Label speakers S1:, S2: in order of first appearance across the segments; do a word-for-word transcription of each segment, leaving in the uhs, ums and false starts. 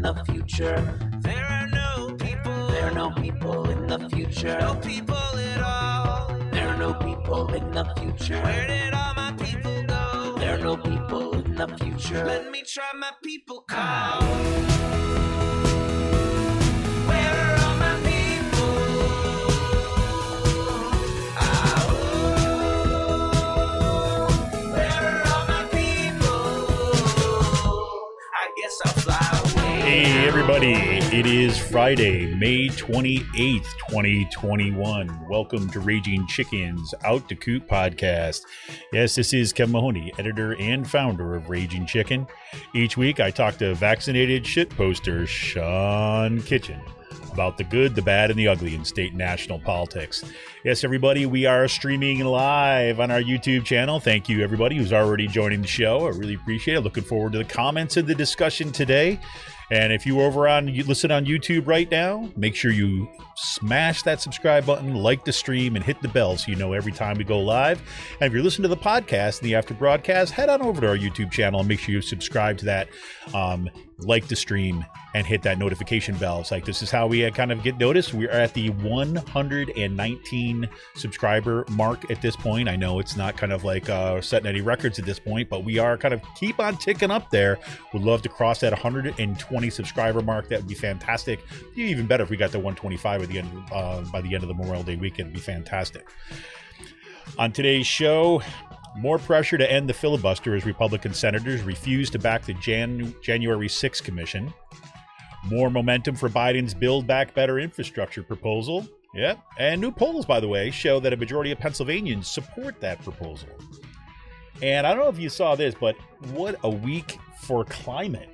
S1: the future.
S2: There are no people.
S1: There are no people in the future.
S2: No people at all.
S1: There are no people in the future.
S2: Where did all my people go?
S1: There are no people in the future.
S2: Let me try my people call. Where are all my people? Ah, ooh. Where are all my people? I guess I'll fly away.
S3: Hey everybody, it is Friday, May twenty-eighth, twenty twenty-one. Welcome to Raging Chicken's Out to Coop podcast. Yes, this is Kevin Mahoney, editor and founder of Raging Chicken. Each week I talk to vaccinated shit poster Sean Kitchen about the good, the bad, and the ugly in state and national politics. Yes, everybody, we are streaming live on our YouTube channel. Thank you, everybody who's already joining the show. I really appreciate it. Looking forward to the comments and the discussion today. And if you're over on, you listen on YouTube right now, make sure you smash that subscribe button, like the stream, and hit the bell so you know every time we go live. And if you're listening to the podcast and the after broadcast, head on over to our YouTube channel and make sure you subscribe to that, um, like the stream, and hit that notification bell. It's like, this is how we uh, kind of get noticed. We are at the one hundred nineteen subscriber mark at this point. I know it's not kind of like uh, setting any records at this point, but we are kind of keep on ticking up there. Would love to cross that one hundred twenty subscriber mark. That would be fantastic. Even better if we got to one twenty-five at the end uh, by the end of the Memorial Day weekend. It'd be fantastic. On today's show, more pressure to end the filibuster as Republican senators refuse to back the Jan- January sixth commission. More momentum for Biden's Build Back Better infrastructure proposal. Yep. And new polls, by the way, show that a majority of Pennsylvanians support that proposal. And I don't know if you saw this, but what a week for climate.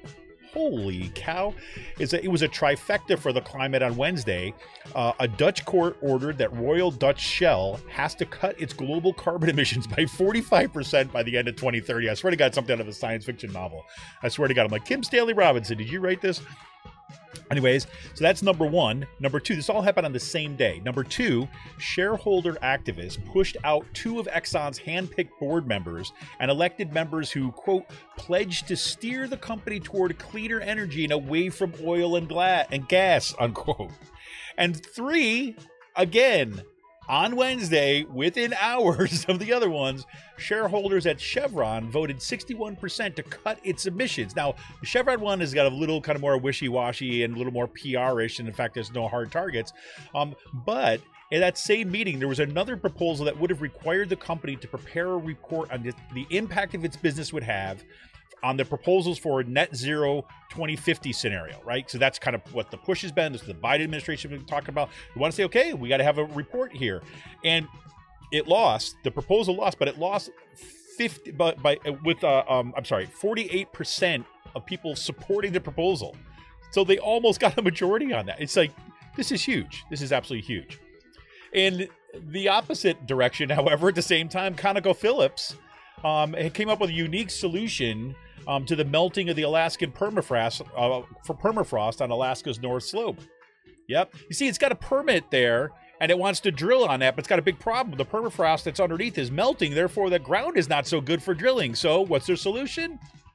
S3: Holy cow. It's a, it was a trifecta for the climate on Wednesday. Uh, a Dutch court ordered that Royal Dutch Shell has to cut its global carbon emissions by forty-five percent by the end of twenty thirty. I swear to God, it's something out of a science fiction novel. I swear to God. I'm like, Kim Stanley Robinson, did you write this? Anyways, so that's number one. Number two, this all happened on the same day. Number two, shareholder activists pushed out two of Exxon's handpicked board members and elected members who, quote, pledged to steer the company toward cleaner energy and away from oil and, gla- and gas, unquote. And three, again, on Wednesday, within hours of the other ones, shareholders at Chevron voted sixty-one percent to cut its emissions. Now, the Chevron one has got a little kind of more wishy-washy and a little more P R-ish, and in fact, there's no hard targets. Um, but in that same meeting, there was another proposal that would have required the company to prepare a report on the, the impact of its business would have on the proposals for a net zero twenty fifty scenario, right? So that's kind of what the push has been. This is the Biden administration has been talking about. We want to say, okay, we got to have a report here. And it lost, the proposal lost, but it lost fifty, but by, with, uh, um, I'm sorry, forty-eight percent of people supporting the proposal. So they almost got a majority on that. It's like, this is huge. This is absolutely huge. In the opposite direction, however, at the same time, ConocoPhillips um, it came up with a unique solution Um, to the melting of the Alaskan permafrost uh, for permafrost on Alaska's North Slope. Yep. You see, it's got a permit there, and it wants to drill on that, but it's got a big problem. The permafrost that's underneath is melting, therefore the ground is not so good for drilling. So what's their solution?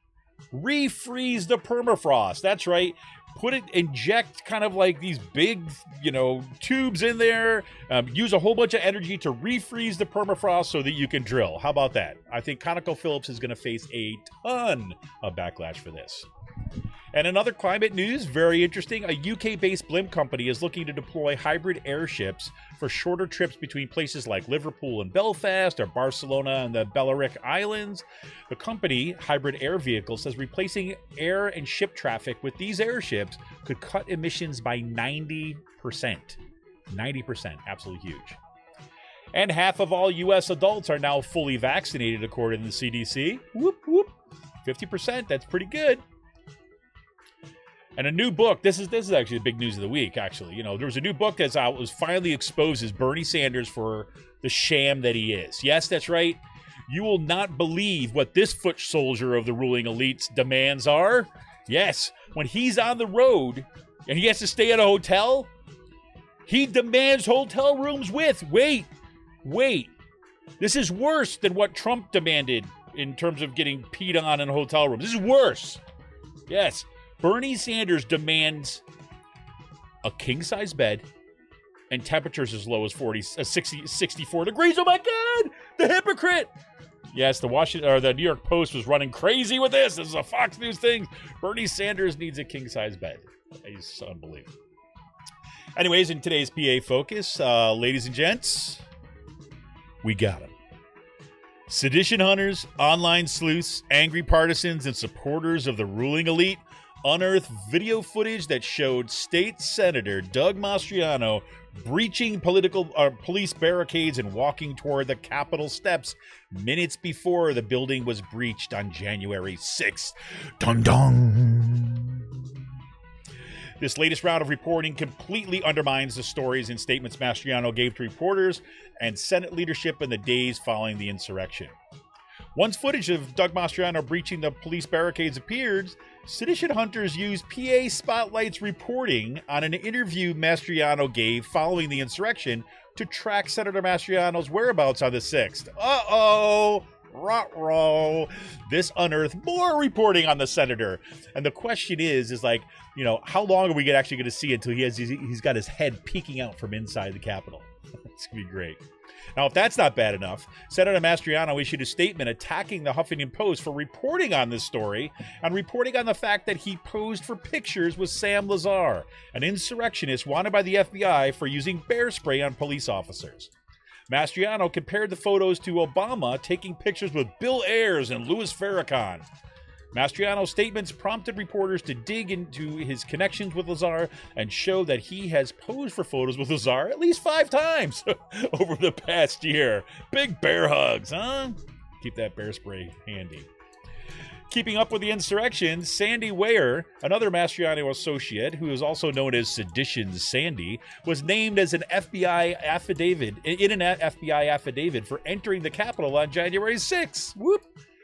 S3: Refreeze the permafrost. That's right. Put it, inject kind of like these big, you know, tubes in there, um, use a whole bunch of energy to refreeze the permafrost so that you can drill. How about that? I think ConocoPhillips is going to face a ton of backlash for this. And in other climate news, very interesting, a U K-based blimp company is looking to deploy hybrid airships for shorter trips between places like Liverpool and Belfast or Barcelona and the Balearic Islands. The company, Hybrid Air Vehicles, says replacing air and ship traffic with these airships could cut emissions by ninety percent. ninety percent, absolutely huge. And half of all U S adults are now fully vaccinated, according to the C D C. Whoop, whoop. fifty percent, that's pretty good. And a new book, this is this is actually the big news of the week, actually. You know, there was a new book that's out, was finally exposes Bernie Sanders for the sham that he is. Yes, that's right. You will not believe what this foot soldier of the ruling elite's demands are. Yes, when he's on the road and he has to stay at a hotel, he demands hotel rooms with, wait, wait. This is worse than what Trump demanded in terms of getting peed on in hotel rooms. This is worse. Yes. Bernie Sanders demands a king-size bed and temperatures as low as forty, uh, sixty, sixty-four degrees. Oh my God, the hypocrite! Yes, the Washington or the New York Post was running crazy with this. This is a Fox News thing. Bernie Sanders needs a king-size bed. He's unbelievable. Anyways, in today's P A Focus, uh, ladies and gents, we got him. Sedition hunters, online sleuths, angry partisans, and supporters of the ruling elite unearthed video footage that showed State Senator Doug Mastriano breaching political uh, police barricades and walking toward the Capitol steps minutes before the building was breached on January sixth. Dun dun. This latest round of reporting completely undermines the stories and statements Mastriano gave to reporters and Senate leadership in the days following the insurrection. Once footage of Doug Mastriano breaching the police barricades appeared, sedition hunters used P A Spotlight's reporting on an interview Mastriano gave following the insurrection to track Senator Mastriano's whereabouts on the sixth. Uh-oh! Ruh-roh. This unearthed more reporting on the senator. And the question is, is like, you know, how long are we actually going to see until he has he's got his head peeking out from inside the Capitol? It's going to be great. Now, if that's not bad enough, Senator Mastriano issued a statement attacking the Huffington Post for reporting on this story and reporting on the fact that he posed for pictures with Sam Lazar, an insurrectionist wanted by the F B I for using bear spray on police officers. Mastriano compared the photos to Obama taking pictures with Bill Ayers and Louis Farrakhan. Mastriano's statements prompted reporters to dig into his connections with Lazar and show that he has posed for photos with Lazar at least five times over the past year. Big bear hugs, huh? Keep that bear spray handy. Keeping up with the insurrection, Sandy Weyer, another Mastriano associate who is also known as Sedition's Sandy, was named as an F B I affidavit in an F B I affidavit for entering the Capitol on January sixth. Whoop!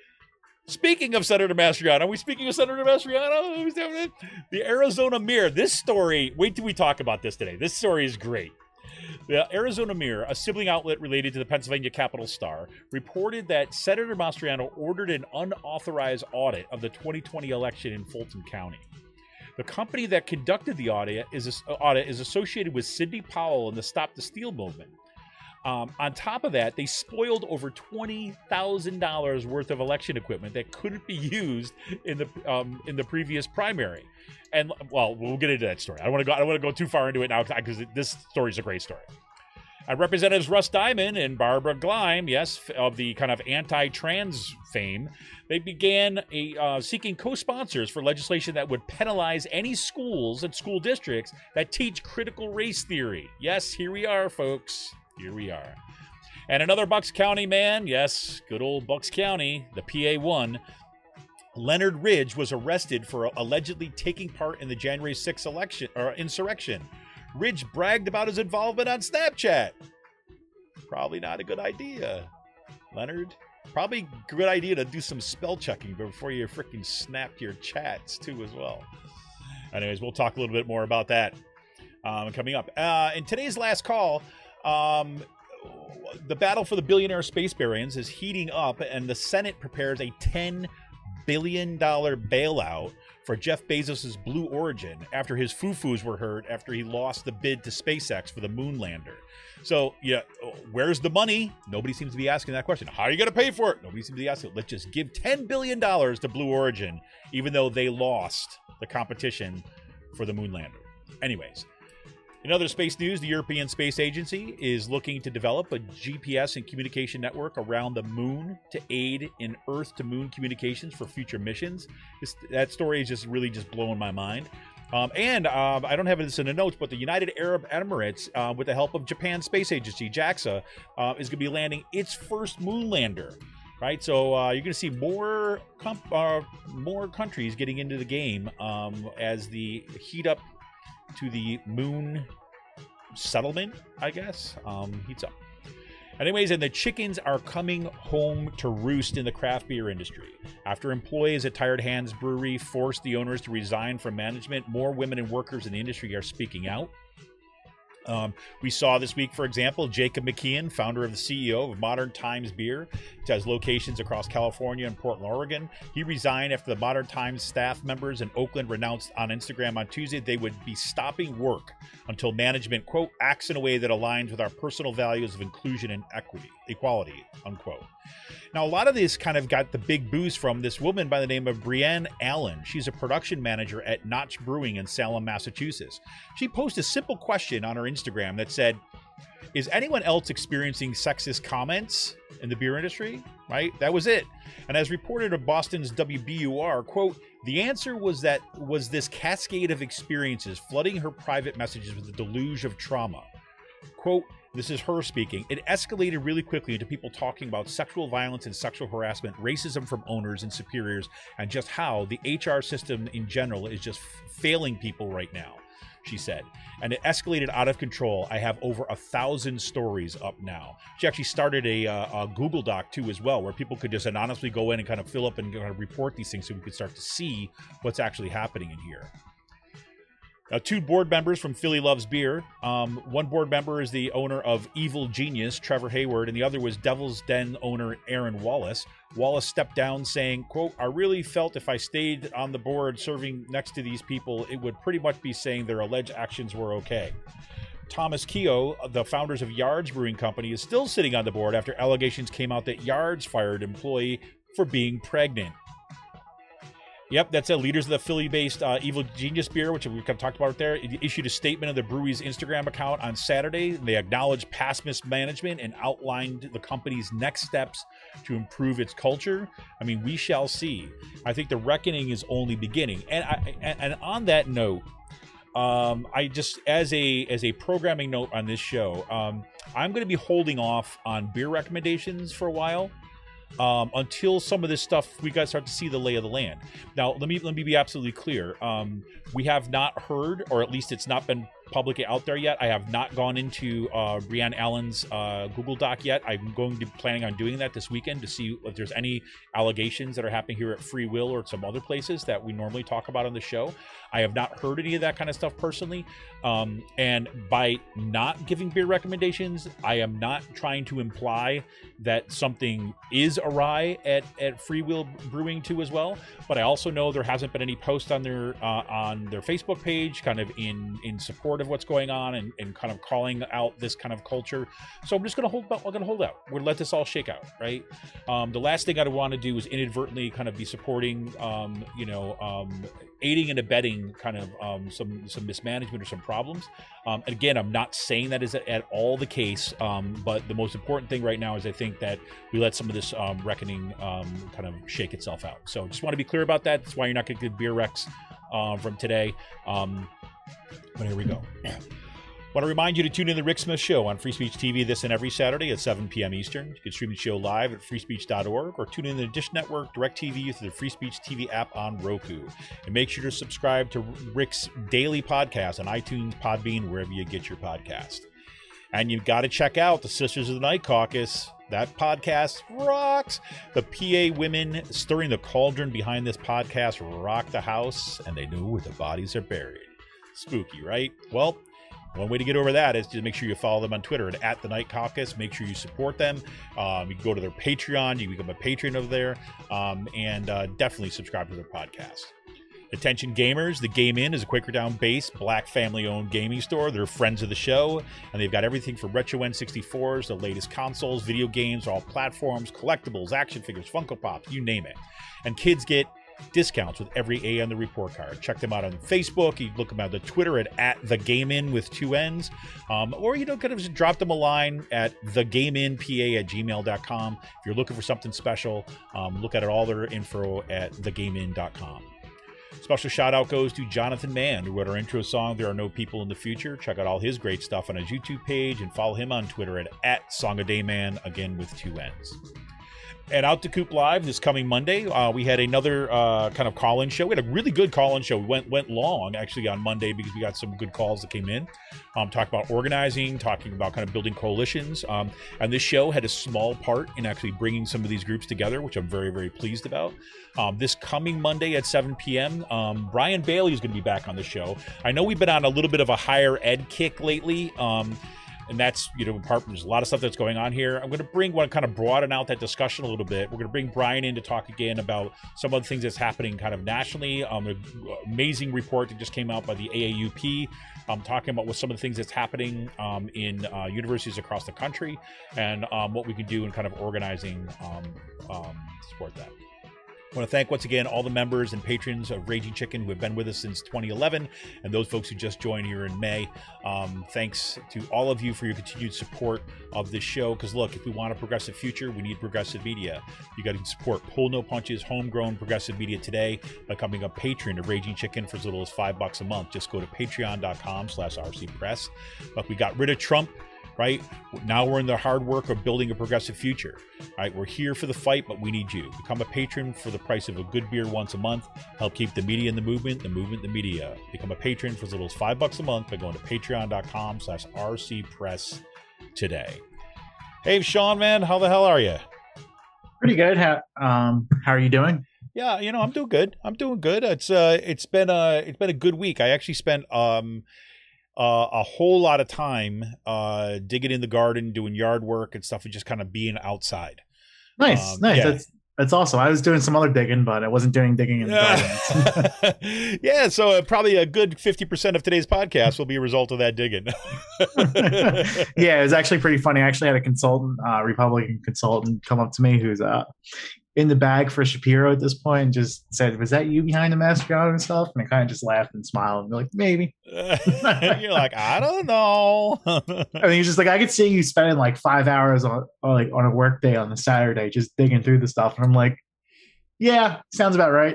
S3: Speaking of Senator Mastriano, are we speaking of Senator Mastriano? The Arizona Mirror. This story, wait till we talk about this today. This story is great. The Arizona Mirror, a sibling outlet related to the Pennsylvania Capital Star, reported that Senator Mastriano ordered an unauthorized audit of the twenty twenty election in Fulton County. The company that conducted the audit is, audit is associated with Sidney Powell and the Stop the Steal movement. Um, on top of that, they spoiled over twenty thousand dollars worth of election equipment that couldn't be used in the um, in the previous primary. And well, we'll get into that story. I don't want to go. I don't want to go too far into it now because this story is a great story. And Representatives Russ Diamond and Barbara Gleim, yes, of the kind of anti-trans fame, they began a uh, seeking co-sponsors for legislation that would penalize any schools and school districts that teach critical race theory. Yes, here we are, folks. Here we are. And another Bucks County man, yes, good old Bucks County, the P A one, Leonard Ridge was arrested for allegedly taking part in the January sixth election or insurrection. Ridge bragged about his involvement on Snapchat. Probably not a good idea, Leonard. Probably a good idea to do some spell checking before you freaking snap your chats too as well. Anyways, we'll talk a little bit more about that um, coming up. Uh, in today's last call, um, the battle for the billionaire space barons is heating up, and the Senate prepares a ten billion dollars bailout for Jeff Bezos' Blue Origin after his foo-foos were hurt after he lost the bid to SpaceX for the moon lander. So, yeah, where's the money? Nobody seems to be asking that question. How are you going to pay for it? Nobody seems to be asking. Let's just give ten billion dollars to Blue Origin, even though they lost the competition for the moon lander. Anyways, in other space news, the European Space Agency is looking to develop a G P S and communication network around the moon to aid in Earth-to-moon communications for future missions. This, that story is just really just blowing my mind. Um, and um, I don't have this in the notes, but the United Arab Emirates, uh, with the help of Japan's space agency, JAXA, uh, is going to be landing its first moon lander. Right, so uh, you're going to see more comp- uh, more countries getting into the game um, as the heat up to the moon settlement, I guess, um, heats up. Anyways, and the chickens are coming home to roost in the craft beer industry. After employees at Tired Hands Brewery forced the owners to resign from management, more women and workers in the industry are speaking out. Um, we saw this week, for example, Jacob McKeon, founder of the C E O of Modern Times Beer, which has locations across California and Portland, Oregon. He resigned after the Modern Times staff members in Oakland announced on Instagram on Tuesday they would be stopping work until management, quote, acts in a way that aligns with our personal values of inclusion and equity, equality, unquote. Now, a lot of this kind of got the big boost from this woman by the name of Brienne Allen. She's a production manager at Notch Brewing in Salem, Massachusetts. She posted a simple question on her Instagram that said, is anyone else experiencing sexist comments in the beer industry? Right? That was it. And as reported of Boston's W B U R, quote, the answer was that was this cascade of experiences flooding her private messages with a deluge of trauma. Quote, this is her speaking. It escalated really quickly into people talking about sexual violence and sexual harassment, racism from owners and superiors, and just how the H R system in general is just failing people right now, she said. And it escalated out of control. I have over a thousand stories up now. She actually started a, uh, a Google Doc too as well, where people could just anonymously go in and kind of fill up and kind of report these things so we could start to see what's actually happening in here. Uh, two board members from Philly Loves Beer. Um, one board member is the owner of Evil Genius, Trevor Hayward, and the other was Devil's Den owner Aaron Wallace. Wallace stepped down saying, quote, I really felt if I stayed on the board serving next to these people, it would pretty much be saying their alleged actions were okay. Thomas Keogh, the founders of Yards Brewing Company, is still sitting on the board after allegations came out that Yards fired an employee for being pregnant. Yep, that's a leaders of the Philly-based uh, Evil Genius Beer, which we kind of talked about there. It issued a statement on the brewery's Instagram account on Saturday. They acknowledged past mismanagement and outlined the company's next steps to improve its culture. I mean, we shall see. I think the reckoning is only beginning. And I, and on that note, um, I just as a as a programming note on this show, um, I'm going to be holding off on beer recommendations for a while. Um, until some of this stuff, we got to start to see the lay of the land. Now, let me let me be absolutely clear. Um, we have not heard, or at least it's not been publicly out there yet. I have not gone into uh, Brienne Allen's uh, Google Doc yet. I'm going to be planning on doing that this weekend to see if there's any allegations that are happening here at Free Will or some other places that we normally talk about on the show. I have not heard any of that kind of stuff personally. Um, and by not giving beer recommendations, I am not trying to imply that something is awry at, at Free Will Brewing too as well. But I also know there hasn't been any post on their uh, on their Facebook page kind of in, in support of what's going on and, and kind of calling out this kind of culture. So I'm just going to hold I'm going to hold out. We're going to let this all shake out, right? Um, the last thing I'd want to do is inadvertently kind of be supporting, um, you know, um, aiding and abetting kind of um, some some mismanagement or some problems. Um, and again, I'm not saying that is at all the case, um, but the most important thing right now is I think that we let some of this um, reckoning um, kind of shake itself out. So just want to be clear about that. That's why you're not going to get beer recs uh, from today. Um, but here we go. Want to remind you to tune in to the Rick Smith Show on Free Speech T V this and every Saturday at seven p.m. Eastern. You can stream the show live at free speech dot org or tune in to the Dish Network, DirecTV through the Free Speech T V app on Roku. And make sure to subscribe to Rick's daily podcast on iTunes, Podbean, wherever you get your podcast. And you've got to check out the Sisters of the Night Caucus. That podcast rocks. The P A women stirring the cauldron behind this podcast rock the house, and they know where the bodies are buried. Spooky, right? Well, one way to get over that is to make sure you follow them on Twitter at, at the Night Caucus. Make sure you support them. Um, you can go to their Patreon. You can become a patron over there. Um, and uh, definitely subscribe to their podcast. Attention gamers, the Game Inn is a Quakertown-based, black family-owned gaming store. They're friends of the show, and they've got everything from retro N sixty-fours, the latest consoles, video games, all platforms, collectibles, action figures, Funko Pops, you name it. And kids get discounts with every A on the report card. Check them out on Facebook. You look them out on Twitter at, at the Game Inn with two N's. Um, or, you know, kind of just drop them a line at the game in p a at gmail dot com. If you're looking for something special, um, look at all their info at the game in dot com. Special shout out goes to Jonathan Mann, who wrote our intro song, There Are No People in the Future. Check out all his great stuff on his YouTube page and follow him on Twitter at, at Song a Day Man, again with two N's. and Out to Coop Live this coming Monday. Uh, we had another uh, kind of call-in show. We had a really good call-in show. We went went long actually on Monday because we got some good calls that came in. Um, talking about organizing, talking about kind of building coalitions. Um, and this show had a small part in actually bringing some of these groups together, which I'm very, very pleased about. Um, this coming Monday at seven p.m., um, Brian Bailey is going to be back on the show. I know we've been on a little bit of a higher ed kick lately. Um, And that's, you know, part, there's a lot of stuff that's going on here. I'm going to bring one, kind of broaden out that discussion a little bit. We're going to bring Brian in to talk again about some of the things that's happening kind of nationally. Um, an amazing report that just came out by the A A U P, um, talking about what some of the things that's happening um, in uh, universities across the country and um, what we can do in kind of organizing um, um, to support that. I want to thank once again all the members and patrons of Raging Chicken who have been with us since twenty eleven, and those folks who just joined here in May. Um, thanks to all of you for your continued support of this show. Because look, if we want a progressive future, we need progressive media. You got to support Pull No Punches, homegrown progressive media today by becoming a patron of Raging Chicken for as little as five bucks a month. Just go to patreon dot com slash R C Press. Look, we got rid of Trump. Right now we're in the hard work of building a progressive future. Right, we're here for the fight, but we need you. Become a patron for the price of a good beer once a month. Help keep the media in the movement, the movement, the media. Become a patron for as little as five bucks a month by going to patreon dot com slash R C Press today. Hey, Sean, man, how the hell are you?
S4: Pretty good. How um how are you doing?
S3: Yeah, you know, I'm doing good. I'm doing good. It's uh, it's been a it's been a good week. I actually spent um. Uh, a whole lot of time uh, digging in the garden, doing yard work and stuff, and just kind of being outside.
S4: Nice,
S3: Um,
S4: nice.
S3: yeah.
S4: That's that's awesome. I was doing some other digging, but I wasn't doing digging in the garden.
S3: Yeah, so uh, probably a good fifty percent of today's podcast will be a result of that digging.
S4: Yeah, it was actually pretty funny. I actually had a consultant, uh, Republican consultant, come up to me who's uh, in the bag for Shapiro at this point and just said, "Was that you behind the Mastriano and stuff?" And I kind of just laughed and smiled and be like, "Maybe."
S3: You're like, I don't know.
S4: I mean, he's just like, I could see you spending like five hours on, on like on a work day on the Saturday just digging through the stuff, and I'm like, yeah, sounds about right.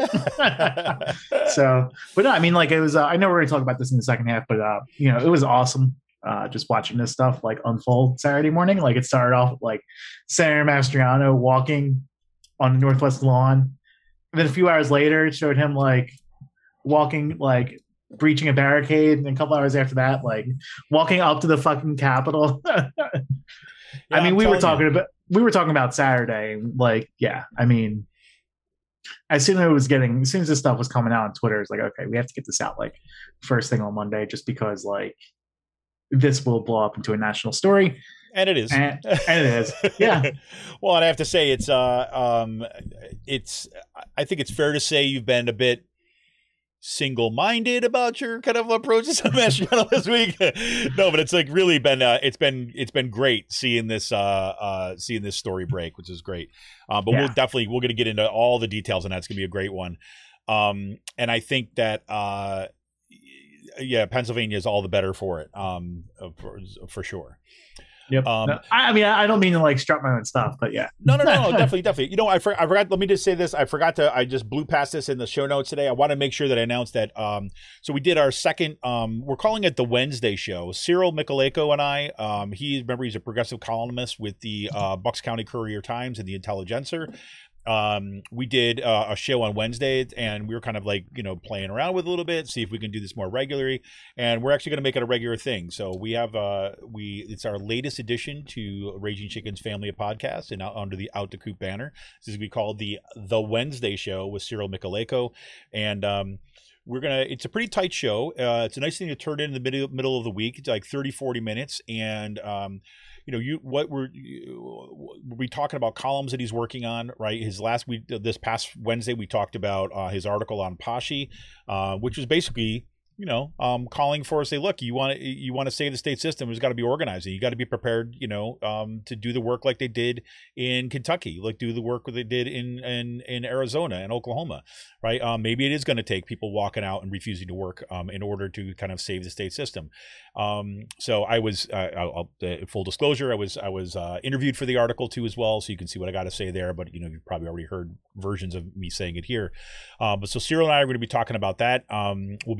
S4: So, but no, I mean, like it was. Uh, I know we're going to talk about this in the second half, but uh, you know, it was awesome. Uh, just watching this stuff like unfold Saturday morning. Like it started off with, like Senator Mastriano walking on the Northwest lawn, and then a few hours later, it showed him like walking, like breaching a barricade, and a couple hours after that, like walking up to the fucking Capitol.
S3: Yeah,
S4: I mean,
S3: I'm
S4: we were
S3: telling
S4: talking
S3: you.
S4: about we were talking about Saturday. Like, yeah, I mean, as soon as it was getting, as soon as this stuff was coming out on Twitter, it's like, okay, we have to get this out like first thing on Monday, just because like this will blow up into a national story.
S3: And it is.
S4: And, and it is. Yeah.
S3: Well, and I have to say, it's, uh, um, it's, I think it's fair to say you've been a bit single-minded about your kind of approaches to Mastriano this week. No, but it's like really been, uh, it's been, it's been great seeing this, uh, uh, seeing this story break, which is great. Uh, but
S4: Yeah.
S3: we'll definitely, we're going to get into all the details on that. It's going to be a great one. Um, and I think that, uh, yeah, Pennsylvania is all the better for it, um, for, for sure.
S4: Yep.
S3: Um,
S4: No, I, I mean, I don't mean to like strut my own stuff, but yeah.
S3: No, no, no, no, definitely, definitely. You know, I, for, I forgot. Let me just say this. I forgot to. I just blew past this in the show notes today. I want to make sure that I announced that. Um, so we did our second. Um, we're calling it the Wednesday show. Cyril Michaleko and I. Um, he remember he's a progressive columnist with the uh, Bucks County Courier Times and the Intelligencer. Um, we did uh, a show on Wednesday, and we were kind of like, you know, playing around with it a little bit, see if we can do this more regularly. And we're actually going to make it a regular thing. So we have, uh, we, it's our latest addition to Raging Chicken's family of podcasts, and out under the Out to Coop banner. This is we call the The Wednesday Show with Cyril Michaleko. And, um, we're going to, it's a pretty tight show. Uh, it's a nice thing to turn in the middle, middle of the week. It's like thirty, forty minutes. And, um, you know, you what we're we talking about columns that he's working on, right? His last week, this past Wednesday, we talked about uh, his article on Pashi, uh, which was basically, you know, um, calling for, say, look, you want to you want to save the state system, there's got to be organizing. You got to be prepared, you know, um, to do the work like they did in Kentucky, like do the work that they did in in, in Arizona and Oklahoma, right? Um, maybe it is going to take people walking out and refusing to work um, in order to kind of save the state system. Um, so I was, uh, I'll, uh, full disclosure, I was I was uh, interviewed for the article too as well, so you can see what I got to say there. But you know, you've probably already heard versions of me saying it here. Uh, but so Cyril and I are going to be talking about that. Um, we'll be talking about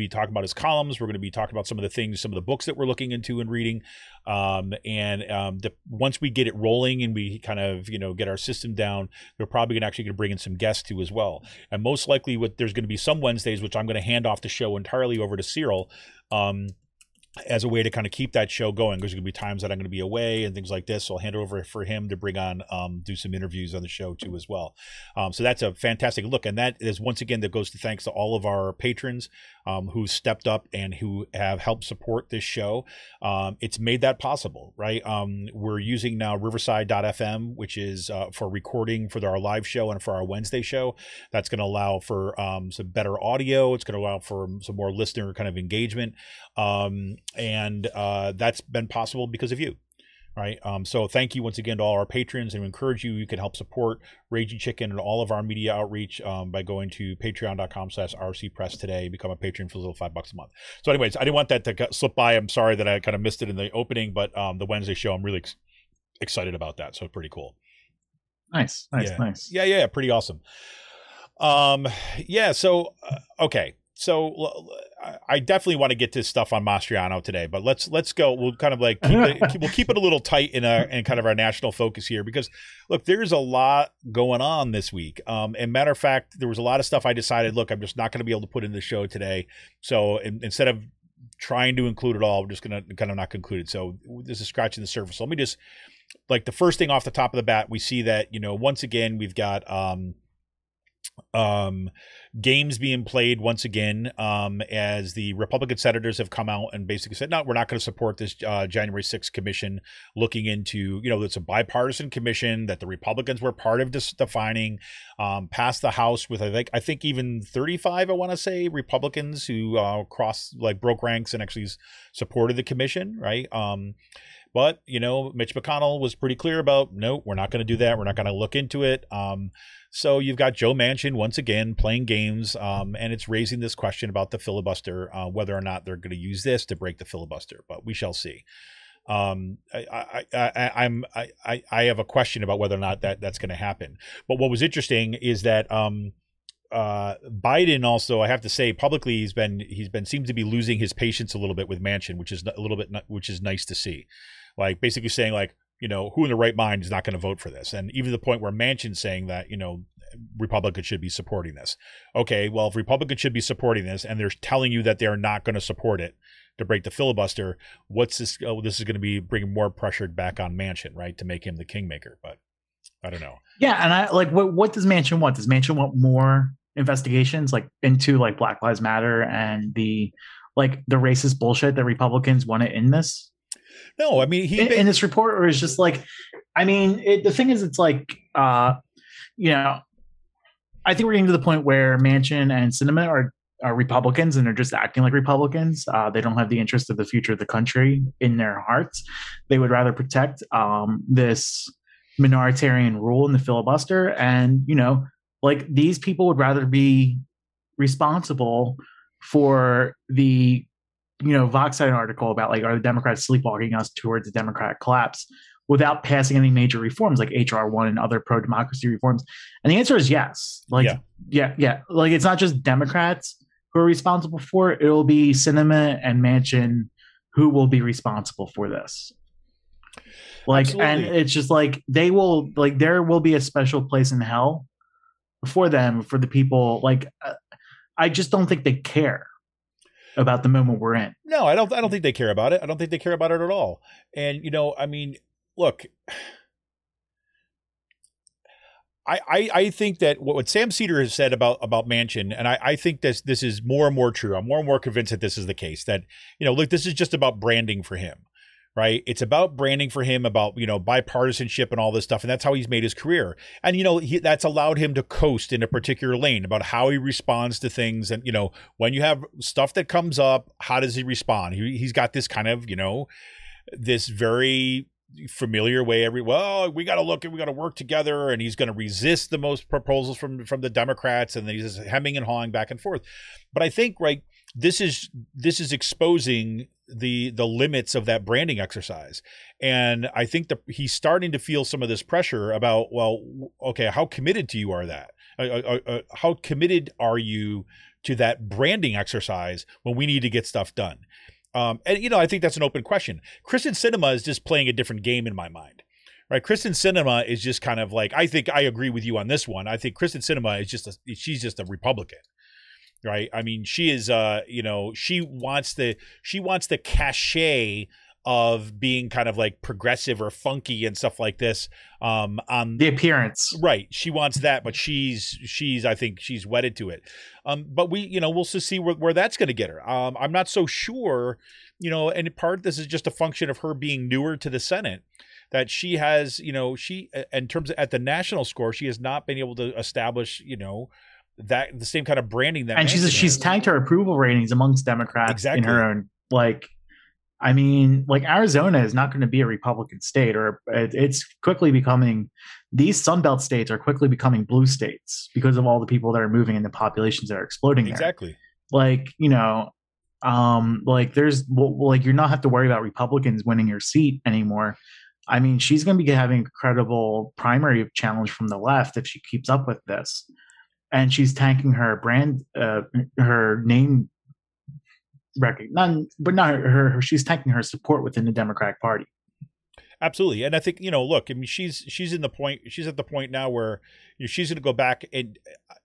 S3: his columns. We're going to be talking about some of the things, some of the books that we're looking into and reading. Um, and um, the, once we get it rolling and we kind of, you know, get our system down, we're probably gonna actually going to bring in some guests too as well. And most likely, what there's going to be some Wednesdays, which I'm going to hand off the show entirely over to Cyril. Um, as a way to kind of keep that show going. There's going to be times that I'm going to be away and things like this. So I'll hand it over for him to bring on, um, do some interviews on the show too as well. Um, so that's a fantastic look. And that is, once again, that goes to thanks to all of our patrons um, who stepped up and who have helped support this show. Um, it's made that possible, right? Um, we're using now Riverside dot F M, which is uh, for recording for our live show and for our Wednesday show. That's going to allow for um, some better audio. It's going to allow for some more listener kind of engagement. Um, and uh, that's been possible because of you, right? Um, so thank you once again to all our patrons, and we encourage you, you can help support Raging Chicken and all of our media outreach um, by going to patreon dot com slash R C Press today. Become a patron for a little five bucks a month. So anyways, I didn't want that to slip by. I'm sorry that I kind of missed it in the opening, but um, the Wednesday show, I'm really ex- excited about that. So pretty cool.
S4: Nice, nice,
S3: yeah.
S4: nice.
S3: Yeah, yeah, pretty awesome. Um, yeah, so, uh, okay. So I definitely want to get to stuff on Mastriano today, but let's let's go. We'll kind of like keep it, we'll keep it a little tight in our in kind of our national focus here, because look, there's a lot going on this week. Um, and matter of fact, there was a lot of stuff I decided, look, I'm just not going to be able to put in the show today. So in, instead of trying to include it all, we're just going to kind of not conclude it. So this is scratching the surface. So let me just, like, the first thing off the top of the bat, we see that, you know, once again, we've got um, um, games being played once again, um, as the Republican senators have come out and basically said, no, we're not going to support this uh, January sixth commission looking into, you know, it's a bipartisan commission that the Republicans were part of dis- defining, um, passed the House with, I think, I think even thirty-five, I want to say, Republicans who uh, crossed, like, broke ranks and actually supported the commission, right? Um, but, you know, Mitch McConnell was pretty clear about, no, we're not going to do that. We're not going to look into it. Um, so you've got Joe Manchin once again playing games, um, and it's raising this question about the filibuster, uh, whether or not they're going to use this to break the filibuster. But we shall see. Um, I, I, I, I'm, I, I have a question about whether or not that that's going to happen. But what was interesting is that um, uh, Biden also, I have to say, publicly, he's been he's been seems to be losing his patience a little bit with Manchin, which is a little bit, which is nice to see. Like, basically saying, like, you know, who in the right mind is not going to vote for this? And even to the point where Manchin's saying that, you know, Republicans should be supporting this. Okay, well, if Republicans should be supporting this and they're telling you that they're not going to support it to break the filibuster, what's this? Oh, this is going to be bringing more pressure back on Manchin, right, to make him the kingmaker. But I don't know.
S4: Yeah, and I like what what does Manchin want? Does Manchin want more investigations, like, into, like, Black Lives Matter and the, like, the racist bullshit that Republicans want to end this?
S3: No, I mean, he
S4: in, in this report, or is just like, I mean, it, the thing is, it's like, uh, you know, I think we're getting to the point where Manchin and Sinema are, are Republicans, and they're just acting like Republicans. Uh, they don't have the interest of the future of the country in their hearts. They would rather protect um, this minoritarian rule in the filibuster. And, you know, like, these people would rather be responsible for the, you know, Vox had an article about, like, are the Democrats sleepwalking us towards the Democratic collapse without passing any major reforms like H R one and other pro-democracy reforms? And the answer is yes. Like, yeah, yeah, yeah. Like, it's not just Democrats who are responsible for it. It will be Sinema and Manchin who will be responsible for this. Like, Absolutely. And it's just like, they will, like, there will be a special place in hell for them, for the people. Like, uh, I just don't think they care about the moment we're in.
S3: No, I don't. I don't think they care about it. I don't think they care about it at all. And, you know, I mean, look, I I, I think that what, what Sam Seder has said about about Manchin, and I, I think this this is more and more true. I'm more and more convinced that this is the case. That, you know, look, this is just about branding for him. Right. It's about branding for him, about, you know, bipartisanship and all this stuff. And that's how he's made his career. And, you know, he, that's allowed him to coast in a particular lane about how he responds to things. And, you know, when you have stuff that comes up, how does he respond? He, he's got this kind of, you know, this very familiar way every, well, we got to look and we got to work together. And he's going to resist the most proposals from, from the Democrats. And then he's just hemming and hawing back and forth. But I think, right, this is this is exposing the the limits of that branding exercise. And I think that he's starting to feel some of this pressure about, well, okay, how committed to you are that? Uh, uh, uh, how committed are you to that branding exercise when we need to get stuff done. Um, and, you know, I think that's an open question. Kristen Sinema is just playing a different game in my mind, right? Kristen Sinema is just kind of like, I think I agree with you on this one. I think Kristen Sinema is just, a, she's just a Republican, right? I mean, she is, uh, you know, she wants the, she wants the cachet of being kind of like progressive or funky and stuff like this. Um, on
S4: the appearance,
S3: right? She wants that, but she's she's I think she's wedded to it. Um, but we, you know, we'll just see where, where that's going to get her. Um, I'm not so sure, you know, and in part this is just a function of her being newer to the Senate. That she has, you know, she in terms of at the national score, she has not been able to establish, you know, that the same kind of branding that.
S4: And she's
S3: Manchin
S4: she's
S3: has.
S4: tanked her approval ratings amongst Democrats
S3: Exactly.
S4: in her own like. I mean, like Arizona is not going to be a Republican state, or it, it's quickly becoming, these Sunbelt states are quickly becoming blue states because of all the people that are moving and the populations that are exploding there.
S3: Exactly.
S4: Like, you know, um, like there's, well, like you're not have to worry about Republicans winning your seat anymore. I mean, she's going to be having a credible primary challenge from the left if she keeps up with this. And she's tanking her brand, uh, her name record, none, but not her, her. She's tanking her support within the Democratic Party.
S3: Absolutely, and I think you know. Look, I mean, she's she's in the point. She's at the point now where you know, she's going to go back, and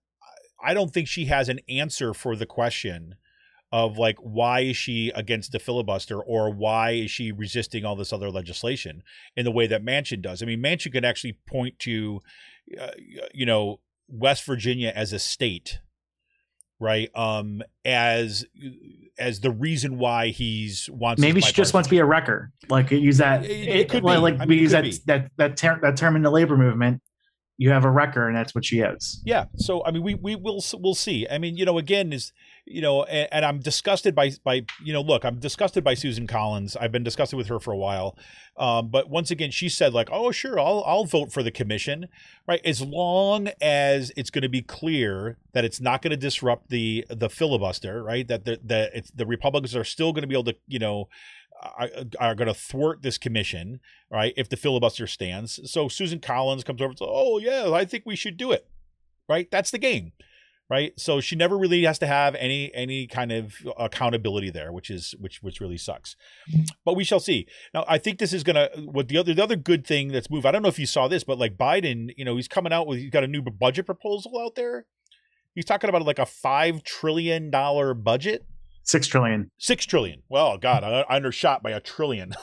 S3: I don't think she has an answer for the question of like why is she against the filibuster or why is she resisting all this other legislation in the way that Manchin does. I mean, Manchin can actually point to, uh, you know, West Virginia as a state. Right, um, as as the reason why he's wants.
S4: Maybe she just wants to be a wrecker, like use that.
S3: It,
S4: It,
S3: it could
S4: like,
S3: be.
S4: like
S3: I
S4: we
S3: mean,
S4: use that,
S3: be.
S4: that that ter- that term in the labor movement. You have a wrecker, and that's what she is.
S3: Yeah. So I mean, we we will we'll see. I mean, you know, again, is you know, and, and I'm disgusted by by you know, look, I'm disgusted by Susan Collins. I've been disgusted with her for a while, um, but once again, she said like, oh, sure, I'll I'll vote for the commission, right? As long as it's going to be clear that it's not going to disrupt the the filibuster, right? That the the it's, the Republicans are still going to be able to, you know. Are, are going to thwart this commission, right? If the filibuster stands. So Susan Collins comes over and says, oh, yeah, I think we should do it, right? That's the game, right? So she never really has to have any any kind of accountability there, which is which which really sucks. But we shall see. Now, I think this is going to, what the other the other good thing that's moved, I don't know if you saw this, but like Biden, you know, he's coming out with, he's got a new budget proposal out there. He's talking about like a five trillion dollars budget.
S4: Six trillion.
S3: Six trillion. Well, God, I, I undershot by a trillion.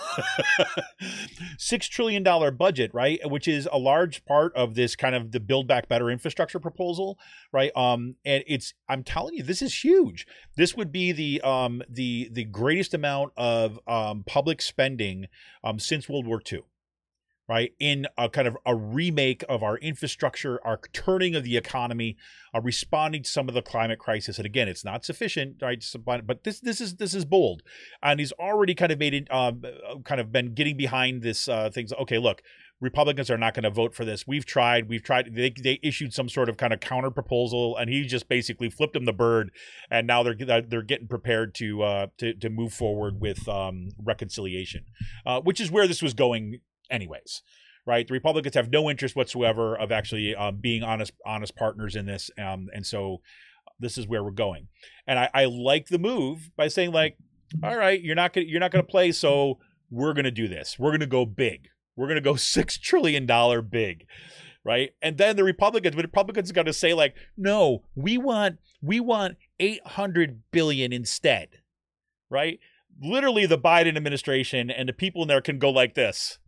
S3: Six trillion dollar budget, right? Which is a large part of this kind of the Build Back Better infrastructure proposal, right? Um, and it's, I'm telling you, this is huge. This would be the um the the greatest amount of um public spending um since World War Two. Right, in a kind of a remake of our infrastructure, our turning of the economy, uh, responding to some of the climate crisis. And again, it's not sufficient, right? But this this is this is bold, and he's already kind of made it, um, kind of been getting behind this uh, things. Okay, look, Republicans are not going to vote for this. We've tried, we've tried. They they issued some sort of kind of counter proposal, and he just basically flipped them the bird, and now they're they're getting prepared to uh, to to move forward with um, reconciliation, uh, which is where this was going. Anyways, right? The Republicans have no interest whatsoever of actually um, being honest, honest partners in this, um, and so this is where we're going. And I, I like the move by saying, like, all right, you're not gonna, you're not going to play, so we're going to do this. We're going to go big. We're going to go six trillion dollar big, right? And then the Republicans, the Republicans are going to say, like, no, we want, we want eight hundred billion instead, right? Literally, the Biden administration and the people in there can go like this.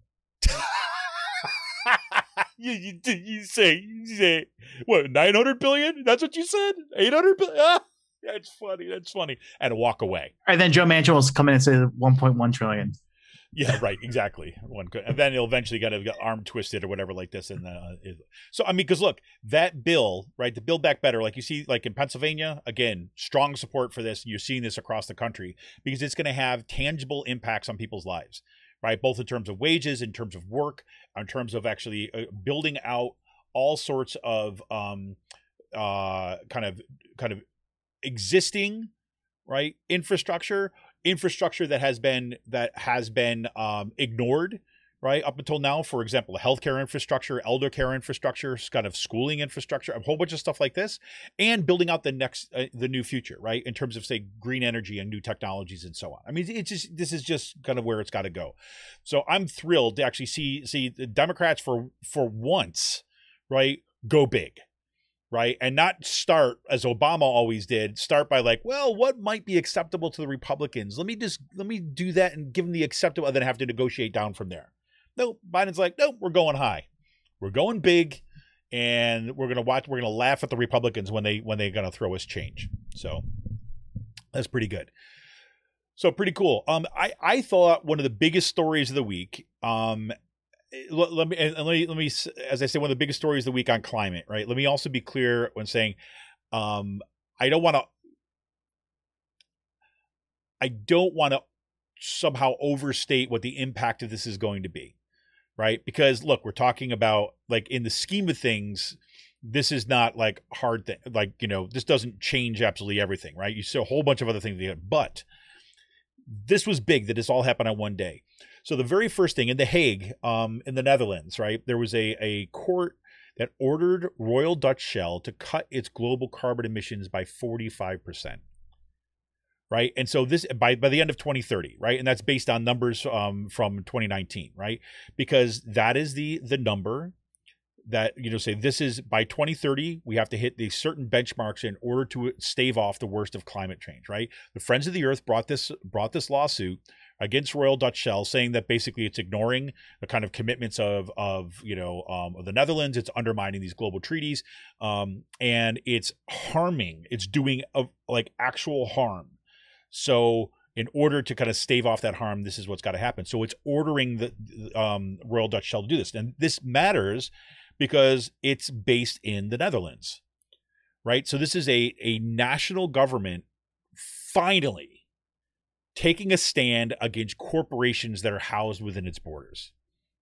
S3: you, you, you say you say what, nine hundred billion? That's what you said? eight hundred billion? Ah, that's funny. That's funny. And walk away.
S4: And then Joe Manchin will come in and say one point one trillion.
S3: Yeah, right. Exactly. One could, and then he'll eventually get a arm twisted or whatever like this. And uh, so, I mean, because look, that bill, right, the Build Back Better, like you see, like in Pennsylvania, again, strong support for this. You're seeing this across the country because it's going to have tangible impacts on people's lives. Right, both in terms of wages, in terms of work, in terms of actually uh, building out all sorts of um, uh, kind of kind of existing right infrastructure, infrastructure that has been that has been um, ignored right? Up until now, for example, healthcare infrastructure, elder care infrastructure, kind of schooling infrastructure, a whole bunch of stuff like this, and building out the next, uh, the new future, right? In terms of, say, green energy and new technologies and so on. I mean, it's just, this is just kind of where it's got to go. So I'm thrilled to actually see, see the Democrats for, for once, right, go big. Right. And not start as Obama always did, start by like, well, what might be acceptable to the Republicans? Let me just let me do that and give them the acceptable and then have to negotiate down from there. No, Biden's like, no, we're going high. We're going big. And we're going to watch. We're going to laugh at the Republicans when they when they're going to throw us change. So that's pretty good. So pretty cool. Um, I, I thought one of the biggest stories of the week, um, Let, let me and let me let me as I say, one of the biggest stories of the week on climate, right? Let me also be clear when saying um I don't want to I don't want to somehow overstate what the impact of this is going to be, right? Because look, we're talking about, like, in the scheme of things, this is not like hard thing, like, you know, this doesn't change absolutely everything, right? You see a whole bunch of other things, but this was big that this all happened on one day. So the very first thing in The Hague, um, in the Netherlands, right, there was a, a court that ordered Royal Dutch Shell to cut its global carbon emissions by forty-five percent, right? And so this by, by the end of twenty thirty, right? And that's based on numbers um, from twenty nineteen, right? Because that is the the number that, you know, say this is by twenty thirty, we have to hit these certain benchmarks in order to stave off the worst of climate change, right? The Friends of the Earth brought this brought this lawsuit against Royal Dutch Shell, saying that basically it's ignoring the kind of commitments of, of you know, um, of the Netherlands. It's undermining these global treaties, um, and it's harming. It's doing a, like actual harm. So in order to kind of stave off that harm, this is what's got to happen. So it's ordering the um, Royal Dutch Shell to do this, and this matters because it's based in the Netherlands, right? So this is a a national government finally taking a stand against corporations that are housed within its borders.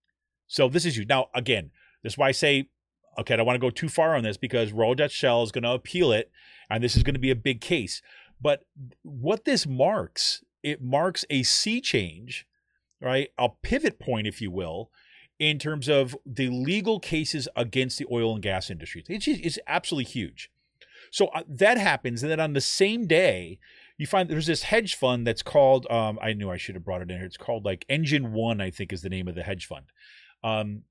S3: So this is huge. Now, again, this is why I say, okay, I don't want to go too far on this because Royal Dutch Shell is going to appeal it, and this is going to be a big case. But what this marks, it marks a sea change, right? A pivot point, if you will, in terms of the legal cases against the oil and gas industry. It's, it's absolutely huge. So uh, that happens, and then on the same day, you find there's this hedge fund that's called, um, I knew I should have brought it in here. It's called like Engine One, I think is the name of the hedge fund. Um,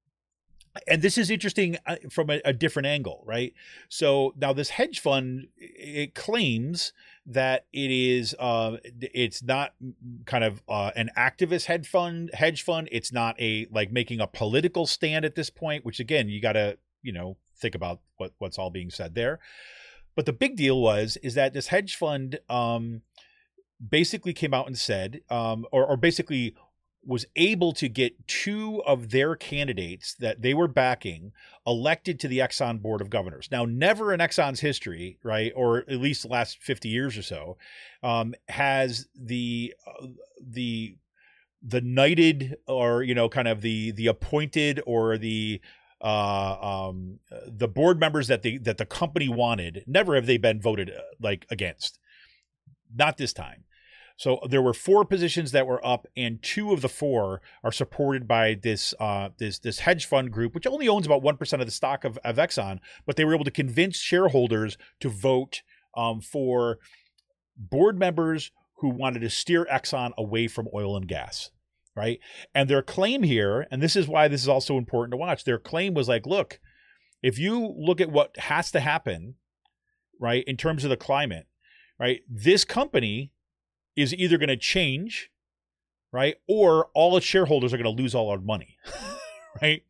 S3: and this is interesting from a, a different angle, right? So now this hedge fund, it claims that it is, uh, it's not kind of uh, an activist hedge fund, hedge fund. It's not a, like making a political stand at this point, which again, you got to, you know, think about what, what's all being said there. But the big deal was, is that this hedge fund um, basically came out and said, um, or, or basically was able to get two of their candidates that they were backing elected to the Exxon Board of Governors. Now, never in Exxon's history, right, or at least the last fifty years or so, um, has the uh, the the knighted or, you know, kind of the the appointed or the uh um the board members that the that the company wanted, never have they been voted uh, like against. Not this time. So there were four positions that were up, and two of the four are supported by this uh this this hedge fund group, which only owns about one percent of the stock of, of Exxon, but they were able to convince shareholders to vote um for board members who wanted to steer Exxon away from oil and gas. Right. And their claim here, and this is why this is also important to watch, their claim was like, look, if you look at what has to happen, right, in terms of the climate, right, this company is either going to change, right, or all its shareholders are going to lose all our money, right?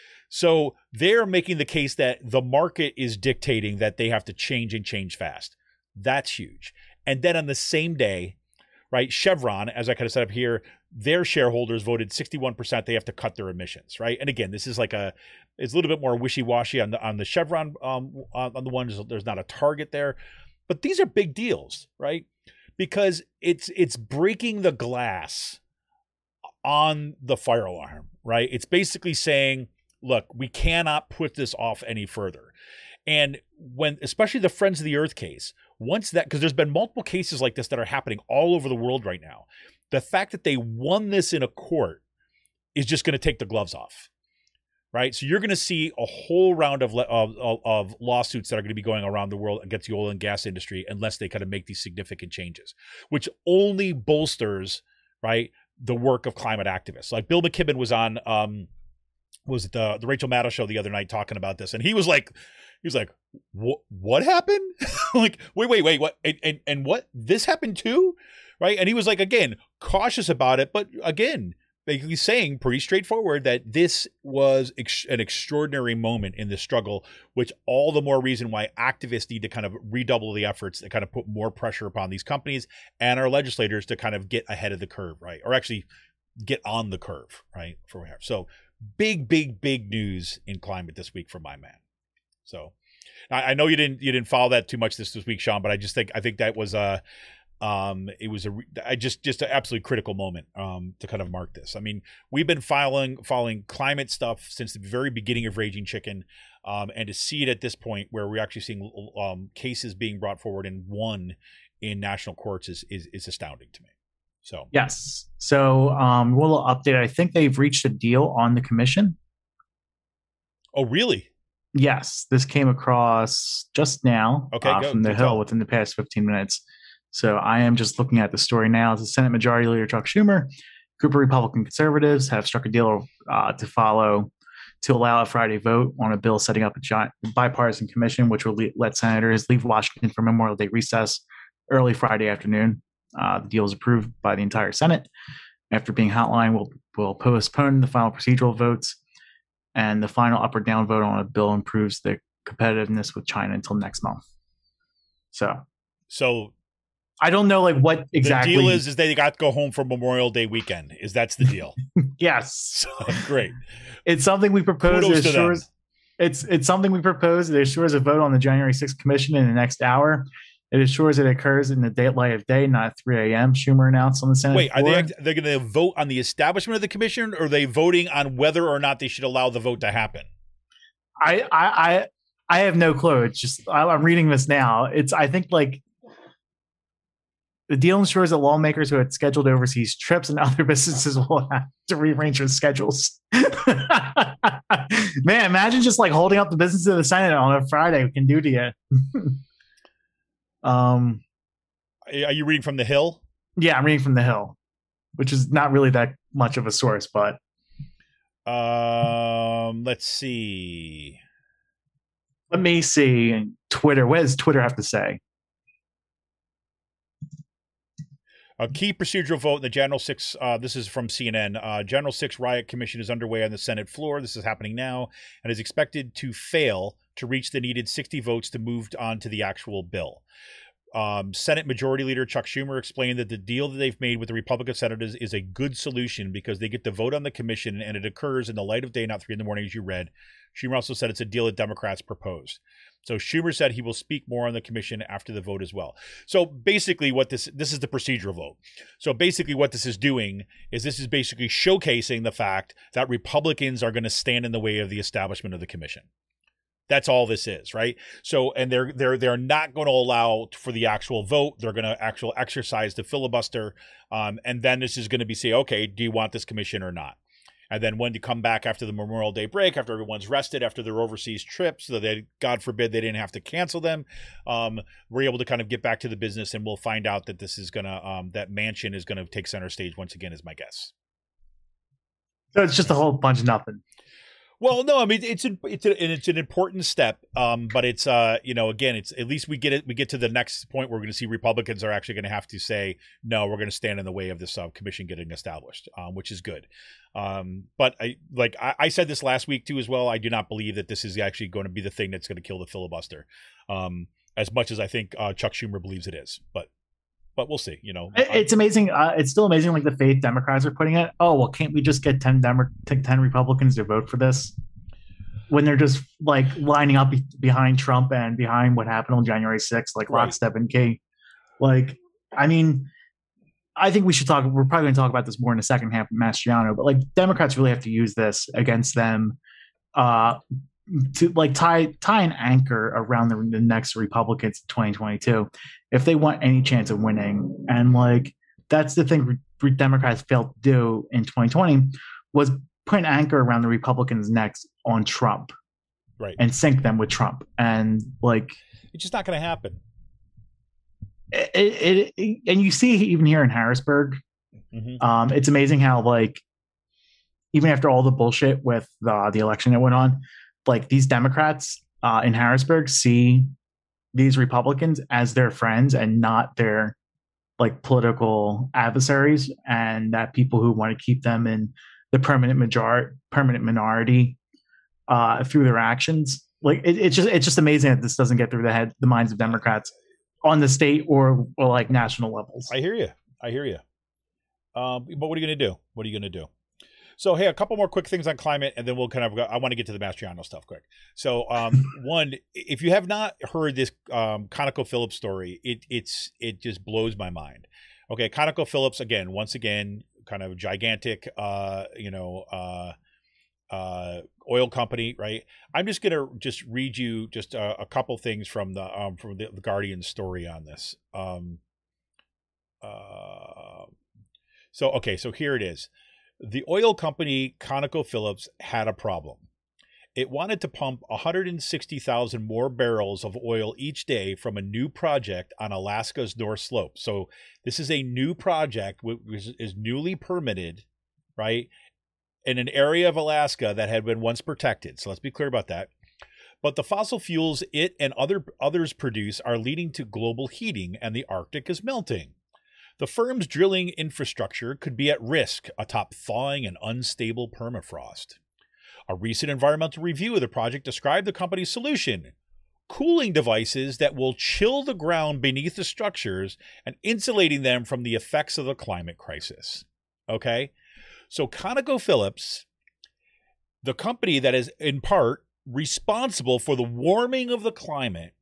S3: So they're making the case that the market is dictating that they have to change and change fast. That's huge. And then on the same day, right, Chevron, as I kind of set up here, their shareholders voted sixty-one percent they have to cut their emissions, right? And again, this is like a, it's a little bit more wishy-washy on the on the Chevron, um, on the ones, there's not a target there. But these are big deals, right? Because it's it's breaking the glass on the fire alarm, right? It's basically saying, look, we cannot put this off any further. And when, especially the Friends of the Earth case, once that, because there's been multiple cases like this that are happening all over the world right now, the fact that they won this in a court is just going to take the gloves off. Right. So you're going to see a whole round of, of, of lawsuits that are going to be going around the world against the oil and gas industry unless they kind of make these significant changes, which only bolsters, right, the work of climate activists. Like Bill McKibben was on, um, was it the, the Rachel Maddow show the other night talking about this. And he was like, he was like, what, what happened? Like, wait, wait, wait, what? And, and, and what? This happened too? Right. And he was like, again, cautious about it. But again, basically saying pretty straightforward that this was ex- an extraordinary moment in the struggle, which all the more reason why activists need to kind of redouble the efforts to kind of put more pressure upon these companies and our legislators to kind of get ahead of the curve, right? Or actually get on the curve, right? For we have. So big, big, big news in climate this week from my man. So I, I know you didn't you didn't follow that too much this, this week, Sean, but I just think I think that was a Um, it was a I just just an absolutely critical moment um, to kind of mark this. I mean, we've been following following climate stuff since the very beginning of Raging Chicken, um, and to see it at this point where we're actually seeing um, cases being brought forward and won in national courts is is, is astounding to me. So
S4: yes, so um, a little update. I think they've reached a deal on the commission.
S3: Oh, really?
S4: Yes, this came across just now
S3: okay,
S4: uh,
S3: go,
S4: from the
S3: go
S4: Hill
S3: tell.
S4: within the past fifteen minutes. So I am just looking at the story now. The Senate Majority Leader Chuck Schumer, group of Republican conservatives have struck a deal uh, to follow to allow a Friday vote on a bill setting up a giant bipartisan commission, which will le- let senators leave Washington for Memorial Day recess early Friday afternoon. Uh, the deal is approved by the entire Senate. After being hotline, we'll, we'll postpone the final procedural votes, and the final up or down vote on a bill improves the competitiveness with China until next month. So,
S3: so.
S4: I don't know, like what exactly
S3: the deal is. Is they got to go home for Memorial Day weekend? Is that's the deal?
S4: Yes,
S3: so, great.
S4: It's something we propose. It assures, it's it's something we propose. It assures a vote on the January sixth commission in the next hour. It assures it occurs in the daylight of day, not three a.m. Schumer announced on the Senate
S3: Wait,
S4: floor.
S3: are they they're going to vote on the establishment of the commission, or are they voting on whether or not they should allow the vote to happen?
S4: I I I, I have no clue. It's just I'm reading this now. It's I think like. The deal ensures that lawmakers who had scheduled overseas trips and other businesses will have to rearrange their schedules. Man, imagine just like holding up the business of the Senate on a Friday. We can do to you. um,
S3: Are you reading from the Hill?
S4: Yeah, I'm reading from the Hill, which is not really that much of a source, but
S3: um, let's see.
S4: Let me see. Twitter. What does Twitter have to say?
S3: A key procedural vote in the January sixth, uh, this is from C N N, uh, January sixth riot commission is underway on the Senate floor. This is happening now and is expected to fail to reach the needed sixty votes to move on to the actual bill. Um, Senate Majority Leader Chuck Schumer explained that the deal that they've made with the Republican senators is a good solution because they get to vote on the commission and it occurs in the light of day, not three in the morning, as you read. Schumer also said it's a deal that Democrats proposed. So Schumer said he will speak more on the commission after the vote as well. So basically what this, this is the procedural vote. So basically what this is doing is this is basically showcasing the fact that Republicans are going to stand in the way of the establishment of the commission. That's all this is, right? So, and they're they're they're not going to allow for the actual vote. They're going to actual exercise the filibuster, um, and then this is going to be say, okay, do you want this commission or not? And then when you come back after the Memorial Day break, after everyone's rested, after their overseas trips, so that God forbid they didn't have to cancel them, um, we're able to kind of get back to the business, and we'll find out that this is gonna um, that Manchin is going to take center stage once again, is my guess.
S4: So it's just a whole bunch of nothing.
S3: Well, no, I mean it's a, it's a, it's an important step, um, but it's uh you know again it's at least we get it we get to the next point where we're going to see Republicans are actually going to have to say no, we're going to stand in the way of this uh, commission getting established, um, which is good. Um, but I like I, I said this last week too as well. I do not believe that this is actually going to be the thing that's going to kill the filibuster, um, as much as I think uh, Chuck Schumer believes it is. But but we'll see. You know,
S4: it's amazing. Uh, it's still amazing, like the faith Democrats are putting it. Oh well, can't we just get ten Demo- ten Republicans to vote for this? When they're just like lining up be- behind Trump and behind what happened on January sixth, like
S3: Right.
S4: lockstep and key. Like, I mean, I think we should talk. We're probably going to talk about this more in the second half of Mastriano, but like Democrats really have to use this against them uh, to like tie tie an anchor around the, the next Republicans in twenty twenty-two if they want any chance of winning. And like that's the thing re- Democrats failed to do in twenty twenty was put an anchor around the Republicans' necks on Trump
S3: Right.
S4: and sink them with Trump. And like,
S3: It's just not going to happen.
S4: it, it, it, and you see even here in Harrisburg,
S3: Mhm.
S4: um, it's amazing how like, even after all the bullshit with the, the election that went on, like these Democrats uh, in Harrisburg see these Republicans as their friends and not their like political adversaries, and that people who want to keep them in the permanent majority, permanent minority uh, through their actions. Like it, it's just it's just amazing that this doesn't get through the head, the minds of Democrats on the state or or like national levels.
S3: I hear you. I hear you. Um, but what are you going to do? What are you going to do? So, hey, a couple more quick things on climate, and then we'll kind of go. I want to get to the Mastriano stuff quick. So, um, one, if you have not heard this um, ConocoPhillips story, it it's it just blows my mind. Okay, ConocoPhillips again, once again, kind of gigantic, uh, you know, uh, uh, oil company, right? I'm just gonna just read you just a, a couple things from the um, from the, the Guardian story on this. Um, uh, so, okay, so here it is. The oil company ConocoPhillips had a problem. It wanted to pump one hundred sixty thousand more barrels of oil each day from a new project on Alaska's North Slope. So this is a new project which is newly permitted, right, in an area of Alaska that had been once protected. So let's be clear about that. But the fossil fuels it and other others produce are leading to global heating, and the Arctic is melting. The firm's drilling infrastructure could be at risk atop thawing and unstable permafrost. A recent environmental review of the project described the company's solution: cooling devices that will chill the ground beneath the structures and insulating them from the effects of the climate crisis. Okay? So ConocoPhillips, the company that is in part responsible for the warming of the climate,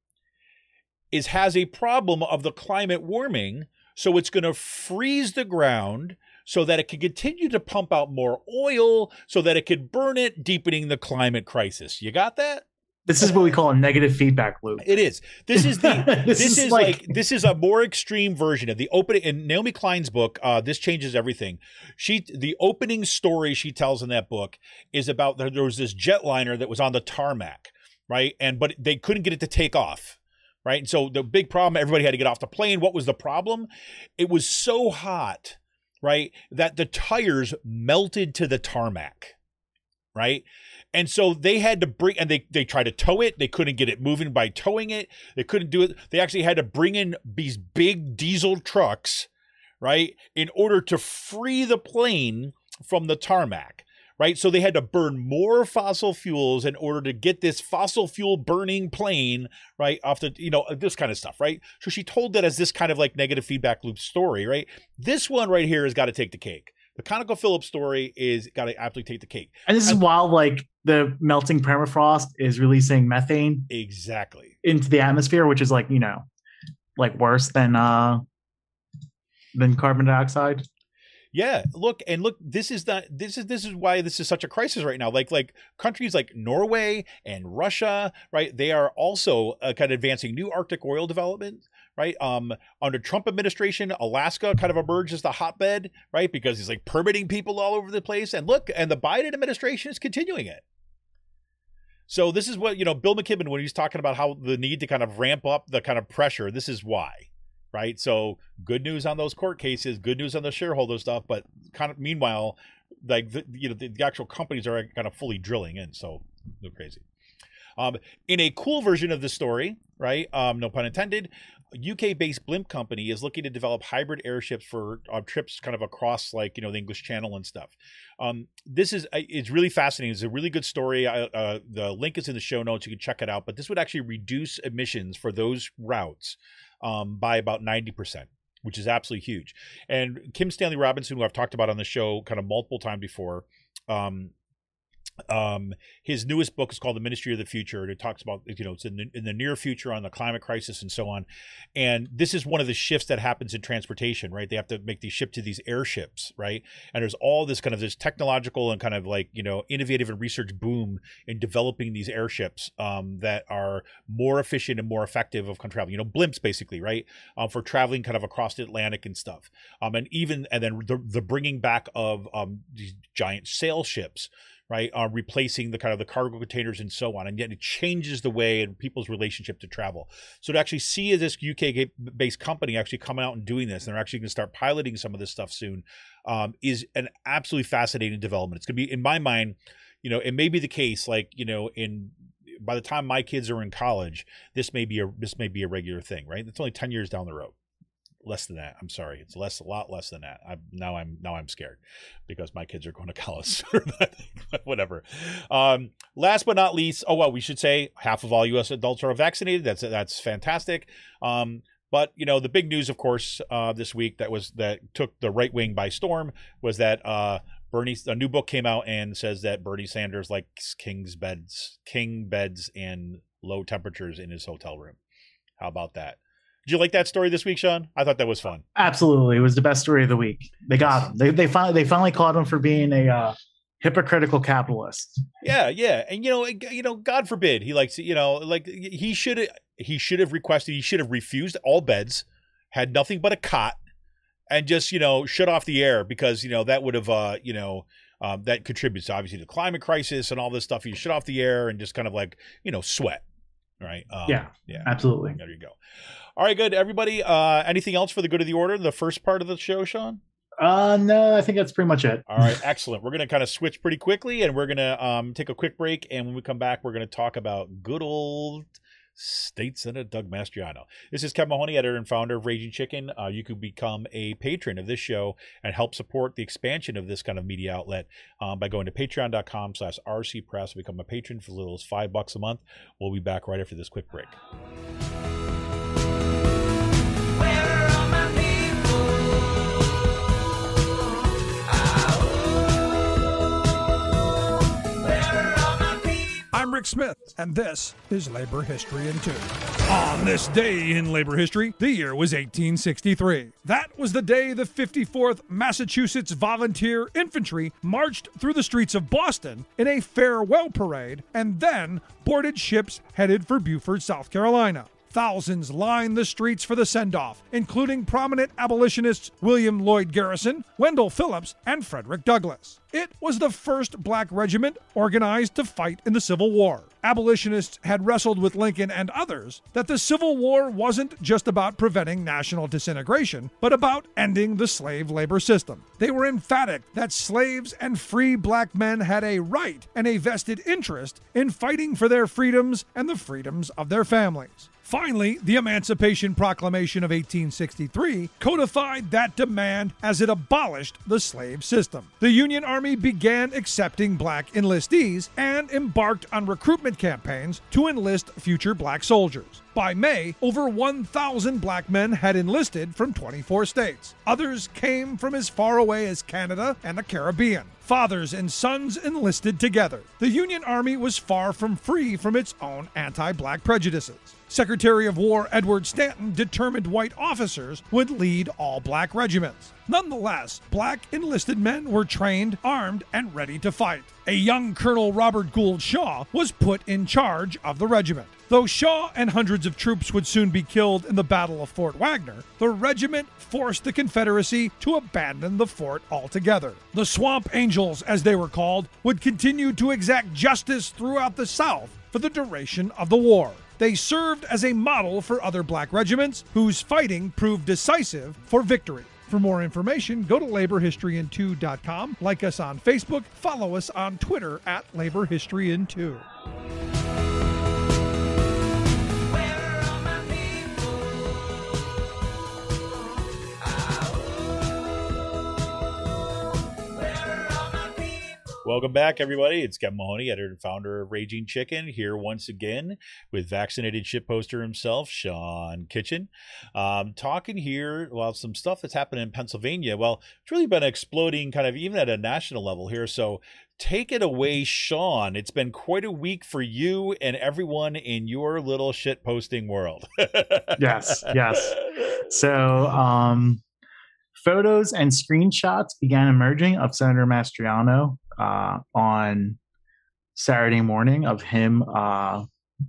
S3: is has a problem of the climate warming. So it's going to freeze the ground so that it can continue to pump out more oil so that it could burn it, deepening the climate crisis. You got that?
S4: This is what we call a negative feedback loop.
S3: It is. This is the
S4: This
S3: this,
S4: is
S3: is,
S4: like-
S3: like, this is a more extreme version of the opening in Naomi Klein's book. Uh, This Changes Everything. She the opening story she tells in that book is about there, there was this jetliner that was on the tarmac, right? And but they couldn't get it to take off. Right. And so the big problem, everybody had to get off the plane. What was the problem? It was so hot, right, that the tires melted to the tarmac. Right. And so they had to bring, and they, they tried to tow it. They couldn't get it moving by towing it. They couldn't do it. They actually had to bring in these big diesel trucks, right, in order to free the plane from the tarmac. Right. So they had to burn more fossil fuels in order to get this fossil fuel burning plane, right, off the, you know, this kind of stuff. Right. So she told that as this kind of like negative feedback loop story. Right. This one right here has got to take the cake. The ConocoPhillips story is got to absolutely take the cake.
S4: And this is while like the melting permafrost is releasing methane
S3: Exactly.
S4: into the atmosphere, which is like, you know, like worse than uh than carbon dioxide.
S3: Yeah, look, and look, this is not this is this is why this is such a crisis right now. Like like countries like Norway and Russia, right? They are also uh, kind of advancing new Arctic oil development, right? Um, under Trump administration, Alaska kind of emerged as the hotbed, right? Because he's like permitting people all over the place. And look, and the Biden administration is continuing it. So this is what, you know, Bill McKibben, when he's talking about how the need to kind of ramp up the kind of pressure, this is why. Right. So good news on those court cases, good news on the shareholder stuff. But kind of meanwhile, like, the, you know, the, the actual companies are kind of fully drilling in. So they're crazy. Um, in a cool version of the story, right? Um, no pun intended. A U K-based blimp company is looking to develop hybrid airships for uh, trips kind of across, like, you know, the English Channel and stuff. Um, this is it's really fascinating. It's a really good story. I, uh, the link is in the show notes. You can check it out. But this would actually reduce emissions for those routes um, by about ninety percent, which is absolutely huge. And Kim Stanley Robinson, who I've talked about on the show kind of multiple times before, um, Um, his newest book is called The Ministry of the Future, and it talks about, you know, it's in the, in the near future on the climate crisis and so on. And this is one of the shifts that happens in transportation, right? They have to make these shift to these airships, right? And there's all this kind of this technological and kind of like, you know, innovative and research boom in developing these airships um, that are more efficient and more effective of kind of traveling, you know, blimps basically, right? Um, for traveling kind of across the Atlantic and stuff. Um, and even, and then the, the bringing back of um, these giant sail ships, right, uh, replacing the kind of the cargo containers and so on, and yet it changes the way and people's relationship to travel. So to actually see this U K-based company actually coming out and doing this, and they're actually going to start piloting some of this stuff soon, um, is an absolutely fascinating development. It's going to be, in my mind, you know, it may be the case, like, you know, in by the time my kids are in college, this may be a this may be a regular thing, right? It's only ten years down the road. Less than that. I'm sorry. It's less, a lot less than that. I'm now I'm now I'm scared because my kids are going to college. Whatever. Um, last but not least, oh well, we should say half of all U S adults are vaccinated. That's that's fantastic. Um, but you know, the big news, of course, uh, this week that was that took the right wing by storm was that uh, Bernie, a new book came out and says that Bernie Sanders likes king's beds, king beds, and low temperatures in his hotel room. How about that? Did you like that story this week, Sean? I thought that was fun.
S4: Absolutely. It was the best story of the week. They got him. They they finally they finally caught him for being a uh, hypocritical capitalist.
S3: Yeah, yeah. And you know, you know, God forbid he likes, you know, like he should he should have requested, he should have refused all beds, had nothing but a cot, and just, you know, shut off the air, because, you know, that would have uh, you know, um, that contributes obviously to the climate crisis and all this stuff. You shut off the air and just kind of like, you know, sweat. Right. Um,
S4: yeah.
S3: Yeah.
S4: Absolutely.
S3: There you go. All right, good. Everybody, uh, anything else for the good of the order? The first part of the show, Sean?
S4: Uh, no, I think that's pretty much it.
S3: All right, excellent. We're going to kind of switch pretty quickly, and we're going to um, take a quick break. And when we come back, we're going to talk about good old State Senator Doug Mastriano. This is Kevin Mahoney, editor and founder of Raging Chicken. Uh, you could become a patron of this show and help support the expansion of this kind of media outlet um, by going to patreon.com slash rcpress. Become a patron for as little as five bucks a month. We'll be back right after this quick break.
S2: Where are my people? Ah, where are my people?
S5: I'm Rick Smith, and this is Labor History in Two. On this day in labor history, the year was eighteen sixty-three. That was the day the fifty-fourth Massachusetts Volunteer Infantry marched through the streets of Boston in a farewell parade and then boarded ships headed for Beaufort, South Carolina. Thousands lined the streets for the send-off, including prominent abolitionists William Lloyd Garrison, Wendell Phillips, and Frederick Douglass. It was the first black regiment organized to fight in the Civil War. Abolitionists had wrestled with Lincoln and others that the Civil War wasn't just about preventing national disintegration, but about ending the slave labor system. They were emphatic that slaves and free black men had a right and a vested interest in fighting for their freedoms and the freedoms of their families. Finally, the Emancipation Proclamation of eighteen sixty-three codified that demand as it abolished the slave system. The Union Army began accepting black enlistees and embarked on recruitment campaigns to enlist future black soldiers. By May, over one thousand black men had enlisted from twenty-four states. Others came from as far away as Canada and the Caribbean. Fathers and sons enlisted together. The Union Army was far from free from its own anti-black prejudices. Secretary of War Edward Stanton determined white officers would lead all black regiments. Nonetheless, black enlisted men were trained, armed, and ready to fight. A young Colonel Robert Gould Shaw was put in charge of the regiment. Though Shaw and hundreds of troops would soon be killed in the Battle of Fort Wagner, the regiment forced the Confederacy to abandon the fort altogether. The Swamp Angels, as they were called, would continue to exact justice throughout the South for the duration of the war. They served as a model for other black regiments whose fighting proved decisive for victory. For more information, go to labor history in two dot com, like us on Facebook, follow us on Twitter at labor history in two.
S3: Welcome back, everybody. It's Kevin Mahoney, editor and founder of Raging Chicken, here once again with vaccinated shitposter himself, Sean Kitchen. Um, talking here about some stuff that's happened in Pennsylvania. Well, it's really been exploding kind of even at a national level here. So take it away, Sean. It's been quite a week for you and everyone in your little shitposting world.
S4: Yes, yes. So, um, photos and screenshots began emerging of Senator Mastriano uh, on Saturday morning of him, uh,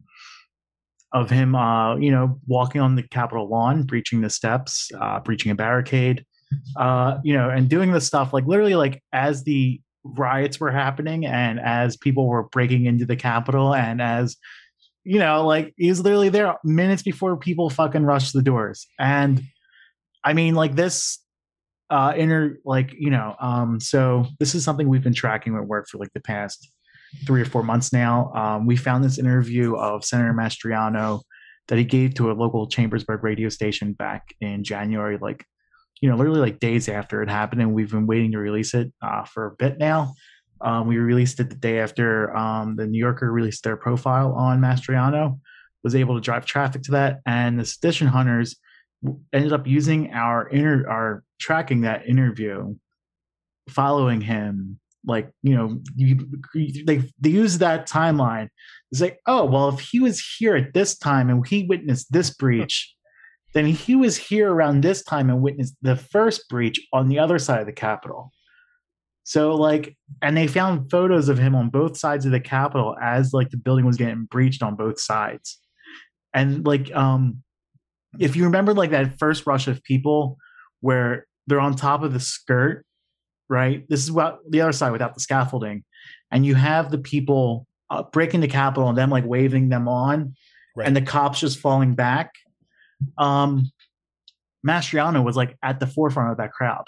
S4: of him, uh, you know, walking on the Capitol lawn, breaching the steps, uh, breaching a barricade, uh, you know, and doing this stuff like literally like as the riots were happening and as people were breaking into the Capitol and as you know, like he's literally there minutes before people fucking rush the doors. And I mean, like this uh inner like, you know, um, so this is something we've been tracking at work for like the past three or four months now. Um, we found this interview of Senator Mastriano that he gave to a local Chambersburg radio station back in January, like, you know, literally like days after it happened. And we've been waiting to release it uh, for a bit now. Um, we released it the day after um, the New Yorker released their profile on Mastriano, was able to drive traffic to that. And the sedition hunters ended up using our inter- our tracking that interview, following him. Like, you know, you, they, they use that timeline. It's like, oh, well, if he was here at this time and he witnessed this breach, then he was here around this time and witnessed the first breach on the other side of the Capitol. So like, and they found photos of him on both sides of the Capitol as like the building was getting breached on both sides. And like, um, if you remember like that first rush of people where they're on top of the skirt, right? This is what the other side without the scaffolding. And you have the people uh, breaking the Capitol and them like waving them on right. And the cops just falling back. Um, Mastriano was like at the forefront of that crowd.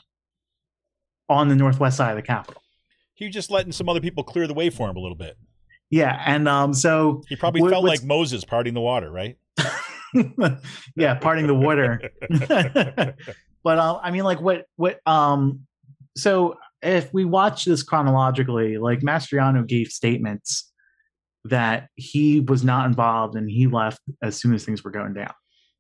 S4: On the northwest side of the Capitol.
S3: He was just letting some other people clear the way for him a little bit.
S4: Yeah, and um, so
S3: he probably felt like Moses parting the water, right?
S4: Yeah, parting the water. But uh, I mean, like, what, what? Um, so if we watch this chronologically, like Mastriano gave statements that he was not involved and he left as soon as things were going down.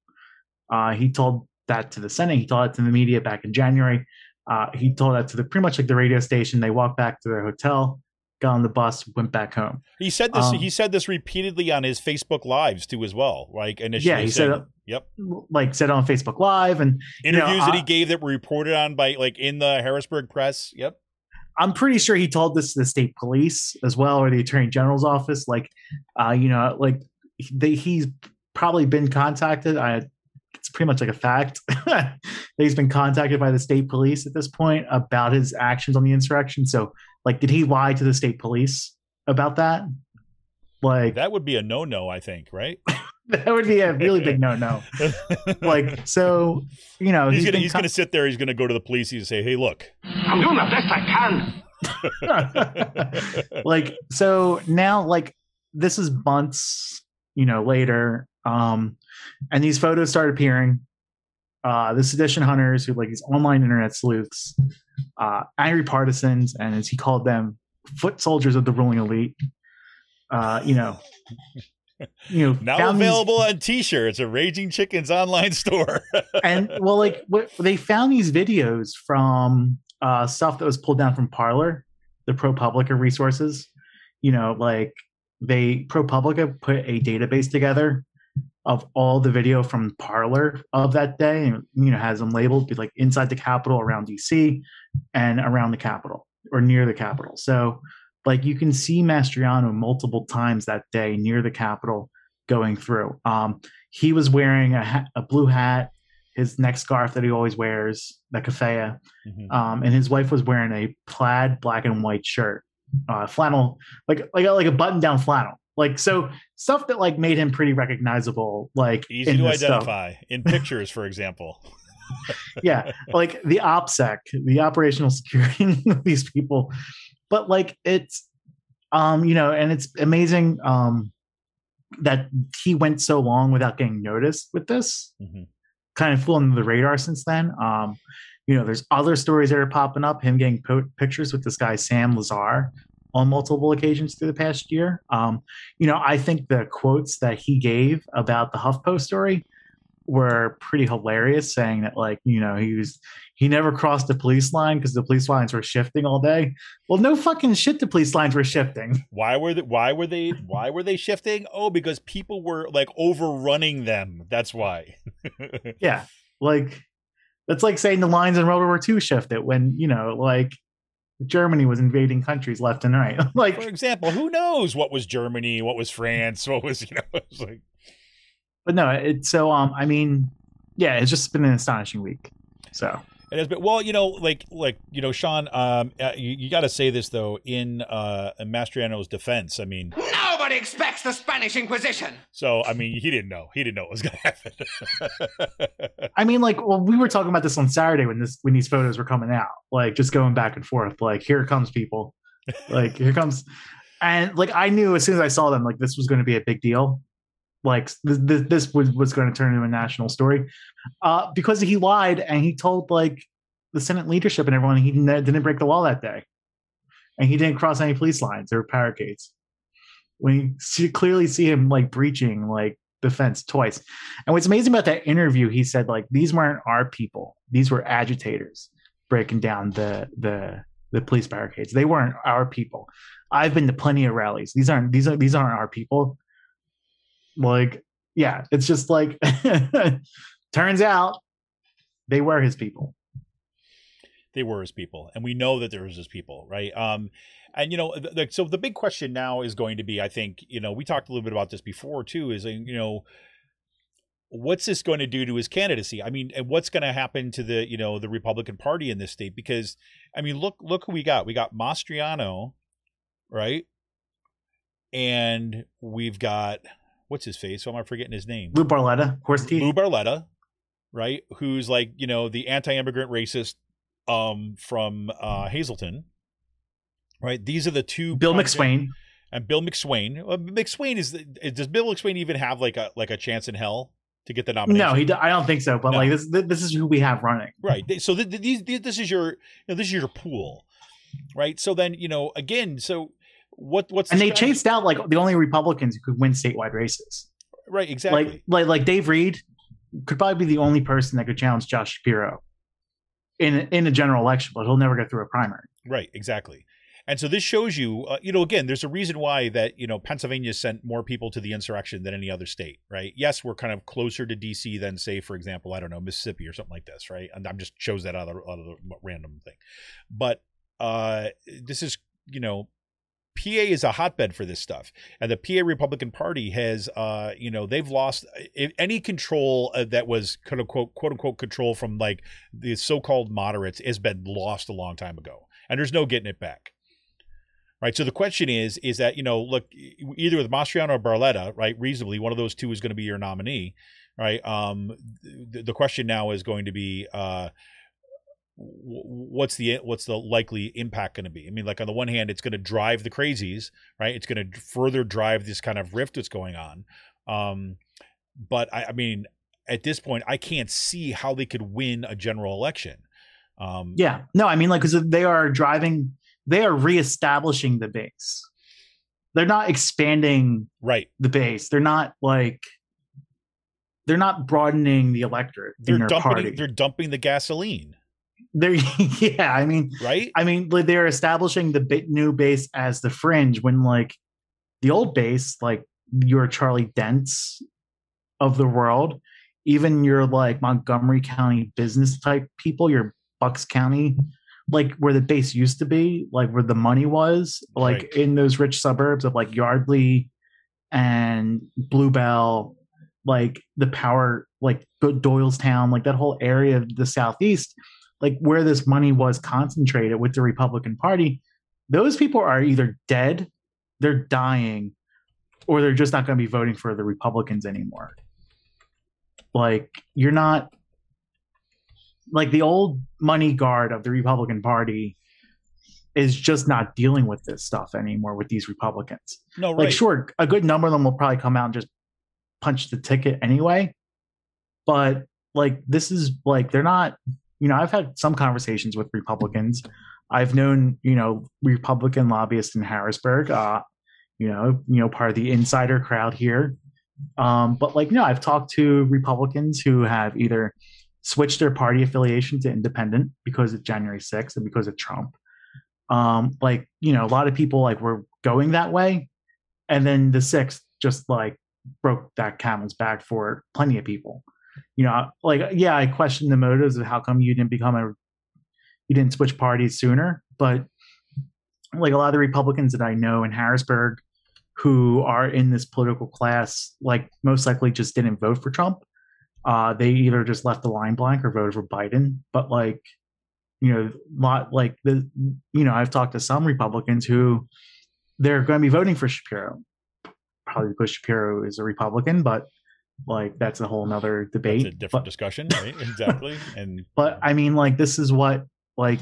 S4: Uh, he told that to the Senate. He told it to the media back in January. Uh, he told that to the pretty much like the radio station. They walked back to their hotel, got on the bus, went back home.
S3: He said this.
S4: Um,
S3: he said this repeatedly on his Facebook lives too, as well. Like initially,
S4: yeah, he
S3: saying,
S4: said,
S3: "Yep,"
S4: like said on Facebook Live and
S3: interviews
S4: you know,
S3: that
S4: I,
S3: he gave that were reported on by like in the Harrisburg Press. Yep,
S4: I'm pretty sure he told this to the state police as well, or the Attorney General's office. Like, uh, you know, like they, he's probably been contacted. I. It's pretty much like a fact that he's been contacted by the state police at this point about his actions on the insurrection. So, like, did he lie to the state police about that? Like,
S3: that would be a no-no, I think, right?
S4: That would be a really big no-no. Like, so, you know,
S3: he's,
S4: he's
S3: gonna he's
S4: con-
S3: gonna sit there. He's gonna go to the police and say, "Hey, look,
S2: I'm doing the best I can."
S4: Like, so now, like, this is months, you know, later. Um, and these photos start appearing. Uh, the sedition hunters, who like these online internet sleuths, uh, angry partisans, and as he called them, foot soldiers of the ruling elite. Uh, you know, you know,
S3: now available
S4: these,
S3: on T-shirts at Raging Chicken's online store.
S4: And well, like what they found these videos from uh, stuff that was pulled down from Parler, the ProPublica resources. You know, like they ProPublica put a database together of all the video from Parler of that day, and you know has them labeled like inside the Capitol, around D C, and around the Capitol or near the Capitol. So, like you can see Mastriano multiple times that day near the Capitol going through. Um, he was wearing a, hat, a blue hat, his neck scarf that he always wears, the keffiyeh, mm-hmm. um, and his wife was wearing a plaid black and white shirt, uh, flannel, like like like a button down flannel. Like, so stuff that like made him pretty recognizable, like
S3: easy to identify stuff. In pictures, for example.
S4: Yeah. Like the OPSEC, the operational security of these people. But like, it's, um, you know, and it's amazing um, that he went so long without getting noticed with this, mm-hmm. kind of flew under the radar since then. Um, you know, there's other stories that are popping up, him getting po- pictures with this guy, Sam Lazar, on multiple occasions through the past year. Um, you know, I think the quotes that he gave about the HuffPo story were pretty hilarious, saying that, like, you know, he was he never crossed the police line because the police lines were shifting all day. Well, no fucking shit, the police lines were shifting.
S3: Why were they, why were they why were they shifting? Oh, because people were like overrunning them. That's why.
S4: Yeah, like that's like saying the lines in World War Two shifted when, you know, like Germany was invading countries left and right. Like,
S3: for example, who knows what was Germany, what was France, what was, you know, it was like.
S4: But no, it's so um I mean, yeah, it's just been an astonishing week. So
S3: it has been, well, you know, like like you know, Sean, um, uh, you, you got to say this though in uh in Mastriano's defense. I mean,
S6: nobody expects the Spanish Inquisition.
S3: So I mean, he didn't know. He didn't know what was going to happen.
S4: I mean, like, well, we were talking about this on Saturday when this when these photos were coming out, like just going back and forth. Like, here it comes, people. Like, here comes, and like I knew as soon as I saw them, like this was going to be a big deal. Like this, this, this was, was going to turn into a national story, uh, because he lied and he told like the Senate leadership and everyone he didn't, didn't break the law that day, and he didn't cross any police lines or barricades. When you see, clearly see him like breaching like the fence twice. And what's amazing about that interview, he said like these weren't our people; these were agitators breaking down the the the police barricades. They weren't our people. I've been to plenty of rallies. These aren't these are these aren't our people. Like, yeah, it's just like, turns out they were his people.
S3: They were his people. And we know that there was his people, right? Um, and, you know, the, the, so the big question now is going to be, I think, you know, we talked a little bit about this before too, is, you know, what's this going to do to his candidacy? I mean, and what's going to happen to the, you know, the Republican Party in this state? Because, I mean, look, look who we got. We got Mastriano, right? And we've got... what's his face? Why am I forgetting his name?
S4: Lou Barletta, horse teeth.
S3: Lou Barletta, right? Who's like, you know, the anti-immigrant racist um, from uh, Hazleton, right? These are the two.
S4: Bill
S3: content-
S4: McSwain.
S3: And Bill McSwain. Well, McSwain is, does Bill McSwain even have like a like a chance in hell to get the nomination?
S4: No, he. I don't think so. But no. like this, this is who we have running.
S3: Right. So th- th- these, this is your, you know, this is your pool, right? So then, you know, again, so. What what's
S4: and
S3: the
S4: they
S3: strategy?
S4: chased out like the only Republicans who could win statewide races,
S3: right? Exactly.
S4: Like like like Dave Reed could probably be the only person that could challenge Josh Shapiro in in a general election, but he'll never get through a primary.
S3: Right. Exactly. And so this shows you, uh, you know, again, there's a reason why that, you know, Pennsylvania sent more people to the insurrection than any other state, right? Yes, we're kind of closer to D C than, say, for example, I don't know, Mississippi or something like this, right? And I'm just chose that out of, out of the random thing, but uh, this is, you know. P A is a hotbed for this stuff, and the P A Republican Party has, uh, you know, they've lost any control that was quote unquote, quote unquote control from like the so-called moderates has been lost a long time ago, and there's no getting it back. Right. So the question is, is that, you know, look, either with Mastriano or Barletta, right? Reasonably, one of those two is going to be your nominee, right? Um, the, the question now is going to be, uh, what's the what's the likely impact going to be? I mean, like on the one hand, it's going to drive the crazies, right? It's going to further drive this kind of rift that's going on. Um, but I, I mean, at this point, I can't see how they could win a general election. Um,
S4: yeah, no, I mean, like, because they are driving, they are reestablishing the base. They're not expanding
S3: right
S4: the base. They're not like. They're not broadening the electorate
S3: they're
S4: in their
S3: dumping,
S4: party.
S3: They're dumping the gasoline.
S4: They're yeah, I mean,
S3: right?
S4: I mean, they're establishing the bit new base as the fringe when, like, the old base, like your Charlie Dents of the world, even your like Montgomery County business type people, your Bucks County, like where the base used to be, like where the money was, like
S3: right.
S4: in those rich suburbs of like Yardley and Bluebell, like the power, like Doylestown, like that whole area of the Southeast. Like where this money was concentrated with the Republican Party, those people are either dead, they're dying, or they're just not going to be voting for the Republicans anymore. Like you're not like the old money guard of the Republican Party is just not dealing with this stuff anymore with these Republicans.
S3: No, right.
S4: Like sure, a good number of them will probably come out and just punch the ticket anyway. But like this is like they're not. you know, I've had some conversations with Republicans. I've known, you know, Republican lobbyists in Harrisburg, uh, you know, you know, part of the insider crowd here. Um, but like, no, I've talked to Republicans who have either switched their party affiliation to independent because of January sixth and because of Trump. Um, like, you know, a lot of people like were going that way. And then the sixth just like broke that camel's back for plenty of people. You know, like, yeah, I question the motives of how come you didn't become a, you didn't switch parties sooner. But like a lot of the Republicans that I know in Harrisburg who are in this political class, like most likely just didn't vote for Trump. Uh, they either just left the line blank or voted for Biden. But like, you know, lot like the, you know, I've talked to some Republicans who they're going to be voting for Shapiro, probably because Shapiro is a Republican, but like that's a whole nother debate.
S3: That's a different
S4: but,
S3: discussion, right? Exactly. And
S4: but I mean, like this is what like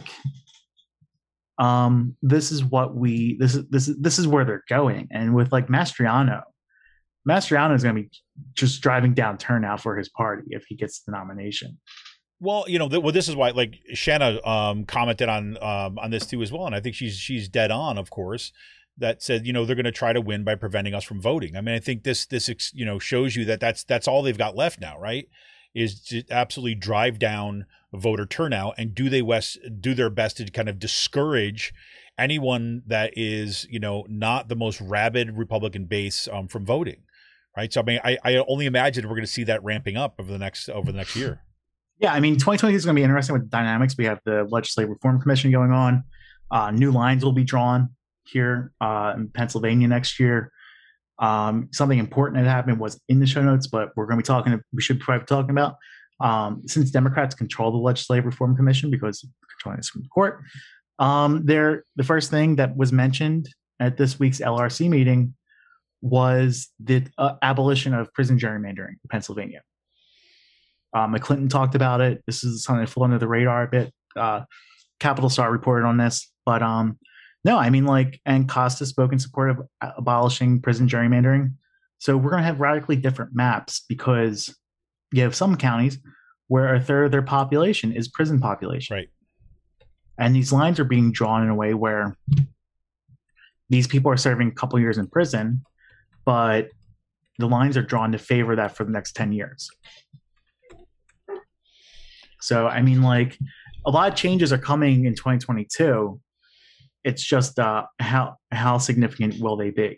S4: um this is what we this is this is this is where they're going. And with like Mastriano, Mastriano is going to be just driving down turnout for his party if he gets the nomination.
S3: Well, you know, th- well, this is why, like, Shanna um, commented on um, on this too as well, and I think she's she's dead on, of course. That said, you know, they're going to try to win by preventing us from voting. I mean, I think this this you know shows you that that's that's all they've got left now, right? Is to absolutely drive down voter turnout and do they west do their best to kind of discourage anyone that is, you know, not the most rabid Republican base um, from voting, right? So I mean, I, I only imagine we're going to see that ramping up over the next over the next year.
S4: Yeah, I mean, twenty twenty is going to be interesting with the dynamics. We have the Legislative Reform Commission going on. Uh, new lines will be drawn here uh, in Pennsylvania next year. Um, something important that happened was in the show notes, but we're going to be talking. We should probably be talking about um, since Democrats control the Legislative Reform Commission because controlling the Supreme Court. Um, there, the first thing that was mentioned at this week's L R C meeting was the uh, abolition of prison gerrymandering in Pennsylvania. Um, McClinton talked about it. This is something that flew under the radar a bit. Uh, Capital Star reported on this, but um, no, I mean, like, and Costa spoke in support of abolishing prison gerrymandering. So we're going to have radically different maps because you have some counties where a third of their population is prison population.
S3: Right.
S4: And these lines are being drawn in a way where these people are serving a couple years in prison, but the lines are drawn to favor that for the next ten years. So, I mean, like, a lot of changes are coming in twenty twenty-two. It's just uh, how how significant will they be?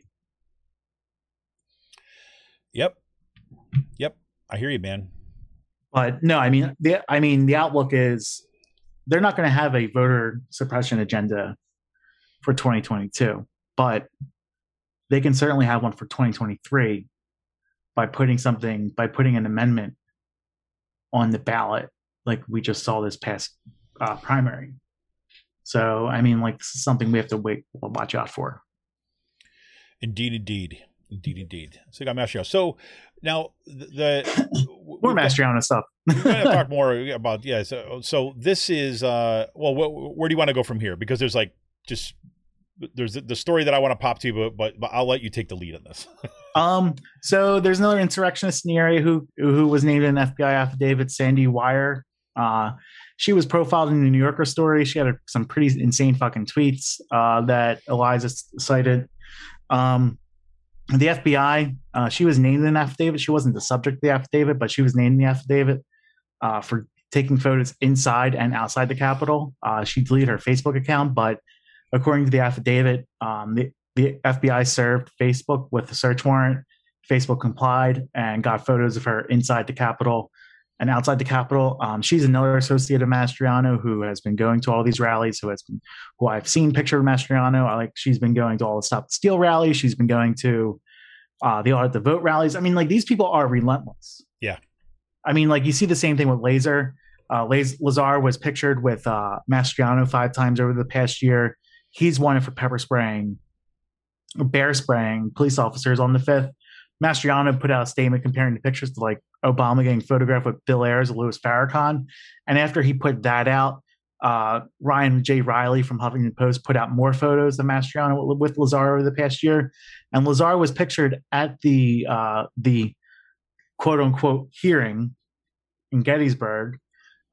S3: Yep. Yep. I hear you, man.
S4: But no, I mean, the I mean, the outlook is they're not going to have a voter suppression agenda for twenty twenty-two, but they can certainly have one for twenty twenty-three by putting something by putting an amendment on the ballot, like we just saw this past uh, primary. So, I mean, like, this is something we have to wait, watch out for.
S3: Indeed, indeed, indeed, indeed. So, you got Mastriano. So now the
S4: more Mastriano stuff.
S3: We're going to talk more about yeah. So, so this is uh, well, wh- where do you want to go from here? Because there's like just there's the story that I want to pop to, but but, but I'll let you take the lead on this.
S4: um. So there's another insurrectionist in the area who who was named in an F B I affidavit, Sandy Wire. Uh, she was profiled in the New Yorker story. She had a, some pretty insane fucking tweets uh, that Eliza cited. Um, the F B I, uh, she was named in an affidavit. She wasn't the subject of the affidavit, but she was named in the affidavit uh, for taking photos inside and outside the Capitol. Uh, she deleted her Facebook account, but according to the affidavit, um, the, the F B I served Facebook with a search warrant. Facebook complied and got photos of her inside the Capitol and outside the Capitol. Um, she's another associate of Mastriano who has been going to all these rallies, who has been, who I've seen picture of Mastriano. I like, she's been going to all the Stop the Steal rallies. She's been going to uh, the Audit the Vote rallies. I mean, like, these people are relentless.
S3: Yeah.
S4: I mean, like, you see the same thing with Laser. Uh, Laz- Lazar was pictured with uh, Mastriano five times over the past year. He's wanted for pepper spraying, bear spraying police officers on the fifth. Mastriano put out a statement comparing the pictures to like Obama getting photographed with Bill Ayers and Louis Farrakhan. And after he put that out, uh, Ryan J. Riley from Huffington Post put out more photos of Mastriano with Lazar over the past year. And Lazar was pictured at the uh, the quote unquote hearing in Gettysburg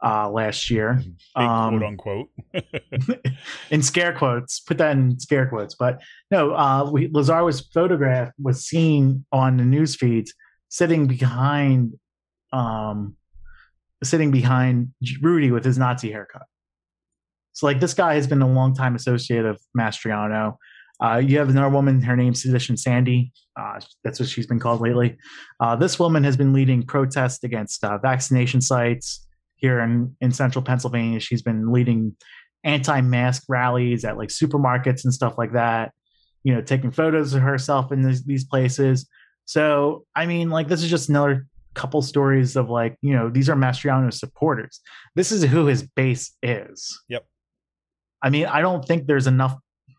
S4: uh, last year.
S3: Big
S4: Um,
S3: quote unquote.
S4: in scare quotes, put that in scare quotes. But no, uh, we, Lazar was photographed, was seen on the news feeds sitting behind, um, sitting behind Rudy with his Nazi haircut. So like this guy has been a long time associate of Mastriano. Uh, you have another woman, her name's Sedition Sandy. Uh, that's what she's been called lately. Uh, this woman has been leading protests against uh, vaccination sites here in, in central Pennsylvania. She's been leading anti-mask rallies at like supermarkets and stuff like that, you know, taking photos of herself in this, these places. So, I mean, like, this is just another couple stories of like, you know, these are Mastriano supporters. This is who his base is.
S3: Yep.
S4: I mean, I don't think there's enough.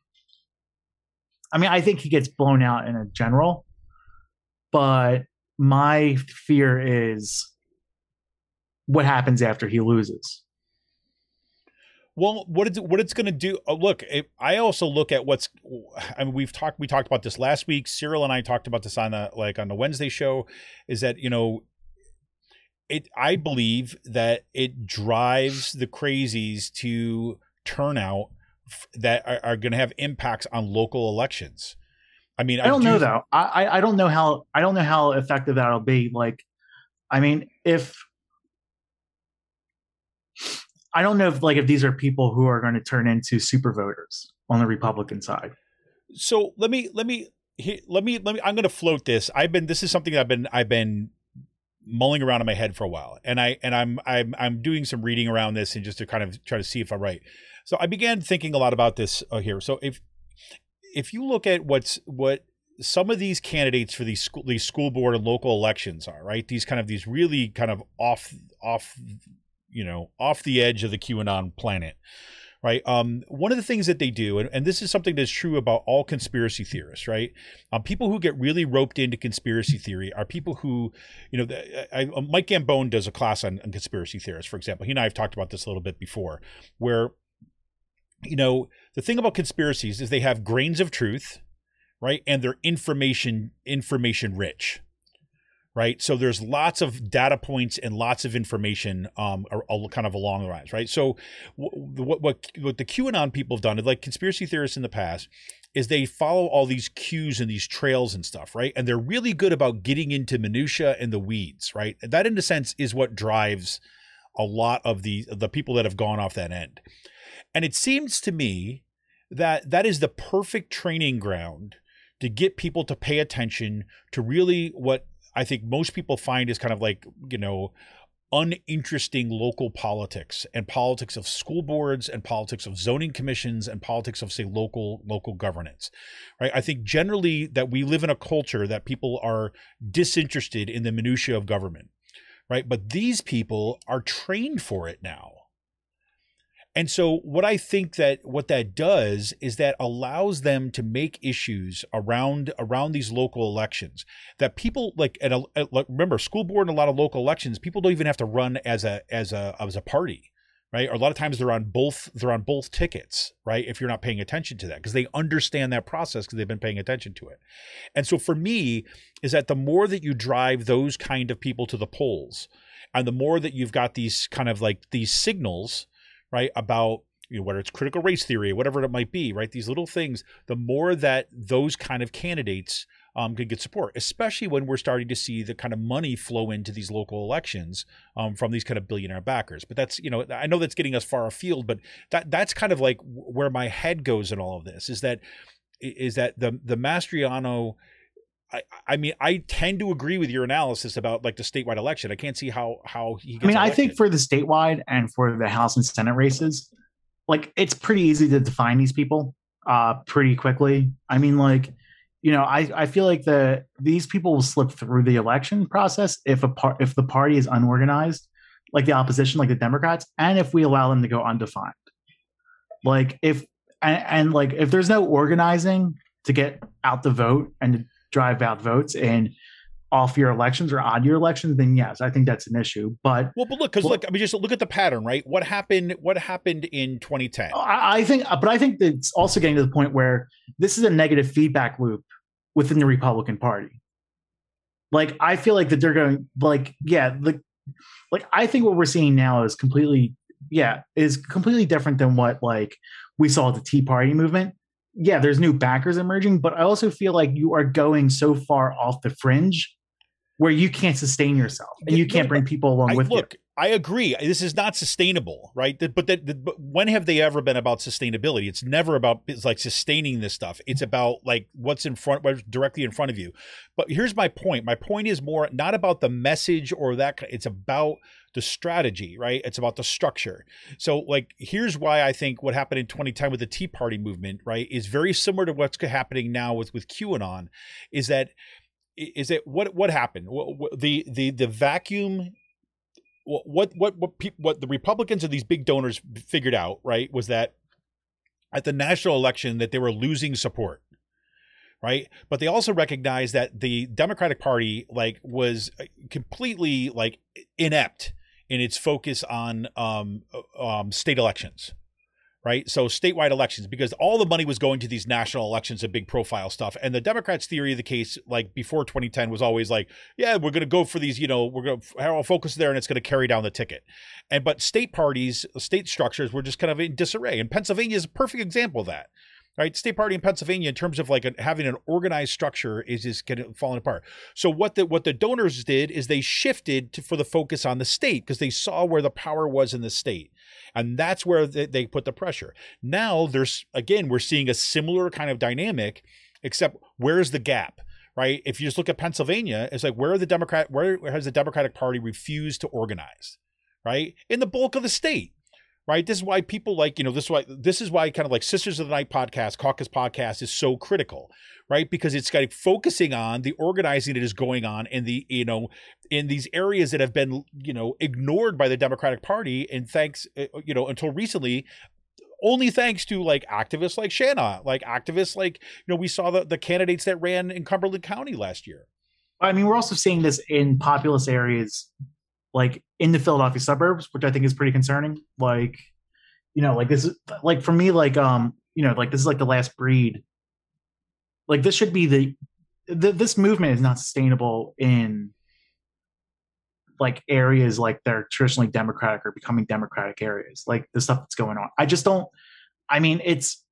S4: I mean, I think he gets blown out in a general, but my fear is what happens after he loses.
S3: Well, what it's what it's going to do? Oh, look, it, I also look at what's. I mean, we've talked. We talked about this last week. Cyril and I talked about this on the like on the Wednesday show. Is that you know, it? I believe that it drives the crazies to turn out that are, are going to have impacts on local elections. I mean,
S4: I don't
S3: I do,
S4: know though. I I don't know how I don't know how effective that'll be. Like, I mean, if. I don't know if like if these are people who are going to turn into super voters on the Republican side.
S3: So let me let me let me let me. I'm going to float this. I've been. This is something I've been. I've been mulling around in my head for a while, and I and I'm I'm I'm doing some reading around this and just to kind of try to see if I'm right. So I began thinking a lot about this uh, here. So if if you look at what's what some of these candidates for these school these school board and local elections are, right? These kind of these really kind of off off. you know, off the edge of the QAnon planet, right? Um, one of the things that they do, and, and this is something that's true about all conspiracy theorists, right? Um, people who get really roped into conspiracy theory are people who, you know, the, I, I, Mike Gambone does a class on, on conspiracy theorists, for example. He and I have talked about this a little bit before, where, you know, the thing about conspiracies is they have grains of truth, right? And they're information, information rich. Right. So there's lots of data points and lots of information um, are, are kind of along the lines. Right. So what, what what the QAnon people have done, like conspiracy theorists in the past, is they follow all these cues and these trails and stuff. Right. And they're really good about getting into minutia and the weeds. Right. And that, in a sense, is what drives a lot of the the people that have gone off that end. And it seems to me that that is the perfect training ground to get people to pay attention to really what I think most people find is kind of like, you know, uninteresting local politics and politics of school boards and politics of zoning commissions and politics of, say, local local governance, right? I think generally that we live in a culture that people are disinterested in the minutia of government, right? But these people are trained for it now. And so what I think that what that does is that allows them to make issues around around these local elections that people like, at a, at, remember, school board and a lot of local elections, people don't even have to run as a as a as a party, right? Or a lot of times they're on both they're on both tickets, right? If you're not paying attention to that, because they understand that process because they've been paying attention to it. And so for me is that the more that you drive those kind of people to the polls, and the more that you've got these kind of like these signals, right, about, you know, whether it's critical race theory, whatever it might be, right, these little things, the more that those kind of candidates um, could get support, especially when we're starting to see the kind of money flow into these local elections um, from these kind of billionaire backers. But that's, you know, I know that's getting us far afield, but that that's kind of like where my head goes in all of this, is that is that the the Mastriano. I, I mean, I tend to agree with your analysis about like the statewide election. I can't see how how he gets
S4: I mean,
S3: elected.
S4: I think for the statewide and for the House and Senate races, like, it's pretty easy to define these people uh, pretty quickly. I mean, like, you know, I, I feel like the these people will slip through the election process if a par- if the party is unorganized, like the opposition, like the Democrats, and if we allow them to go undefined. Like if and, and like if there's no organizing to get out the vote and to drive out votes and off year elections or odd year elections, then yes, I think that's an issue. But
S3: well, but look, because
S4: well,
S3: look, I mean, just look at the pattern, right? What happened? What happened in twenty ten?
S4: I, I think, but I think that it's also getting to the point where this is a negative feedback loop within the Republican Party. Like, I feel like that they're going, like, yeah, the like I think what we're seeing now is completely, yeah, is completely different than what like we saw at the Tea Party movement. Yeah, there's new backers emerging, but I also feel like you are going so far off the fringe where you can't sustain yourself and you can't bring people along
S3: I,
S4: with
S3: look,
S4: you.
S3: I agree. This is not sustainable, right? But that, but when have they ever been about sustainability? It's never about it's like sustaining this stuff. It's about like what's in front, what's directly in front of you. But here's my point. My point is more not about the message or that. It's about the strategy, right? It's about the structure. So like, here's why I think what happened in twenty ten with the Tea Party movement, right, is very similar to what's happening now with, with QAnon, is that, is that what, what happened? The, the, the vacuum, what, what, what, pe- what the Republicans and these big donors figured out, right, was that at the national election that they were losing support. Right. But they also recognized that the Democratic Party like was completely like inept in its focus on um, um, state elections. Right. So statewide elections, because all the money was going to these national elections and big profile stuff. And the Democrats' theory of the case, like before twenty ten, was always like, yeah, we're going to go for these, you know, we're going to have our focus there and it's going to carry down the ticket. And but state parties, state structures were just kind of in disarray. And Pennsylvania is a perfect example of that. Right, state party in Pennsylvania, in terms of like a, having an organized structure, is just getting falling apart. So what the what the donors did is they shifted to, for the focus on the state because they saw where the power was in the state, and that's where they, they put the pressure. Now there's again we're seeing a similar kind of dynamic, except where's the gap? Right, if you just look at Pennsylvania, it's like where are the Democrat where has the Democratic Party refused to organize? Right, in the bulk of the state. Right. This is why people like, you know, this is why this is why kind of like Sisters of the Night podcast, Caucus podcast is so critical. Right. Because it's kind of focusing on the organizing that is going on in the, you know, in these areas that have been, you know, ignored by the Democratic Party. And thanks, you know, until recently, only thanks to like activists like Shanna, like activists like, you know, we saw the, the candidates that ran in Cumberland County last year.
S4: I mean, we're also seeing this in populous areas like in the Philadelphia suburbs, which I think is pretty concerning. Like, you know, like this is like for me, like, um, you know, like this is like the last breed. Like this should be the, the this movement is not sustainable in like areas like they're traditionally Democratic or becoming Democratic areas, like the stuff that's going on. I just don't, I mean, it's,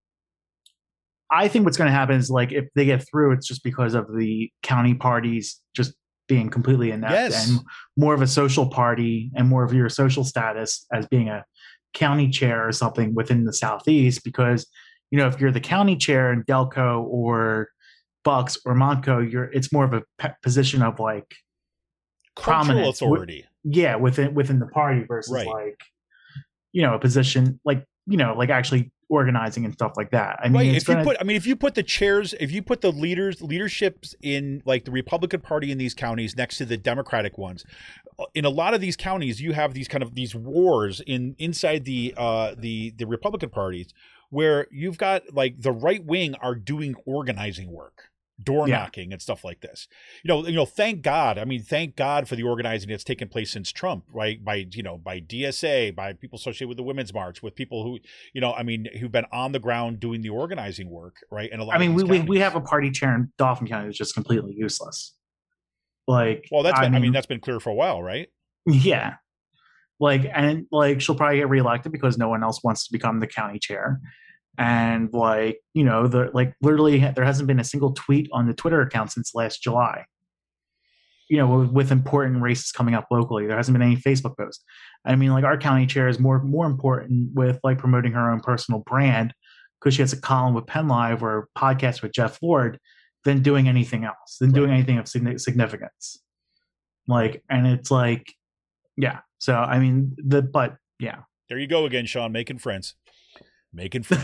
S4: I think what's going to happen is like if they get through, it's just because of the county parties just being completely inept
S3: yes.
S4: and more of a social party and more of your social status as being a county chair or something within the Southeast. Because, you know, if you're the county chair in Delco or Bucks or Montco, you're, it's more of a pe- position of like
S3: cultural authority.
S4: W- yeah. Within, within the party versus right. like, you know, a position like, you know, like actually organizing and stuff like that. I mean,
S3: right.
S4: if
S3: gonna...
S4: you
S3: put, I mean, if you put the chairs, if you put the leaders, leaderships in like the Republican Party in these counties next to the Democratic ones, in a lot of these counties, you have these kind of these wars in inside the uh, the the Republican parties where you've got like the right wing are doing organizing work. Door yeah. knocking and stuff like this, you know, you know, thank God. I mean, thank God for the organizing that's taken place since Trump, right? By, you know, by D S A, by people associated with the Women's March, with people who, you know, I mean, who've been on the ground doing the organizing work, right? And a lot
S4: I mean,
S3: of
S4: we, we
S3: counties.
S4: we have a party chair in Dauphin County that's just completely useless. Like,
S3: well, that's
S4: I
S3: been,
S4: mean,
S3: I mean, that's been clear for a while, right?
S4: Yeah. Like, and like, she'll probably get reelected because no one else wants to become the county chair. And like, you know, the like literally there hasn't been a single tweet on the Twitter account since last July. You know, with, with important races coming up locally, there hasn't been any Facebook post. I mean, like our county chair is more more important with like promoting her own personal brand because she has a column with Penn Live or a podcast with Jeff Lord than doing anything else, than right. doing anything of significance. Like, and it's like, yeah. So I mean, the but yeah.
S3: There you go again, Sean, making friends. Making friends.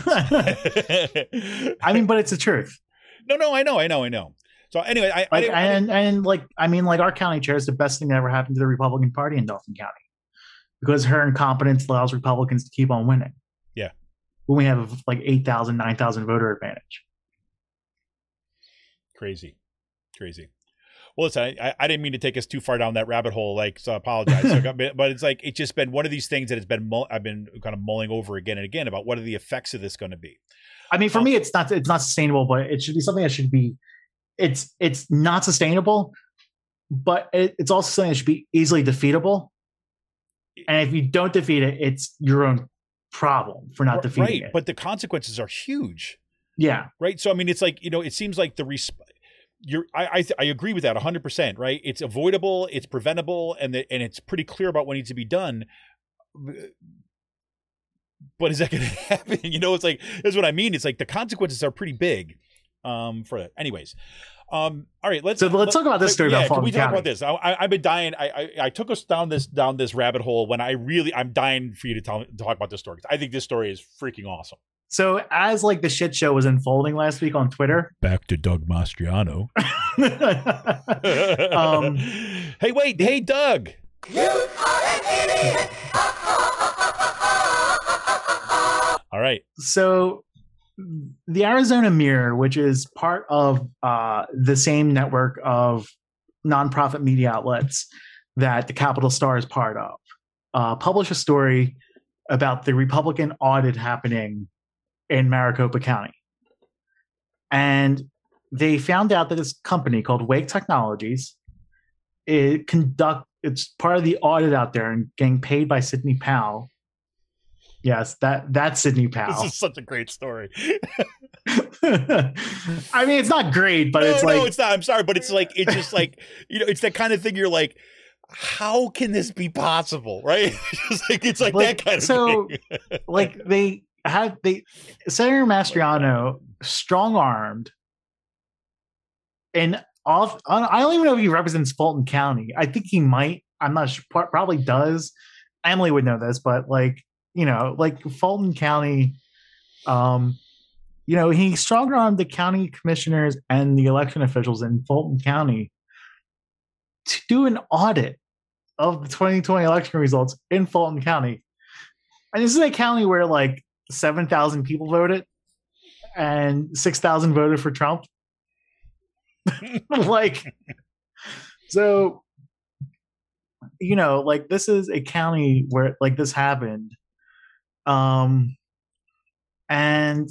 S4: I mean, but it's the truth.
S3: No, no, I know, I know, I know. So anyway, I,
S4: like,
S3: I, I
S4: and and like I mean, like our county chair is the best thing that ever happened to the Republican Party in Dauphin County because her incompetence allows Republicans to keep on winning.
S3: Yeah,
S4: when we have like eight thousand, nine thousand voter advantage.
S3: Crazy, crazy. Well, listen, I, I didn't mean to take us too far down that rabbit hole, like, so I apologize. So, but it's like, it's just been one of these things that has been, I've been kind of mulling over again and again about what are the effects of this going to be?
S4: I mean, for um, me, it's not, it's not sustainable, but it should be something that should be, it's, it's not sustainable, but it, it's also something that should be easily defeatable. and if you don't defeat it, it's your own problem for not defeating
S3: right,
S4: it.
S3: but the consequences are huge.
S4: Yeah,
S3: right. So I mean, it's like, you know, it seems like the resp- you're I I, th- I agree with that one hundred percent. Right, it's avoidable, it's preventable, and the, and it's pretty clear about what needs to be done. But is that going to happen? You know, it's like, that's what I mean. It's like the consequences are pretty big um, for it. Anyways. Um, all right, let's
S4: so let's
S3: let,
S4: talk about this story
S3: yeah,
S4: about
S3: can we
S4: Fulton
S3: talk
S4: County.
S3: about this? I, I, I've been dying. I, I I took us down this down this rabbit hole when I really I'm dying for you to tell talk about this story, because I think this story is freaking awesome.
S4: So as like the shit show was unfolding last week on Twitter,
S3: Back to Doug Mastriano.
S4: um,
S3: hey, wait, hey, Doug. All right.
S4: So the Arizona Mirror, which is part of uh, the same network of nonprofit media outlets that the Capitol Star is part of, uh, published a story about the Republican audit happening in Maricopa County. And they found out that this company called Wake Technologies, it conduct it's part of the audit out there and getting paid by Sidney Powell. Yes, that that's Sidney Powell.
S3: This is such a great story.
S4: I mean, it's not great, but
S3: no,
S4: it's
S3: no,
S4: like
S3: it's not. I'm sorry, but it's like it's just like, you know, it's that kind of thing. You're like, how can this be possible, right? It's like it's like,
S4: like,
S3: that kind of
S4: so,
S3: thing.
S4: like they have they Senator Mastriano strong armed, and off. I don't even know if he represents Fulton County. I think he might. I'm not sure. Probably does. Emily would know this, but like. You know, like Fulton County, um, you know, he strong armed the county commissioners and the election officials in Fulton County to do an audit of the twenty twenty election results in Fulton County. And this is a county where like seven thousand people voted and six thousand voted for Trump. Like, so, you know, like this is a county where like this happened. Um, and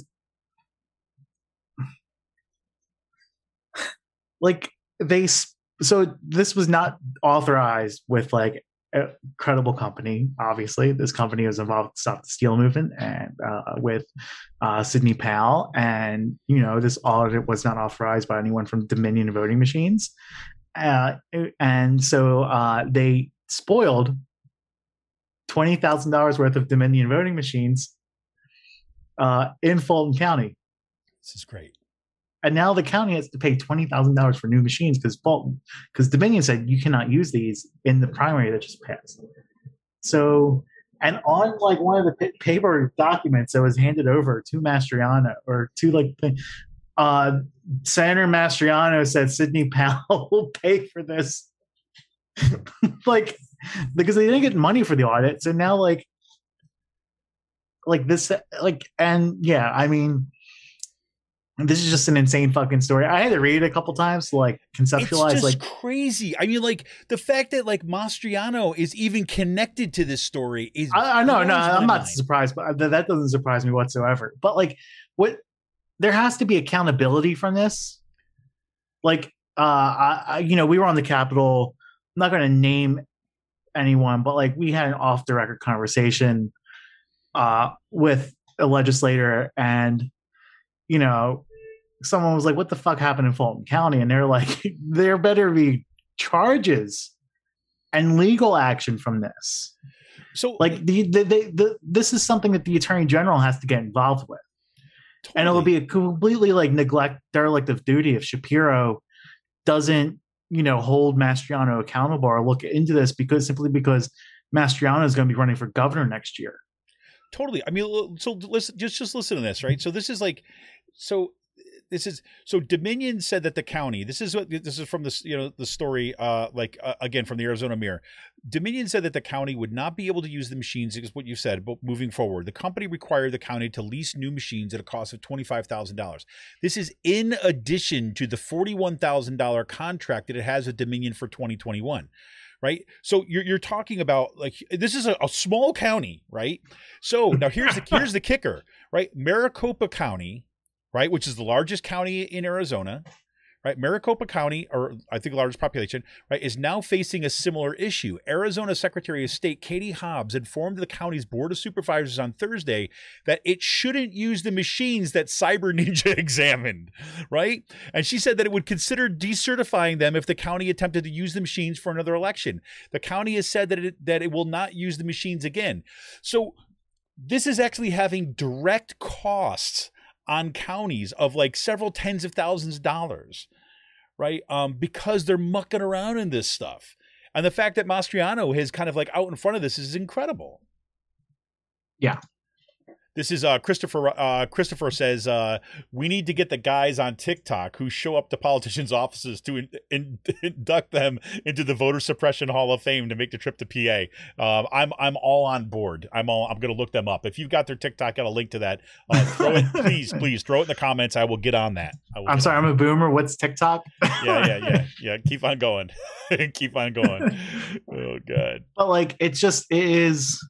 S4: like they, so this was not authorized with like a credible company. Obviously, this company was involved to stop the steal movement and uh, with uh, Sidney Powell. And, you know, this audit was not authorized by anyone from Dominion Voting Machines. Uh, and so uh, they spoiled twenty thousand dollars worth of Dominion voting machines uh, in Fulton County.
S3: This is great.
S4: And now the county has to pay twenty thousand dollars for new machines because Fulton, because Dominion said you cannot use these in the primary that just passed. So, and on like one of the p- paper documents that was handed over to Mastriano or to like, uh, Senator Mastriano said Sidney Powell will pay for this. Like, because they didn't get money for the audit. So now like, like this, like, and yeah, I mean, this is just an insane fucking story. I had to read it a couple times to like conceptualize.
S3: It's just
S4: like
S3: crazy. I mean, like the fact that like Mastriano is even connected to this story is.
S4: I, I know, no,
S3: blows my
S4: I'm not
S3: mind.
S4: surprised, but that, that doesn't surprise me whatsoever. But like, what there has to be accountability from this. Like, uh, I, I you know, we were on the Capitol. I'm not going to name anyone, but like we had an off the record conversation uh, with a legislator, and you know, someone was like, "What the fuck happened in Fulton County?" And they're like, "There better be charges and legal action from this."
S3: So
S4: Like the, the, the, the this is something that the Attorney General has to get involved with,
S3: totally.
S4: and it'll be a completely like neglect derelict of duty if Shapiro doesn't, you know, hold Mastriano accountable or look into this, because simply because Mastriano is going to be running for governor next year.
S3: Totally. I mean, so listen, just just listen to this, right? So this is like, so this is so Dominion said that the county. This is what this is from this, you know, the story. Uh, like uh, again from the Arizona Mirror, Dominion said that the county would not be able to use the machines. Is what you said. But moving forward, the company required the county to lease new machines at a cost of twenty five thousand dollars. This is in addition to the forty one thousand dollar contract that it has with Dominion for twenty twenty one. Right. So you're you're talking about like this is a, a small county. Right. So now here's the here's the kicker. Right. Maricopa County. Right. Which is the largest county in Arizona. right? Maricopa County, or I think the largest population, right, is now facing a similar issue. Arizona Secretary of State Katie Hobbs informed the county's Board of Supervisors on Thursday that it shouldn't use the machines that Cyber Ninja examined, right? And she said that it would consider decertifying them if the county attempted to use the machines for another election. The county has said that it, that it will not use the machines again. So this is actually having direct costs on counties of like several tens of thousands of dollars, right? Um, because they're mucking around in this stuff. And the fact that Mastriano is kind of like out in front of this is incredible.
S4: Yeah.
S3: This is uh, Christopher. Uh, Christopher says, uh, we need to get the guys on TikTok who show up to politicians' offices to in, in, induct them into the voter suppression Hall of Fame to make the trip to P A. Um, I'm I'm all on board. I'm all. I'm going to look them up. If you've got their TikTok, got a link to that. Uh, throw it, please, please throw it in the comments. I will get on that. I will
S4: I'm sorry,
S3: on
S4: I'm a boomer. What's TikTok?
S3: yeah, yeah, yeah, yeah. Keep on going. Keep on going. Oh God.
S4: But like, it's just it is.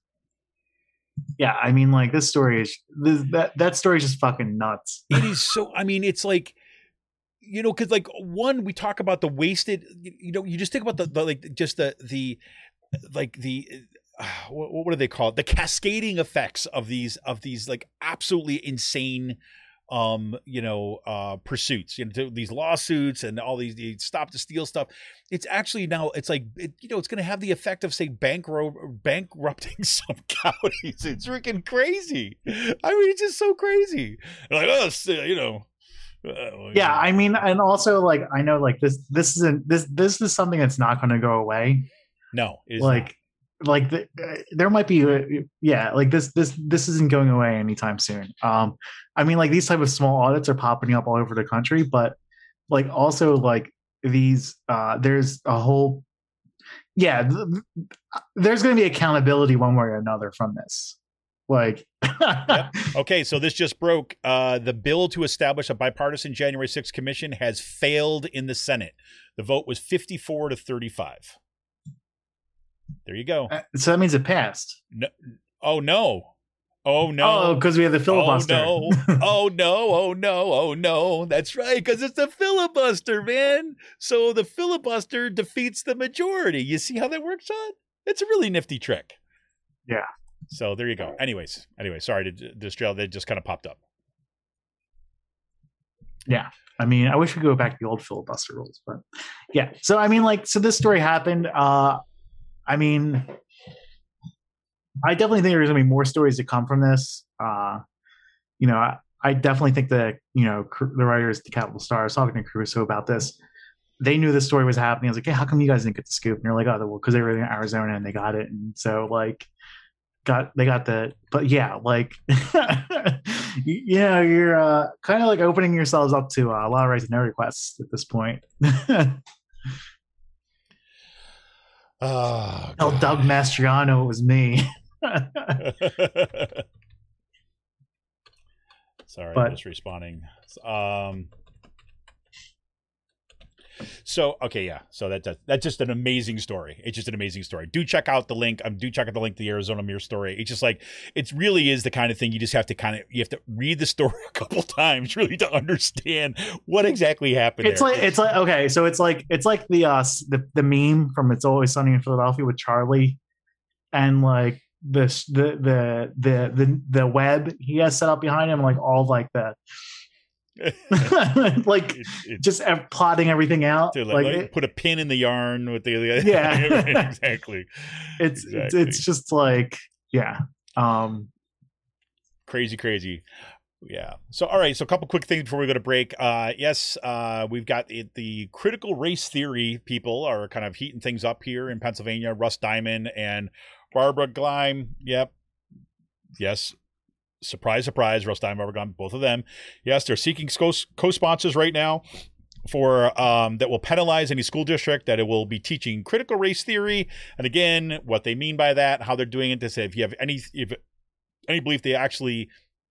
S4: Yeah, I mean, like this story is this, that that story is just fucking nuts.
S3: It is so. I mean, it's like, you know, because like one, we talk about the wasted. You know, you just think about the, the like just the the like the uh, what, what do they call it? The cascading effects of these of these like absolutely insane. Um, you know, uh, pursuits, you know, these lawsuits and all these, these stop to steal stuff. It's actually now, it's like, it, you know, it's going to have the effect of, say, bankro- bankrupting some counties. It's freaking crazy. I mean, it's just so crazy. Like, oh, you know. Uh,
S4: yeah, I mean, and also like I know, like this, this isn't this, this is something that's not going to go away.
S3: No, it's
S4: like.
S3: Not.
S4: Like the, uh, there might be, uh, yeah, like this, this, this isn't going away anytime soon. Um, I mean, like these type of small audits are popping up all over the country, but like also like these, uh, there's a whole, yeah, th- there's going to be accountability one way or another from this. Like,
S3: yep. Okay, so this just broke. Uh, the bill to establish a bipartisan January sixth commission has failed in the Senate. The vote was fifty-four to thirty-five. There you go.
S4: So that means it passed.
S3: No. Oh no. Oh no.
S4: Oh, because we have the filibuster.
S3: Oh no. Oh no. Oh no. Oh no. That's right. Because it's the filibuster, man. So the filibuster defeats the majority. You see how that works on? It's a really nifty trick.
S4: Yeah.
S3: So there you go. Anyways. Anyway, sorry to distrail. That just kind of popped up.
S4: Yeah. I mean, I wish we could go back to the old filibuster rules, but yeah. So I mean, like, so this story happened. Uh, I mean, I definitely think there's going to be more stories to come from this. Uh, you know, I, I definitely think that, you know, the writers at the Capital Star, I was talking to Caruso about this. They knew this story was happening. I was like, hey, how come you guys didn't get the scoop? And they're like, oh, well, because they were in Arizona and they got it. And so, like, got they got the, but yeah, like, you, you know, you're uh, kind of like opening yourselves up to uh, a lot of rights and no requests at this point.
S3: Oh,
S4: Tell Doug Mastriano it was me.
S3: Sorry,
S4: But-
S3: I'm just responding. Um, so okay, yeah. So that, that that's just an amazing story. It's just an amazing story. Do check out the link. Um, do check out the link to the Arizona Mirror story. It's just like it really is the kind of thing you just have to kind of you have to read the story a couple times really to understand what exactly happened.
S4: It's
S3: there.
S4: like it's like okay, so it's like it's like the uh s- the the meme from It's Always Sunny in Philadelphia with Charlie, and like this the the the the the web he has set up behind him, like all like the like
S3: It- it-
S4: just ev- plotting everything out.
S3: to, like,
S4: Like
S3: like,
S4: it-
S3: put a pin in the yarn with the, the
S4: Yeah.
S3: right, exactly.
S4: it's it's
S3: Exactly.
S4: it's just like yeah. Um
S3: crazy crazy yeah. So all right, so a couple quick things before we go to break. Uh yes, uh we've got the, the critical race theory people are kind of heating things up here in Pennsylvania. Russ Diamond and Barbara Gleim. Yep. Yes. Surprise, surprise. Russ Diamond, Barbara Gleim, both of them. Yes, they're seeking co- co-sponsors right now for um that will penalize any school district that it will be teaching critical race theory. And again, what they mean by that, how they're doing it, to say if you have any if any belief they actually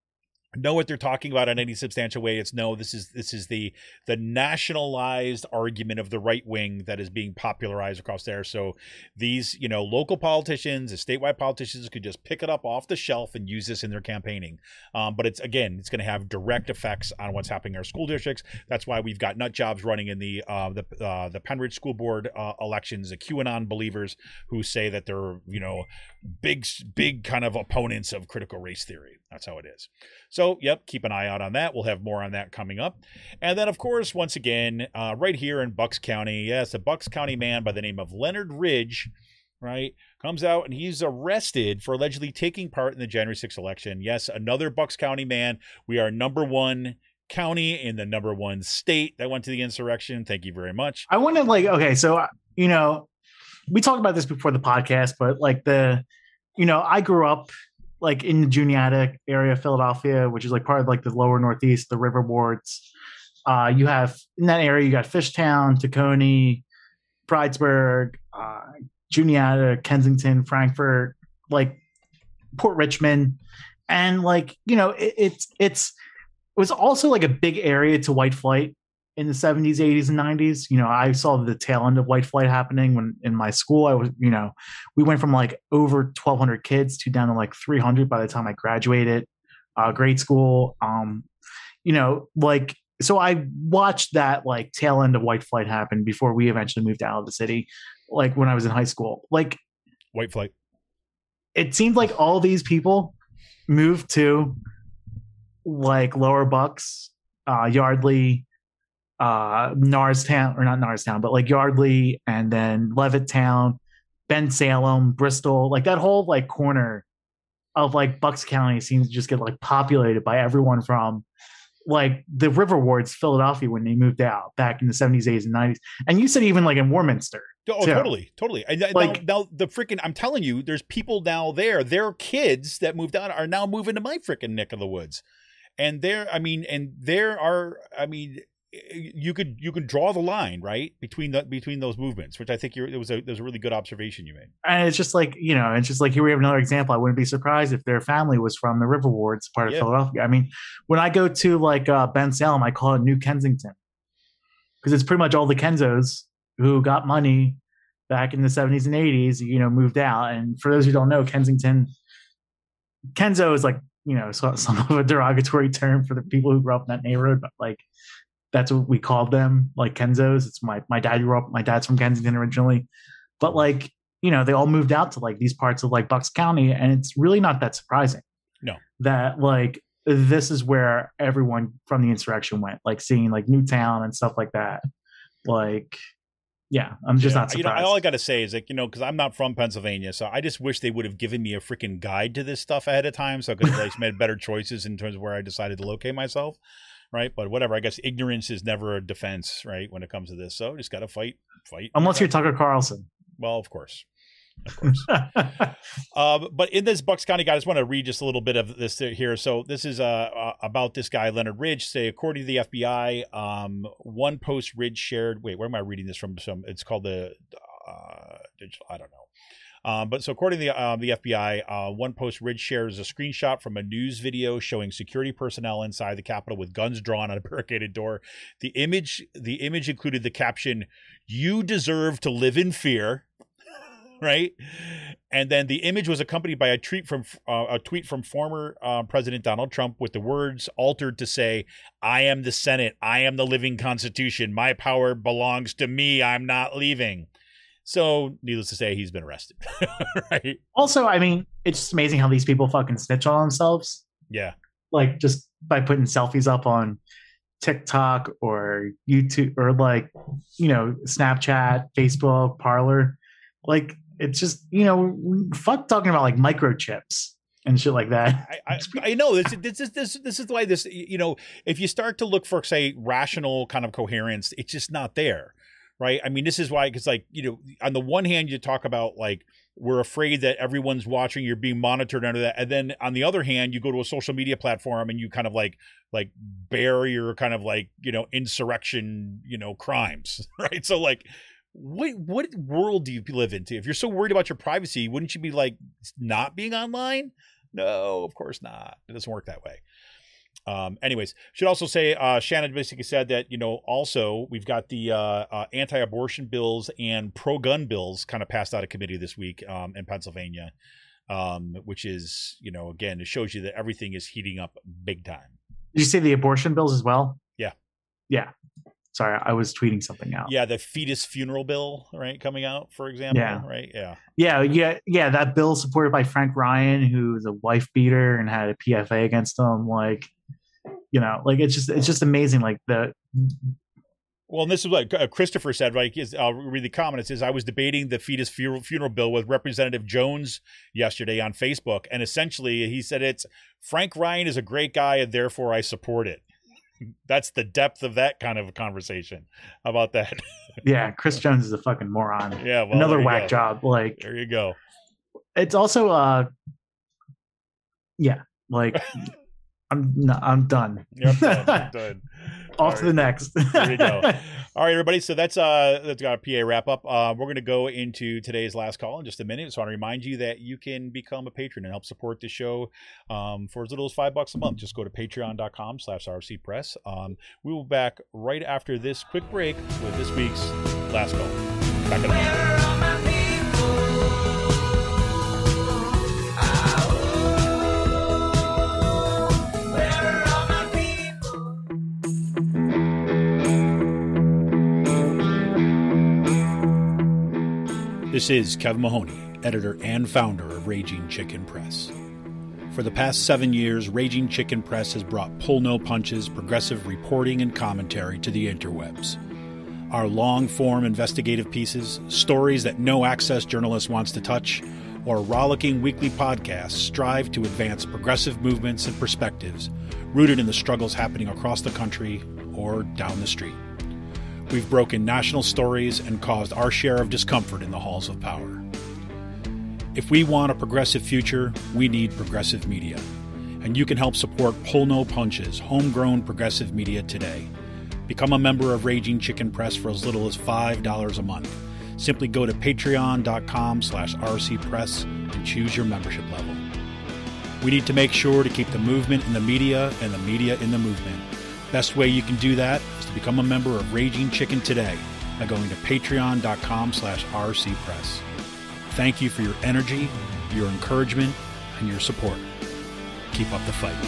S3: know what they're talking about in any substantial way. It's no, this is this is the the nationalized argument of the right wing that is being popularized across there. So these, you know, local politicians, the statewide politicians could just pick it up off the shelf and use this in their campaigning. Um, but it's again, it's going to have direct effects on what's happening in our school districts. That's why we've got nut jobs running in the uh, the uh, the Penridge School Board uh, elections, the QAnon believers who say that they're, you know, big big kind of opponents of critical race theory. That's how it is. So, yep, keep an eye out on that. We'll have more on that coming up. And then, of course, once again, uh, right here in Bucks County, yes, a Bucks County man by the name of Leonard Ridge, right, comes out and he's arrested for allegedly taking part in the January sixth election. Yes, another Bucks County man. We are number one county in the number one state that went to the insurrection. Thank you very much.
S4: I want to, like, okay, so, you know, we talked about this before the podcast, but, like, the, you know, I grew up like in the Juniata area of Philadelphia, which is like part of like the lower Northeast, the river wards. Uh, you have in that area, you got Fishtown, Tacony, Bridesburg, uh, Juniata, Kensington, Frankfort, like Port Richmond. And like, you know, it, it's, it's, it was also like a big area to white flight in the seventies, eighties, and nineties. You know, I saw the tail end of white flight happening when in my school. I was, you know, we went from like over twelve hundred kids to down to like three hundred by the time I graduated uh, grade school. Um, you know, like, so I watched that like tail end of white flight happen before we eventually moved out of the city, like when I was in high school. Like,
S3: white flight.
S4: It seemed like all these people moved to like Lower Bucks, uh, Yardley, uh Norristown, or not Norristown, but like Yardley, and then Levittown, Ben Salem, Bristol, like that whole like corner of like Bucks County seems to just get like populated by everyone from like the river wards, Philadelphia, when they moved out back in the seventies, eighties, and nineties. And you said even like in Warminster.
S3: Oh, too. totally, totally. And
S4: like,
S3: now, now the freaking, I'm telling you, there's people now there. Their kids that moved out are now moving to my freaking neck of the woods, and there, I mean, and there are, I mean. You could you could draw the line right between the between those movements, which I think you're, it was a it was a really good observation you made.
S4: And it's just like, you know, it's just like here we have another example. I wouldn't be surprised if their family was from the river wards part of yeah. Philadelphia. I mean, when I go to like uh, Ben Salem, I call it New Kensington because it's pretty much all the Kenzos who got money back in the seventies and eighties, you know, moved out. And for those who don't know, Kensington, Kenzo is like, you know, so, some of a derogatory term for the people who grew up in that neighborhood, but like. That's what we called them, like Kenzos. It's my my dad grew up. My dad's from Kensington originally, but like, you know, they all moved out to like these parts of like Bucks County, and it's really not that surprising.
S3: No,
S4: that like this is where everyone from the insurrection went, like seeing like Newtown and stuff like that. Like, yeah, I'm just
S3: yeah,
S4: not surprised.
S3: You know, all I got to say is like, you know, because I'm not from Pennsylvania, so I just wish they would have given me a freaking guide to this stuff ahead of time, so I could have like made better choices in terms of where I decided to locate myself. Right. But whatever, I guess ignorance is never a defense. Right. When it comes to this. So just got to fight, fight.
S4: Unless you're Tucker Carlson.
S3: Well, of course. Of course. um, but in this Bucks County guy, I just want to read just a little bit of this here. So this is uh, uh, about this guy, Leonard Ridge. Say, according to the F B I, um, one post Ridge shared. Wait, where am I reading this from? Some it's called the uh, digital. I don't know. Um, but so according to the, uh, the F B I, uh, one post Ridge shares a screenshot from a news video showing security personnel inside the Capitol with guns drawn on a barricaded door. The image, the image included the caption, "You deserve to live in fear." Right. And then the image was accompanied by a tweet from uh, a tweet from former uh, President Donald Trump with the words altered to say, "I am the Senate. I am the living Constitution. My power belongs to me. I'm not leaving." So, needless to say, he's been arrested. Right.
S4: Also, I mean, it's just amazing how these people fucking snitch on themselves.
S3: Yeah.
S4: Like just by putting selfies up on TikTok or YouTube or like, you know, Snapchat, Facebook, Parler. Like, it's just, you know, fuck talking about like microchips and shit like that.
S3: I, I, I know this, this is this this is why this, you know, if you start to look for, say, rational kind of coherence, it's just not there. Right. I mean, this is why, because like, you know, on the one hand, you talk about like we're afraid that everyone's watching, you're being monitored under that. And then on the other hand, you go to a social media platform and you kind of like like bear your kind of like, you know, insurrection, you know, crimes. Right. So like what what world do you live into? If you're so worried about your privacy, wouldn't you be like not being online? No, of course not. It doesn't work that way. Um, anyways, should also say uh, Shannon basically said that, you know, also we've got the uh, uh, anti-abortion bills and pro-gun bills kind of passed out of committee this week um, in Pennsylvania, um, which is, you know, again, it shows you that everything is heating up big time.
S4: Did you say the abortion bills as well?
S3: Yeah.
S4: Yeah. Sorry, I was tweeting something out.
S3: Yeah, the fetus funeral bill, right, coming out, for example,
S4: Yeah.
S3: right? Yeah.
S4: Yeah, yeah, yeah. That bill supported by Frank Ryan, who's a wife beater and had a P F A against him. Like, you know, like it's just it's just amazing. Like the
S3: Well, and this is what uh, Christopher said, right? Is, I'll read the comment. It says, I was debating the fetus funeral, funeral bill with Representative Jones yesterday on Facebook. And essentially, he said it's Frank Ryan is a great guy and therefore I support it. That's the depth of that kind of a conversation. How about that?
S4: yeah, Chris Jones is a fucking moron.
S3: Yeah, well,
S4: another
S3: there you
S4: whack
S3: go.
S4: job. Like
S3: There you go.
S4: it's also uh, yeah, like I'm no, I'm done.
S3: Yep, done, I'm done.
S4: Off
S3: All
S4: to
S3: right.
S4: the next.
S3: There you go. All right, everybody. So that's uh that's got a P A wrap up. Uh, we're going to go into today's last call in just a minute. So I want to remind you that you can become a patron and help support the show um, for as little as five bucks a month. Just go to patreon.com slash RC Press. Um, we will be back right after this quick break with this week's last call. Back in a minute. This is Kevin Mahoney, editor and founder of Raging Chicken Press. For the past seven years, Raging Chicken Press has brought pull no punches, progressive reporting and commentary to the interwebs. Our long-form investigative pieces, stories that no access journalist wants to touch, or rollicking weekly podcasts strive to advance progressive movements and perspectives rooted in the struggles happening across the country or down the street. We've broken national stories and caused our share of discomfort in the halls of power. If we want a progressive future, we need progressive media. And you can help support Pull No Punches, homegrown progressive media today. Become a member of Raging Chicken Press for as little as five dollars a month. Simply go to patreon.com slash rcpress and choose your membership level. We need to make sure to keep the movement in the media and the media in the movement. Best way you can do that is to become a member of Raging Chicken today by going to patreon.com slash rcpress. Thank you for your energy, your encouragement, and your support. Keep up the fight.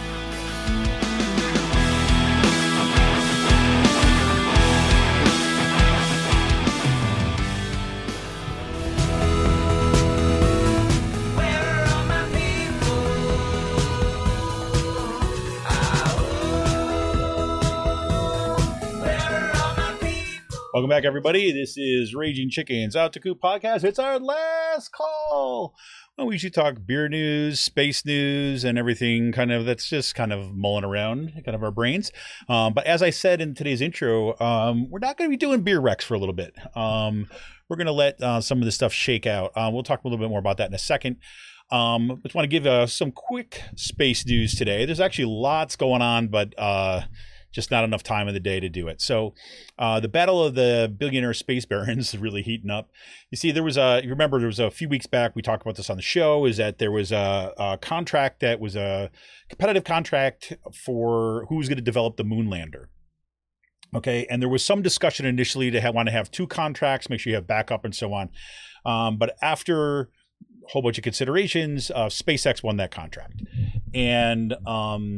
S3: Welcome back, everybody. This is Raging Chickens Out to Coop podcast. It's our last call. Well, we should talk beer news, space news, and everything kind of that's just kind of mulling around kind of our brains. Um, but as I said in today's intro, um, we're not going to be doing beer recs for a little bit. Um, we're going to let uh, some of this stuff shake out. Uh, we'll talk a little bit more about that in a second. Um, just want to give uh, some quick space news today. There's actually lots going on, but uh, just not enough time of the day to do it. So uh, the battle of the billionaire space barons is really heating up. You see, there was a, you remember there was a few weeks back, we talked about this on the show, is that there was a, a contract that was a competitive contract for who's going to develop the moon lander. Okay. And there was some discussion initially to have, want to have two contracts, make sure you have backup and so on. Um, but after a whole bunch of considerations, uh, SpaceX won that contract. And, um,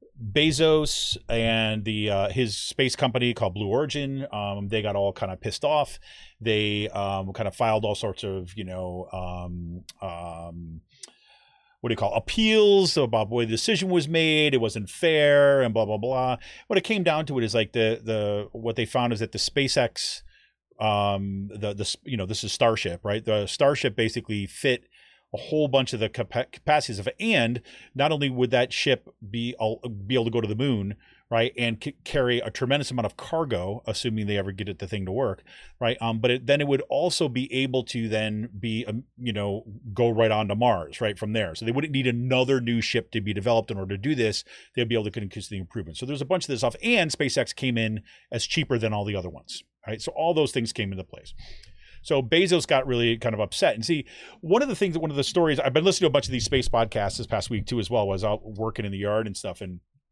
S3: Bezos and the uh, his space company called Blue Origin, um, they got all kind of pissed off. They um, kind of filed all sorts of, you know, um, um, what do you call appeals about the way the decision was made. It wasn't fair and blah blah blah. What it came down to it is like the the what they found is that the SpaceX, um, the the you know this is Starship, right? The Starship basically fit a whole bunch of the capa- capacities of it, and not only would that ship be be able to go to the moon, right, and c- carry a tremendous amount of cargo, assuming they ever get it, the thing to work, right, um, but it, then it would also be able to then be, um, you know, go right on to Mars, right, from there. So they wouldn't need another new ship to be developed in order to do this. They'd be able to increase the improvements. So there's a bunch of this stuff, and SpaceX came in as cheaper than all the other ones, right? So all those things came into place. So Bezos got really kind of upset. And see, one of the things, one of the stories, I've been listening to a bunch of these space podcasts this past week too, as well, was out working in the yard and stuff. And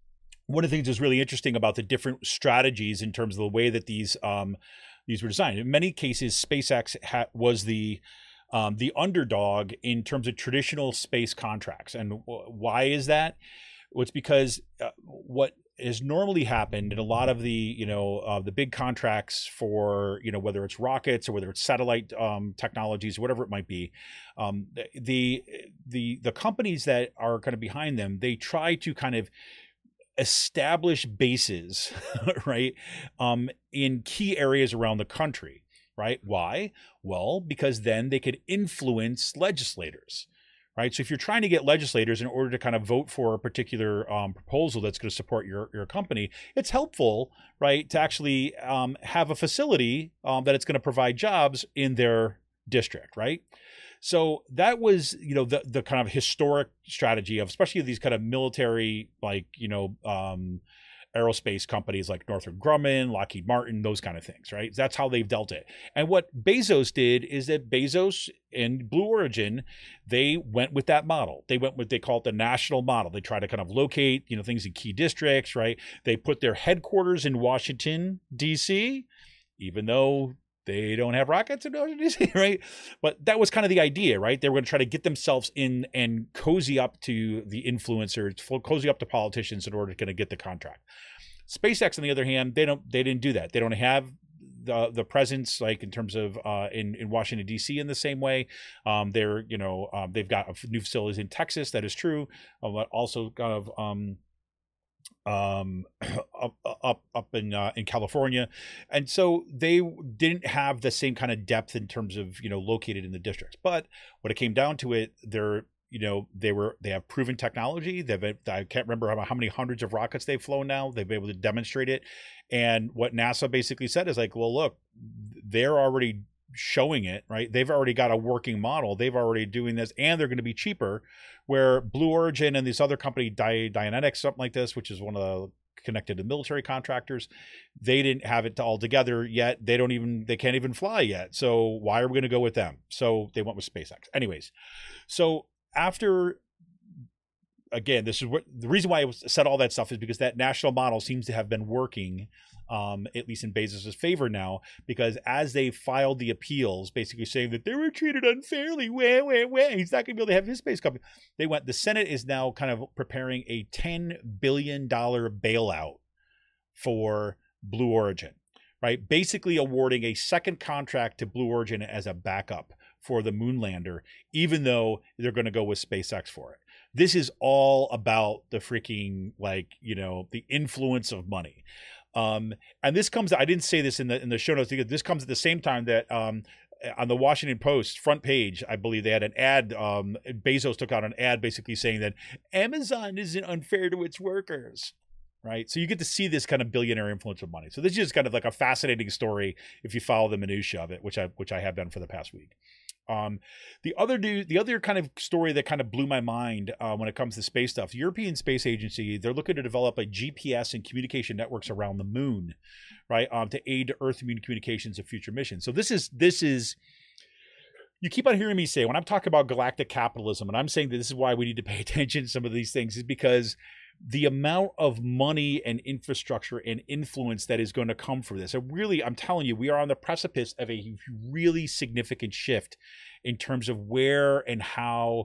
S3: one of the things that's really interesting about the different strategies in terms of the way that these um, these were designed. In many cases, SpaceX ha- was the um, the underdog in terms of traditional space contracts. And w- why is that? Well, it's because uh, what has normally happened in a lot of the, you know, uh, the big contracts for, you know, whether it's rockets or whether it's satellite um, technologies, whatever it might be, um, the the the companies that are kind of behind them, they try to kind of establish bases, right, um, in key areas around the country, right? Why? Well, because then they could influence legislators. Right. So if you're trying to get legislators in order to kind of vote for a particular um, proposal that's going to support your, your company, it's helpful, right, to actually um, have a facility um, that it's going to provide jobs in their district. Right. So that was, you know, the the kind of historic strategy of especially these kind of military, like, you know, um, aerospace companies like Northrop Grumman, Lockheed Martin, those kind of things, right? That's how they've dealt it. And what Bezos did is that Bezos and Blue Origin, they went with that model. They went with, they call it the national model. They try to kind of locate, you know, things in key districts, right? They put their headquarters in Washington, D C, even though they don't have rockets in Washington, D C, right? But that was kind of the idea, right? They were going to try to get themselves in and cozy up to the influencers, cozy up to politicians in order to kind of get the contract. SpaceX, on the other hand, they don't, they didn't do that. They don't have the the presence, like in terms of uh, in in Washington D C in the same way. Um, they're, you know, um, they've got new facilities in Texas. That is true, uh, but also kind of um, um up up up in uh, in California, and so they didn't have the same kind of depth in terms of, you know, located in the districts. But when it came down to it, they're, you know, they were they have proven technology. They've, I can't remember how, how many hundreds of rockets they've flown now. They've been able to demonstrate it. And what NASA basically said is like, well, look, they're already showing it, right? They've already got a working model. They've already doing this, and they're going to be cheaper. Where Blue Origin and this other company, Di- Dynetics, something like this, which is one of the connected to military contractors, they didn't have it all together yet. They don't even, they can't even fly yet. So why are we going to go with them? So they went with SpaceX. Anyways, so after, again, this is what the reason why I said all that stuff is because that national model seems to have been working, um, at least in Bezos' favor now, because as they filed the appeals, basically saying that they were treated unfairly, wah, wah, wah, he's not going to be able to have his space company. They went, the Senate is now kind of preparing a ten billion dollars bailout for Blue Origin, right? Basically awarding a second contract to Blue Origin as a backup for the moon lander, even though they're going to go with SpaceX for it. This is all about the freaking, like, you know, the influence of money. Um, and this comes, I didn't say this in the in the show notes, because this comes at the same time that um, on the Washington Post front page, I believe they had an ad, um, Bezos took out an ad basically saying that Amazon isn't unfair to its workers. Right. So you get to see this kind of billionaire influence of money. So this is just kind of like a fascinating story if you follow the minutia of it, which I which I have done for the past week. Um, the other do the other kind of story that kind of blew my mind uh, when it comes to space stuff, the European Space Agency, they're looking to develop a G P S and communication networks around the moon, right, um, to aid Earth communications of future missions. So this is this is. You keep on hearing me say, when I'm talking about galactic capitalism, and I'm saying that this is why we need to pay attention to some of these things, is because the amount of money and infrastructure and influence that is going to come for this. So really, I'm telling you, we are on the precipice of a really significant shift in terms of where and how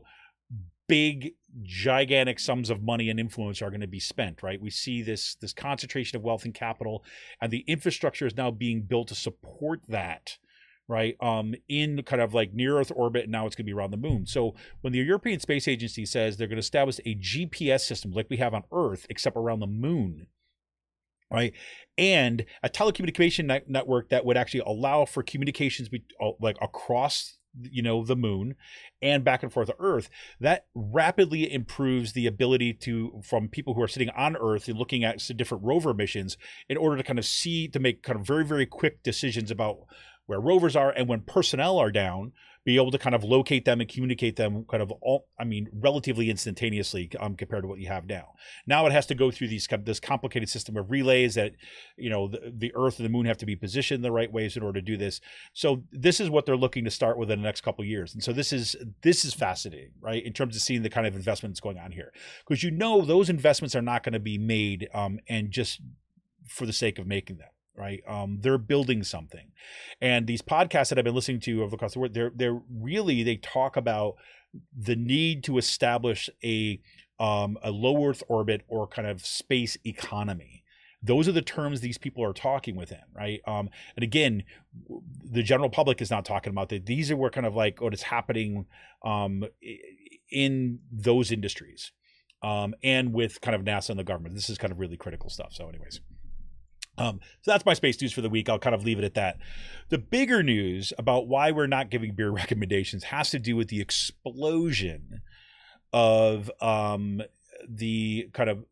S3: big, gigantic sums of money and influence are going to be spent, right? We see this, this concentration of wealth and capital, and the infrastructure is now being built to support that, right, um, in kind of like near Earth orbit, and now it's going to be around the moon. So when the European Space Agency says they're going to establish a G P S system like we have on Earth, except around the moon, right, and a telecommunication net- network that would actually allow for communications be- like across, you know, the moon and back and forth to Earth, that rapidly improves the ability to, from people who are sitting on Earth and looking at different rover missions, in order to kind of see, to make kind of very, very quick decisions about where rovers are, and when personnel are down, be able to kind of locate them and communicate them kind of all, I mean, relatively instantaneously um, compared to what you have now. Now it has to go through these this complicated system of relays that, you know, the, the Earth and the Moon have to be positioned the right ways in order to do this. So this is what they're looking to start with in the next couple of years. And so this is this is fascinating, right, in terms of seeing the kind of investments going on here, because you know those investments are not going to be made um, and just for the sake of making them. Right. Um, they're building something. And these podcasts that I've been listening to over across the world, they're, they're really, they talk about the need to establish a, um, a low Earth orbit or kind of space economy. Those are the terms these people are talking within. Right. Um, and again, the general public is not talking about that. These are where kind of like what is happening um, in those industries um, and with kind of NASA and the government. This is kind of really critical stuff. So anyways. Um, so that's my space news for the week. I'll kind of leave it at that. The bigger news about why we're not giving beer recommendations has to do with the explosion of um, the kind of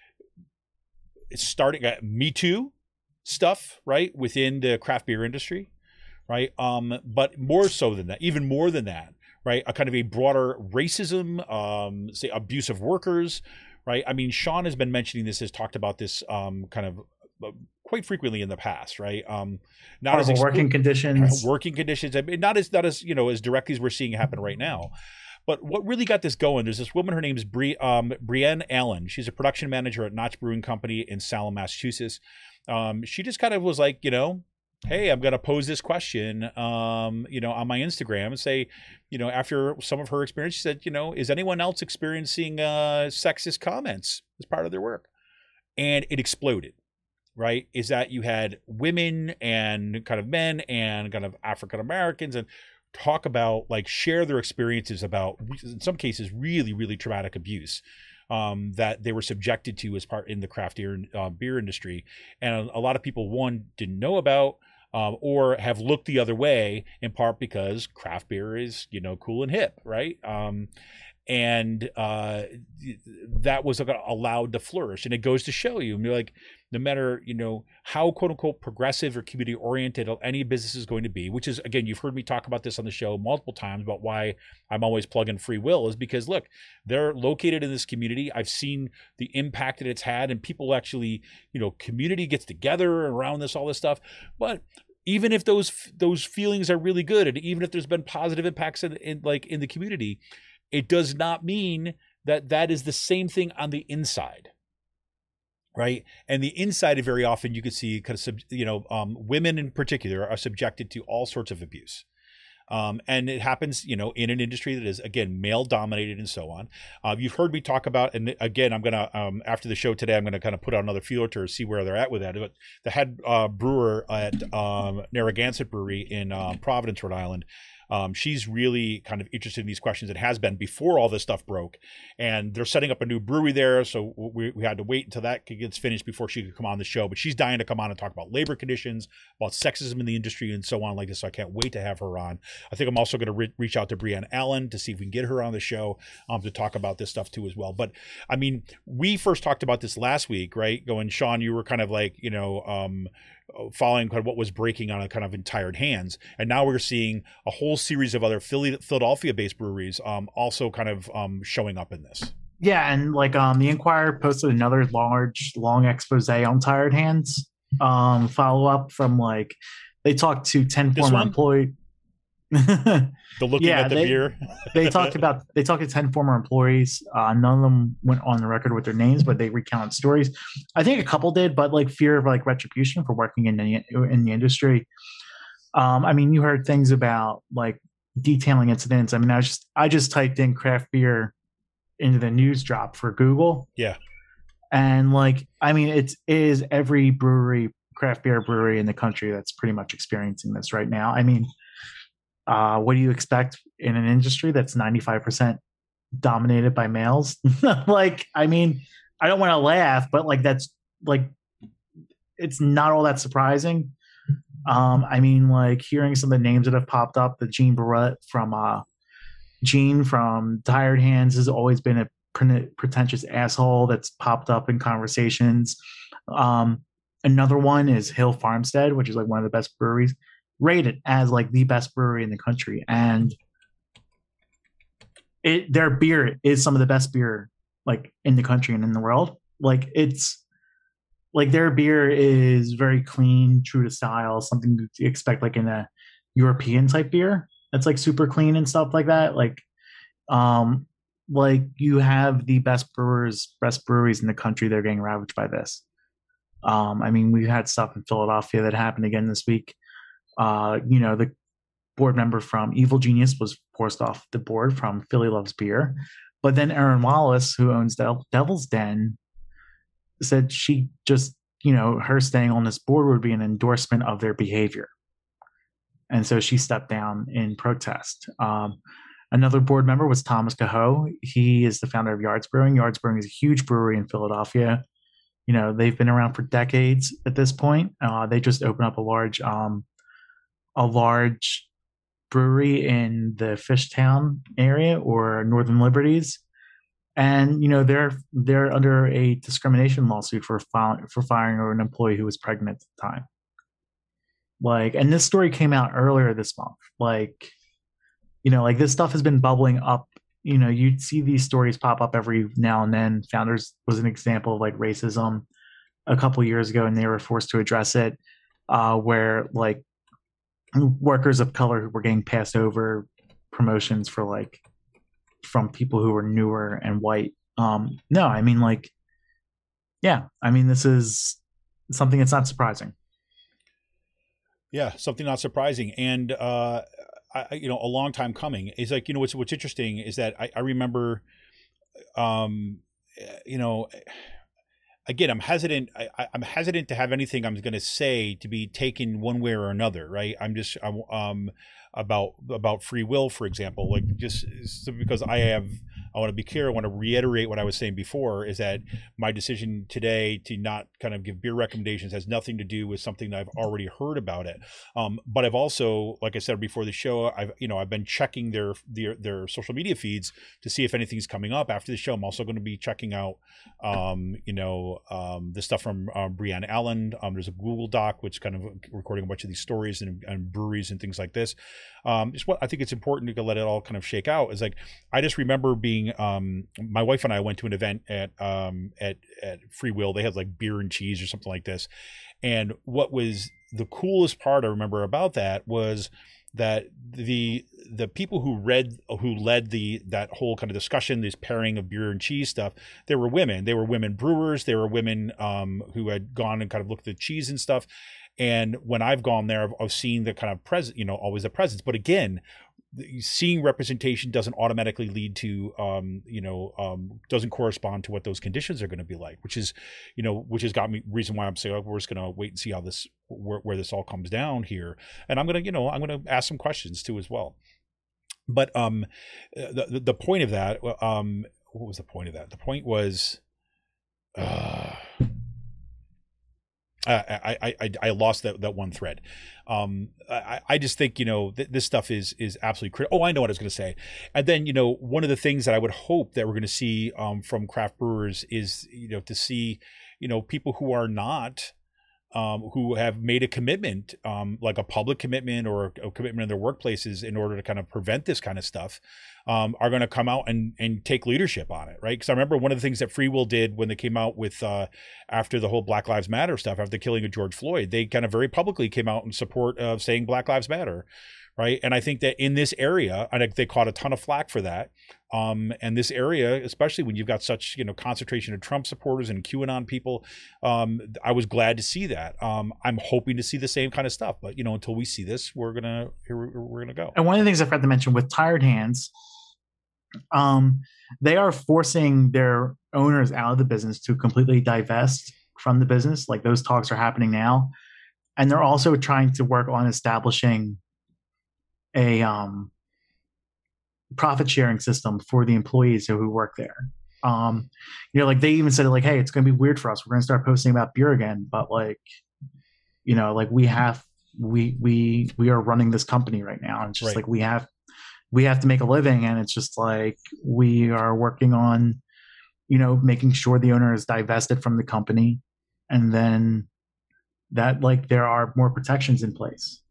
S3: starting at Me Too stuff, right, within the craft beer industry, right? Um, but more so than that, even more than that, right? A kind of a broader racism, um, say abuse of workers, right? I mean, Sean has been mentioning this, has talked about this um, kind of quite frequently in the past, right? Um, not as
S4: Horrible working conditions,
S3: working conditions. I mean, not as not as you know as directly as we're seeing it happen right now. But what really got this going? There's this woman. Her name is Bri, um, Brienne Allen. She's a production manager at Notch Brewing Company in Salem, Massachusetts. Um, she just kind of was like, you know, hey, I'm going to pose this question, um, you know, on my Instagram and say, you know, after some of her experience, she said, you know, is anyone else experiencing uh, sexist comments as part of their work? And it exploded. Right, is that you had women and kind of men and kind of African Americans and talk about like share their experiences about in some cases really really traumatic abuse um, that they were subjected to as part in the craft beer, uh, beer industry, and a, a lot of people one didn't know about um, or have looked the other way in part because craft beer is you know cool and hip, right? Um, and uh, that was allowed to flourish, and it goes to show you, like, no matter you know how quote unquote progressive or community oriented any business is going to be, which is again, you've heard me talk about this on the show multiple times about why I'm always plugging Free Will, is because look, they're located in this community. I've seen the impact that it's had, and people actually, you know, community gets together around this, all this stuff, but. Even if those those feelings are really good, and even if there's been positive impacts in, in like in the community, it does not mean that that is the same thing on the inside, right? And the inside, very often, you could see kind of you know um, women in particular are subjected to all sorts of abuse. Um, and it happens, you know, in an industry that is, again, male dominated and so on. Uh, you've heard me talk about, and again, I'm going to, um, after the show today, I'm going to kind of put out another feeler to see where they're at with that. But the head uh, brewer at um, Narragansett Brewery in uh, Providence, Rhode Island, Um, she's really kind of interested in these questions. It has been before all this stuff broke, and they're setting up a new brewery there. So we, we had to wait until that gets finished before she could come on the show, but she's dying to come on and talk about labor conditions, about sexism in the industry and so on like this. So I can't wait to have her on. I think I'm also going to re- reach out to Brienne Allen to see if we can get her on the show um, to talk about this stuff too as well. But I mean, we first talked about this last week, right? Going, Sean, you were kind of like, you know, um, following kind of what was breaking on a kind of in Tired Hands. And now we're seeing a whole series of other Philly, Philadelphia-based breweries um, also kind of um, showing up in this.
S4: Yeah, and like um, the Inquirer posted another large, long expose on Tired Hands. Um, follow up from like they talked to ten
S3: This
S4: former
S3: one?
S4: employees.
S3: The looking
S4: Yeah,
S3: at the
S4: they-
S3: beer.
S4: They talked about they talked to ten former employees. Uh, none of them went on the record with their names, but they recounted stories. I think a couple did, but like fear of like retribution for working in the in the industry. Um, I mean, you heard things about like detailing incidents. I mean, I just I just typed in craft beer into the news drop for Google.
S3: Yeah.
S4: And like, I mean, it's it is every brewery, craft beer brewery in the country that's pretty much experiencing this right now. I mean, uh, what do you expect in an industry that's ninety-five percent dominated by males? Like, I mean, I don't want to laugh, but like, that's like, it's not all that surprising. Um, I mean, like hearing some of the names that have popped up, the Gene Barrett from, uh, Gene from Tired Hands has always been a pre- pretentious asshole that's popped up in conversations. Um, another one is Hill Farmstead, which is like one of the best breweries. rated as like the best brewery in the country, and it their beer is some of the best beer like in the country and in the world. Like it's like their beer is very clean, true to style, something you expect like in a European type beer. It's like super clean and stuff like that. Like, um, like you have the best brewers, best breweries in the country. They're getting ravaged by this. Um, I mean, we had stuff in Philadelphia that happened again this week. Uh, you know, the board member from Evil Genius was forced off the board from Philly Loves Beer. But then Erin Wallace, who owns Del- Devil's Den, said she just, you know, her staying on this board would be an endorsement of their behavior. And so she stepped down in protest. Um, another board member was Thomas Cahoe. He is the founder of Yards Brewing. Yards Brewing is a huge brewery in Philadelphia. You know, they've been around for decades at this point. Uh, they just opened up a large, um, a large brewery in the Fishtown area or Northern Liberties. And, you know, they're they're under a discrimination lawsuit for filing, for firing an employee who was pregnant at the time. Like, and this story came out earlier this month. Like, you know, like this stuff has been bubbling up. You know, you'd see these stories pop up every now and then. Founders was an example of like racism a couple of years ago, and they were forced to address it, uh, where like workers of color who were getting passed over promotions for like from people who were newer and white. Um, no, I mean, like, yeah, I mean, this is something that's not surprising.
S3: Yeah, something not surprising. And, uh, I, you know, a long time coming. It's like, you know, what's, what's interesting is that I, I remember, um, you know, again, I'm hesitant. I, I'm hesitant to have anything I'm going to say to be taken one way or another. Right. I'm just, I'm, um, about, about free will, for example, like just because I have, I want to be clear. I want to reiterate what I was saying before is that my decision today to not kind of give beer recommendations has nothing to do with something that I've already heard about it. Um, but I've also, like I said before the show, I've, you know, I've been checking their, their, their social media feeds to see if anything's coming up after the show. I'm also going to be checking out, um, you know, um, the stuff from um, Brianna Allen. Um, there's a Google Doc, which kind of recording a bunch of these stories and, and breweries and things like this. Um, just what I think it's important to let it all kind of shake out is like, I just remember being, um, my wife and I went to an event at, um, at, at Free Will. They had like beer and cheese or something like this. And what was the coolest part I remember about that was that the, the people who read, who led the, that whole kind of discussion, this pairing of beer and cheese stuff, they were women, they were women brewers. They were women, um, who had gone and kind of looked at cheese and stuff. And when I've gone there, I've, I've seen the kind of present, you know, always the presence. But again, seeing representation doesn't automatically lead to, um, you know, um, doesn't correspond to what those conditions are going to be like, which is, you know, which has got me reason why I'm saying, oh, we're just going to wait and see how this, where, where this all comes down here. And I'm going to, you know, I'm going to ask some questions too as well. But um, the, the, the point of that, um, what was the point of that? The point was, uh, I, I, I, I lost that, that one thread. Um, I, I just think, you know, th- this stuff is, is absolutely critical. Oh, I know what I was going to say. And then, you know, one of the things that I would hope that we're going to see, um, from craft brewers is, you know, to see, you know, people who are not, um, who have made a commitment, um, like a public commitment or a, a commitment in their workplaces in order to kind of prevent this kind of stuff, um, are going to come out and, and take leadership on it. Right. Cause I remember one of the things that Free Will did when they came out with, uh, after the whole Black Lives Matter stuff, after the killing of George Floyd, they kind of very publicly came out in support of saying Black Lives Matter. Right. And I think that in this area, I think they caught a ton of flack for that. Um, and this area, especially when you've got such, you know, concentration of Trump supporters and QAnon people, um, I was glad to see that. Um, I'm hoping to see the same kind of stuff, but you know, until we see this, we're gonna here we're gonna go.
S4: And one of the things I forgot to mention with Tired Hands, um, they are forcing their owners out of the business to completely divest from the business. Like those talks are happening now, and they're also trying to work on establishing a um, profit sharing system for the employees who work there. Um, you know, like they even said like, hey, it's going to be weird for us. We're going to start posting about beer again, but like, you know, like we have, we, we, we are running this company right now. And it's just right. like, we have, we have to make a living. And it's just like, we are working on, you know, making sure the owner is divested from the company. And then that like, there are more protections in place.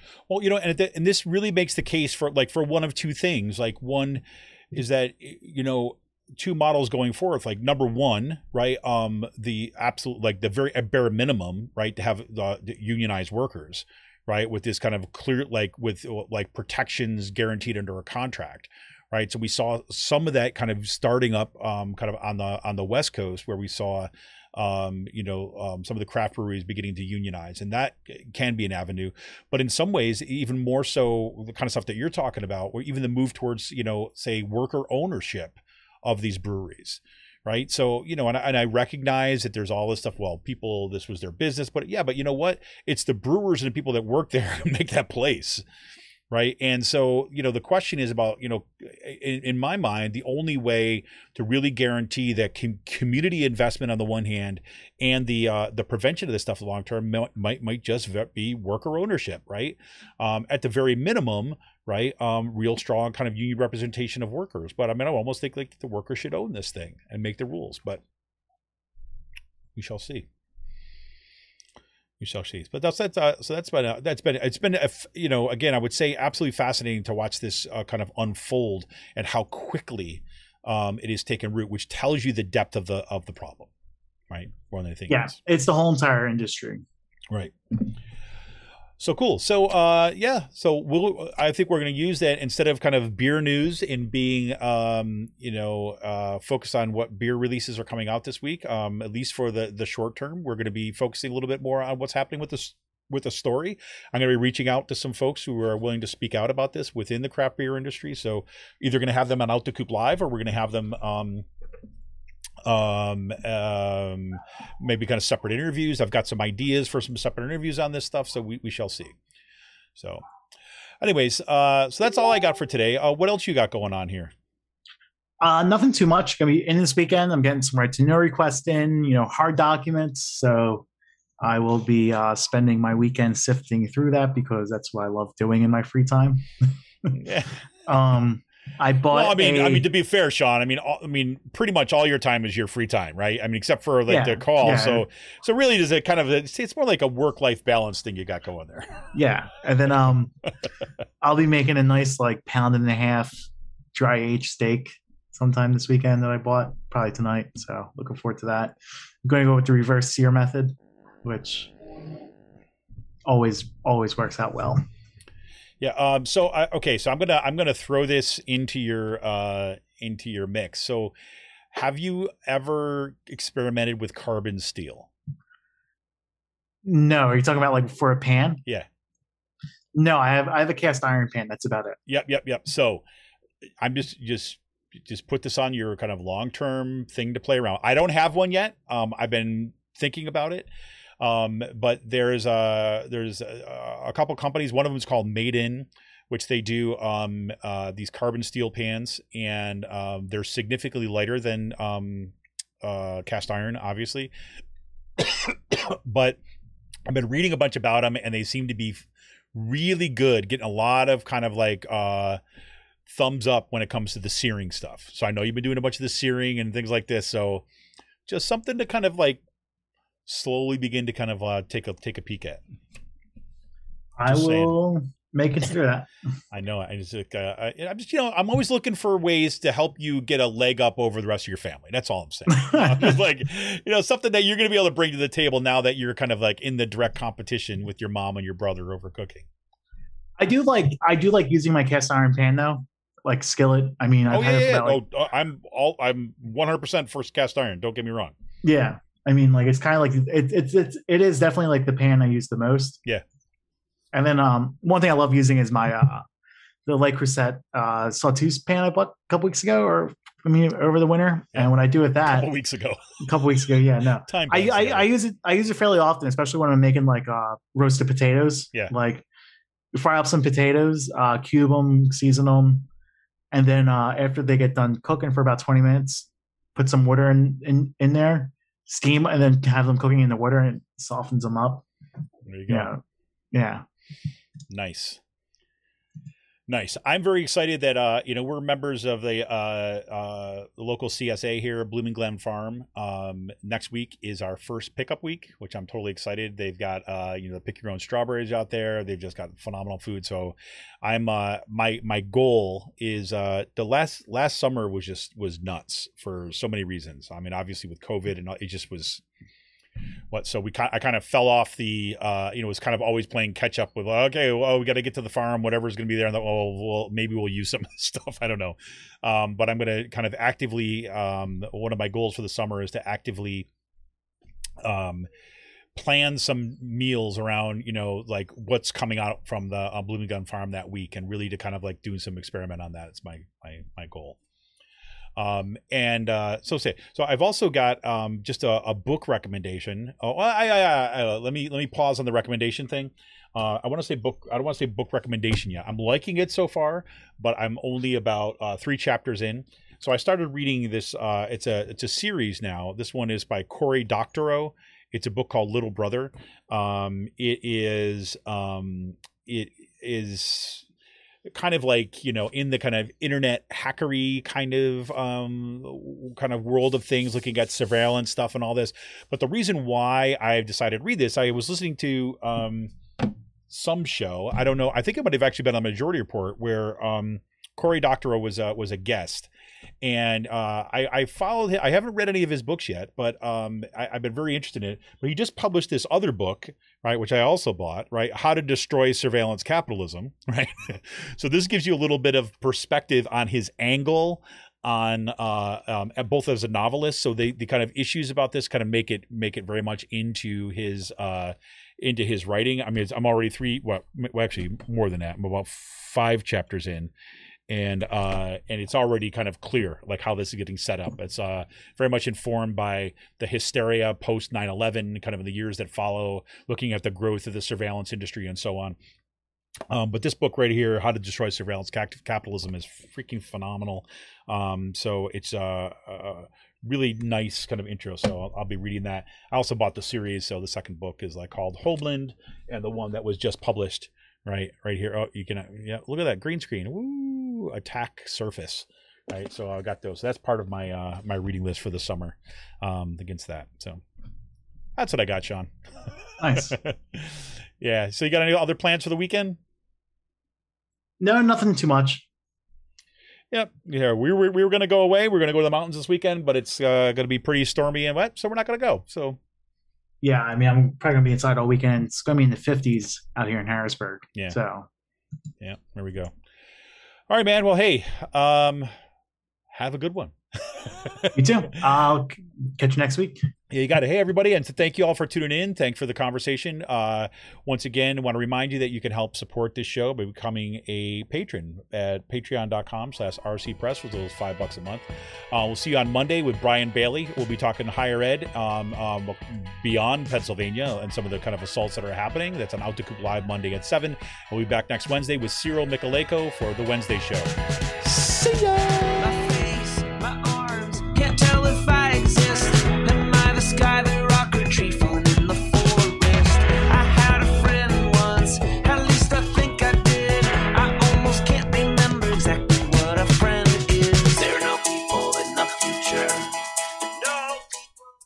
S3: Well, you know, and th- and this really makes the case for like for one of two things. Like one is that you know two models going forth. Like number one, right? Um, the absolute like the very bare minimum, right, to have the, the unionized workers, right, with this kind of clear like with like protections guaranteed under a contract. Right. So we saw some of that kind of starting up um, kind of on the on the West Coast where we saw, um, you know, um, some of the craft breweries beginning to unionize. And that can be an avenue. But in some ways, even more so the kind of stuff that you're talking about, or even the move towards, you know, say worker ownership of these breweries. Right. So, you know, and I, and I recognize that there's all this stuff. Well, people, this was their business. But yeah, but you know what? It's the brewers and the people that work there who make that place. Right. And so, you know, the question is about, you know, in, in my mind, the only way to really guarantee that com- community investment on the one hand and the uh, the prevention of this stuff long term might might just be worker ownership. Right. Um, at the very minimum. Right. Um, real strong kind of union representation of workers. But I mean, I almost think like the workers should own this thing and make the rules. But we shall see. You shall see. But that's that's uh, so that's been uh, that's been it's been a, you know again I would say absolutely fascinating to watch this uh, kind of unfold and how quickly um, it is taken root, which tells you the depth of the of the problem, right? More than anything
S4: Yeah,
S3: else.
S4: it's the whole entire industry.
S3: Right. So cool. So uh, yeah. So we'll. I think we're going to use that instead of kind of beer news in being, um, you know, uh, focused on what beer releases are coming out this week. Um, at least for the the short term, we're going to be focusing a little bit more on what's happening with this with the story. I'm going to be reaching out to some folks who are willing to speak out about this within the craft beer industry. So either going to have them on Out to Coop Live, or we're going to have them. Um, um um maybe kind of separate interviews. I've got some ideas for some separate interviews on this stuff, so we, we shall see. So anyways, uh so that's all I got for today. Uh what else you got going on here?
S4: Uh nothing too much. Gonna be in this weekend. I'm getting some right to know requests in, you know, hard documents. So I will be uh spending my weekend sifting through that because that's what I love doing in my free time.
S3: Yeah.
S4: um I bought.
S3: Well, I mean,
S4: a,
S3: I mean, to be fair, Sean, I mean, all, I mean, pretty much all your time is your free time, right? I mean, except for like
S4: Yeah,
S3: the call.
S4: yeah.
S3: So, so really, does it kind of? It's, it's more like a work-life balance thing you got going there.
S4: Yeah, and then um, I'll be making a nice like pound and a half dry aged steak sometime this weekend that I bought, probably tonight. So looking forward to that. I'm going to go with the reverse sear method, which always always works out well.
S3: Yeah. Um. So, I, okay. So I'm gonna I'm gonna throw this into your uh into your mix. So, have you ever experimented with carbon steel?
S4: No, are you talking about like for a pan?
S3: Yeah.
S4: No, I have I have a cast iron pan. That's about it.
S3: Yep. Yep. Yep. So, I'm just just just put this on your kind of long term thing to play around. I don't have one yet. Um. I've been thinking about it. Um, but there's a there's a, a couple companies. One of them is called Made In, which they do um, uh, these carbon steel pans, and um, they're significantly lighter than um, uh, cast iron, obviously. But I've been reading a bunch about them, and they seem to be really good, getting a lot of kind of like uh, thumbs up when it comes to the searing stuff. So I know you've been doing a bunch of the searing and things like this. So just something to kind of like slowly begin to kind of uh, take a take a peek at.
S4: I
S3: Just
S4: will saying. May consider that. I
S3: know. I just, uh, I, I'm just, you know, I'm always looking for ways to help you get a leg up over the rest of your family. That's all I'm saying. You know, just like, you know, something that you're going to be able to bring to the table now that you're kind of like in the direct competition with your mom and your brother over cooking.
S4: I do like, I do like using my cast iron pan though, like skillet. I mean, I've
S3: oh
S4: had
S3: yeah,
S4: it for
S3: yeah.
S4: about, like,
S3: oh, I'm all, I'm one hundred percent for cast iron. Don't get me wrong.
S4: Yeah. I mean, like, it's kind of like, it, it's, it's, it is definitely like the pan I use the most.
S3: Yeah.
S4: And then um, one thing I love using is my, uh, the Le Creuset uh, sauteuse pan I bought a couple weeks ago, or I mean, over the winter.
S3: Yeah.
S4: And when I do with that,
S3: A couple weeks ago.
S4: a couple weeks ago, yeah, no,
S3: Time
S4: I,
S3: goes
S4: I,
S3: together.
S4: I use it, I use it fairly often, especially when I'm making like uh, roasted potatoes.
S3: Yeah.
S4: Like fry up some potatoes, uh, cube them, season them. And then uh, after they get done cooking for about twenty minutes, put some water in, in, in there, steam, and then have them cooking in the water, and it softens them up.
S3: There you go.
S4: Yeah. Yeah.
S3: Nice. Nice. I'm very excited that uh, you know, we're members of the uh, uh, the local C S A here, Blooming Glen Farm. Um, next week is our first pickup week, which I'm totally excited. They've got uh, you know, the pick your own strawberries out there. They've just got phenomenal food. So I'm uh, my my goal is uh, the last last summer was just was nuts for so many reasons. I mean, obviously with COVID and all, it just was. What so we I kind of fell off the uh you know, was kind of always playing catch up with okay, well, we got to get to the farm, whatever's going to be there, and the, oh well, maybe we'll use some of this stuff, I don't know. Um but I'm going to kind of actively um one of my goals for the summer is to actively um plan some meals around, you know, like what's coming out from the uh, Blooming Glen Farm that week, and really to kind of like doing some experiment on that. It's my my my goal. Um, and, uh, so say, so I've also got, um, just a, a book recommendation. Oh, I, I, I, I, let me, let me pause on the recommendation thing. Uh, I want to say book, I don't want to say book recommendation yet. I'm liking it so far, but I'm only about, uh, three chapters in. So I started reading this, uh, it's a, it's a series now. This one is by Cory Doctorow. It's a book called Little Brother. Um, it is, um, it is, kind of like, you know, in the kind of internet hackery kind of um, kind of world of things, looking at surveillance stuff and all this. But the reason why I've decided to read this, I was listening to um, some show. I don't know. I think it might have actually been on Majority Report, where um, Cory Doctorow was uh, was a guest. And uh, I, I followed him. I haven't read any of his books yet, but um, I, I've been very interested in it. But he just published this other book, right, which I also bought, right, How to Destroy Surveillance Capitalism, right? So this gives you a little bit of perspective on his angle on uh, um, both as a novelist. So the the kind of issues about this kind of make it make it very much into his uh, into his writing. I mean, it's, I'm already three, well, well, actually more than that. I'm about five chapters in. And uh, and it's already kind of clear like how this is getting set up. It's uh, very much informed by the hysteria post nine eleven, kind of in the years that follow, looking at the growth of the surveillance industry and so on. Um, but this book right here, How to Destroy Surveillance Capitalism, is freaking phenomenal. Um, so it's a, a really nice kind of intro. So I'll, I'll be reading that. I also bought the series. So the second book is like called Homeland, and the one that was just published right right here. Oh, you can, yeah, look at that green screen. Woo, Attack Surface. Right. So I got those. So that's part of my uh, my reading list for the summer um, against that. So that's what I got, Sean.
S4: Nice.
S3: Yeah. So you got any other plans for the weekend?
S4: No, nothing too much.
S3: Yep. Yeah. We were we were going to go away. We are going to go to the mountains this weekend, but it's uh, going to be pretty stormy and wet, so we're not going to go. So. Yeah.
S4: I mean, I'm probably going to be inside all weekend. It's going to be in the fifties out here in Harrisburg.
S3: Yeah.
S4: So.
S3: Yeah. There we go. All right, man. Well, hey, um, have a good one.
S4: You too. I'll catch you next week.
S3: Yeah, you got it. Hey, everybody. And so thank you all for tuning in. Thanks for the conversation. Uh, once again, I want to remind you that you can help support this show by becoming a patron at patreon.com slash RC Press, with those five bucks a month. Uh, we'll see you on Monday with Brian Bailey. We'll be talking higher ed um, um, beyond Pennsylvania and some of the kind of assaults that are happening. That's on Out to Coop Live Monday at seven. We'll be back next Wednesday with Cyril Michaleko for the Wednesday show. See ya!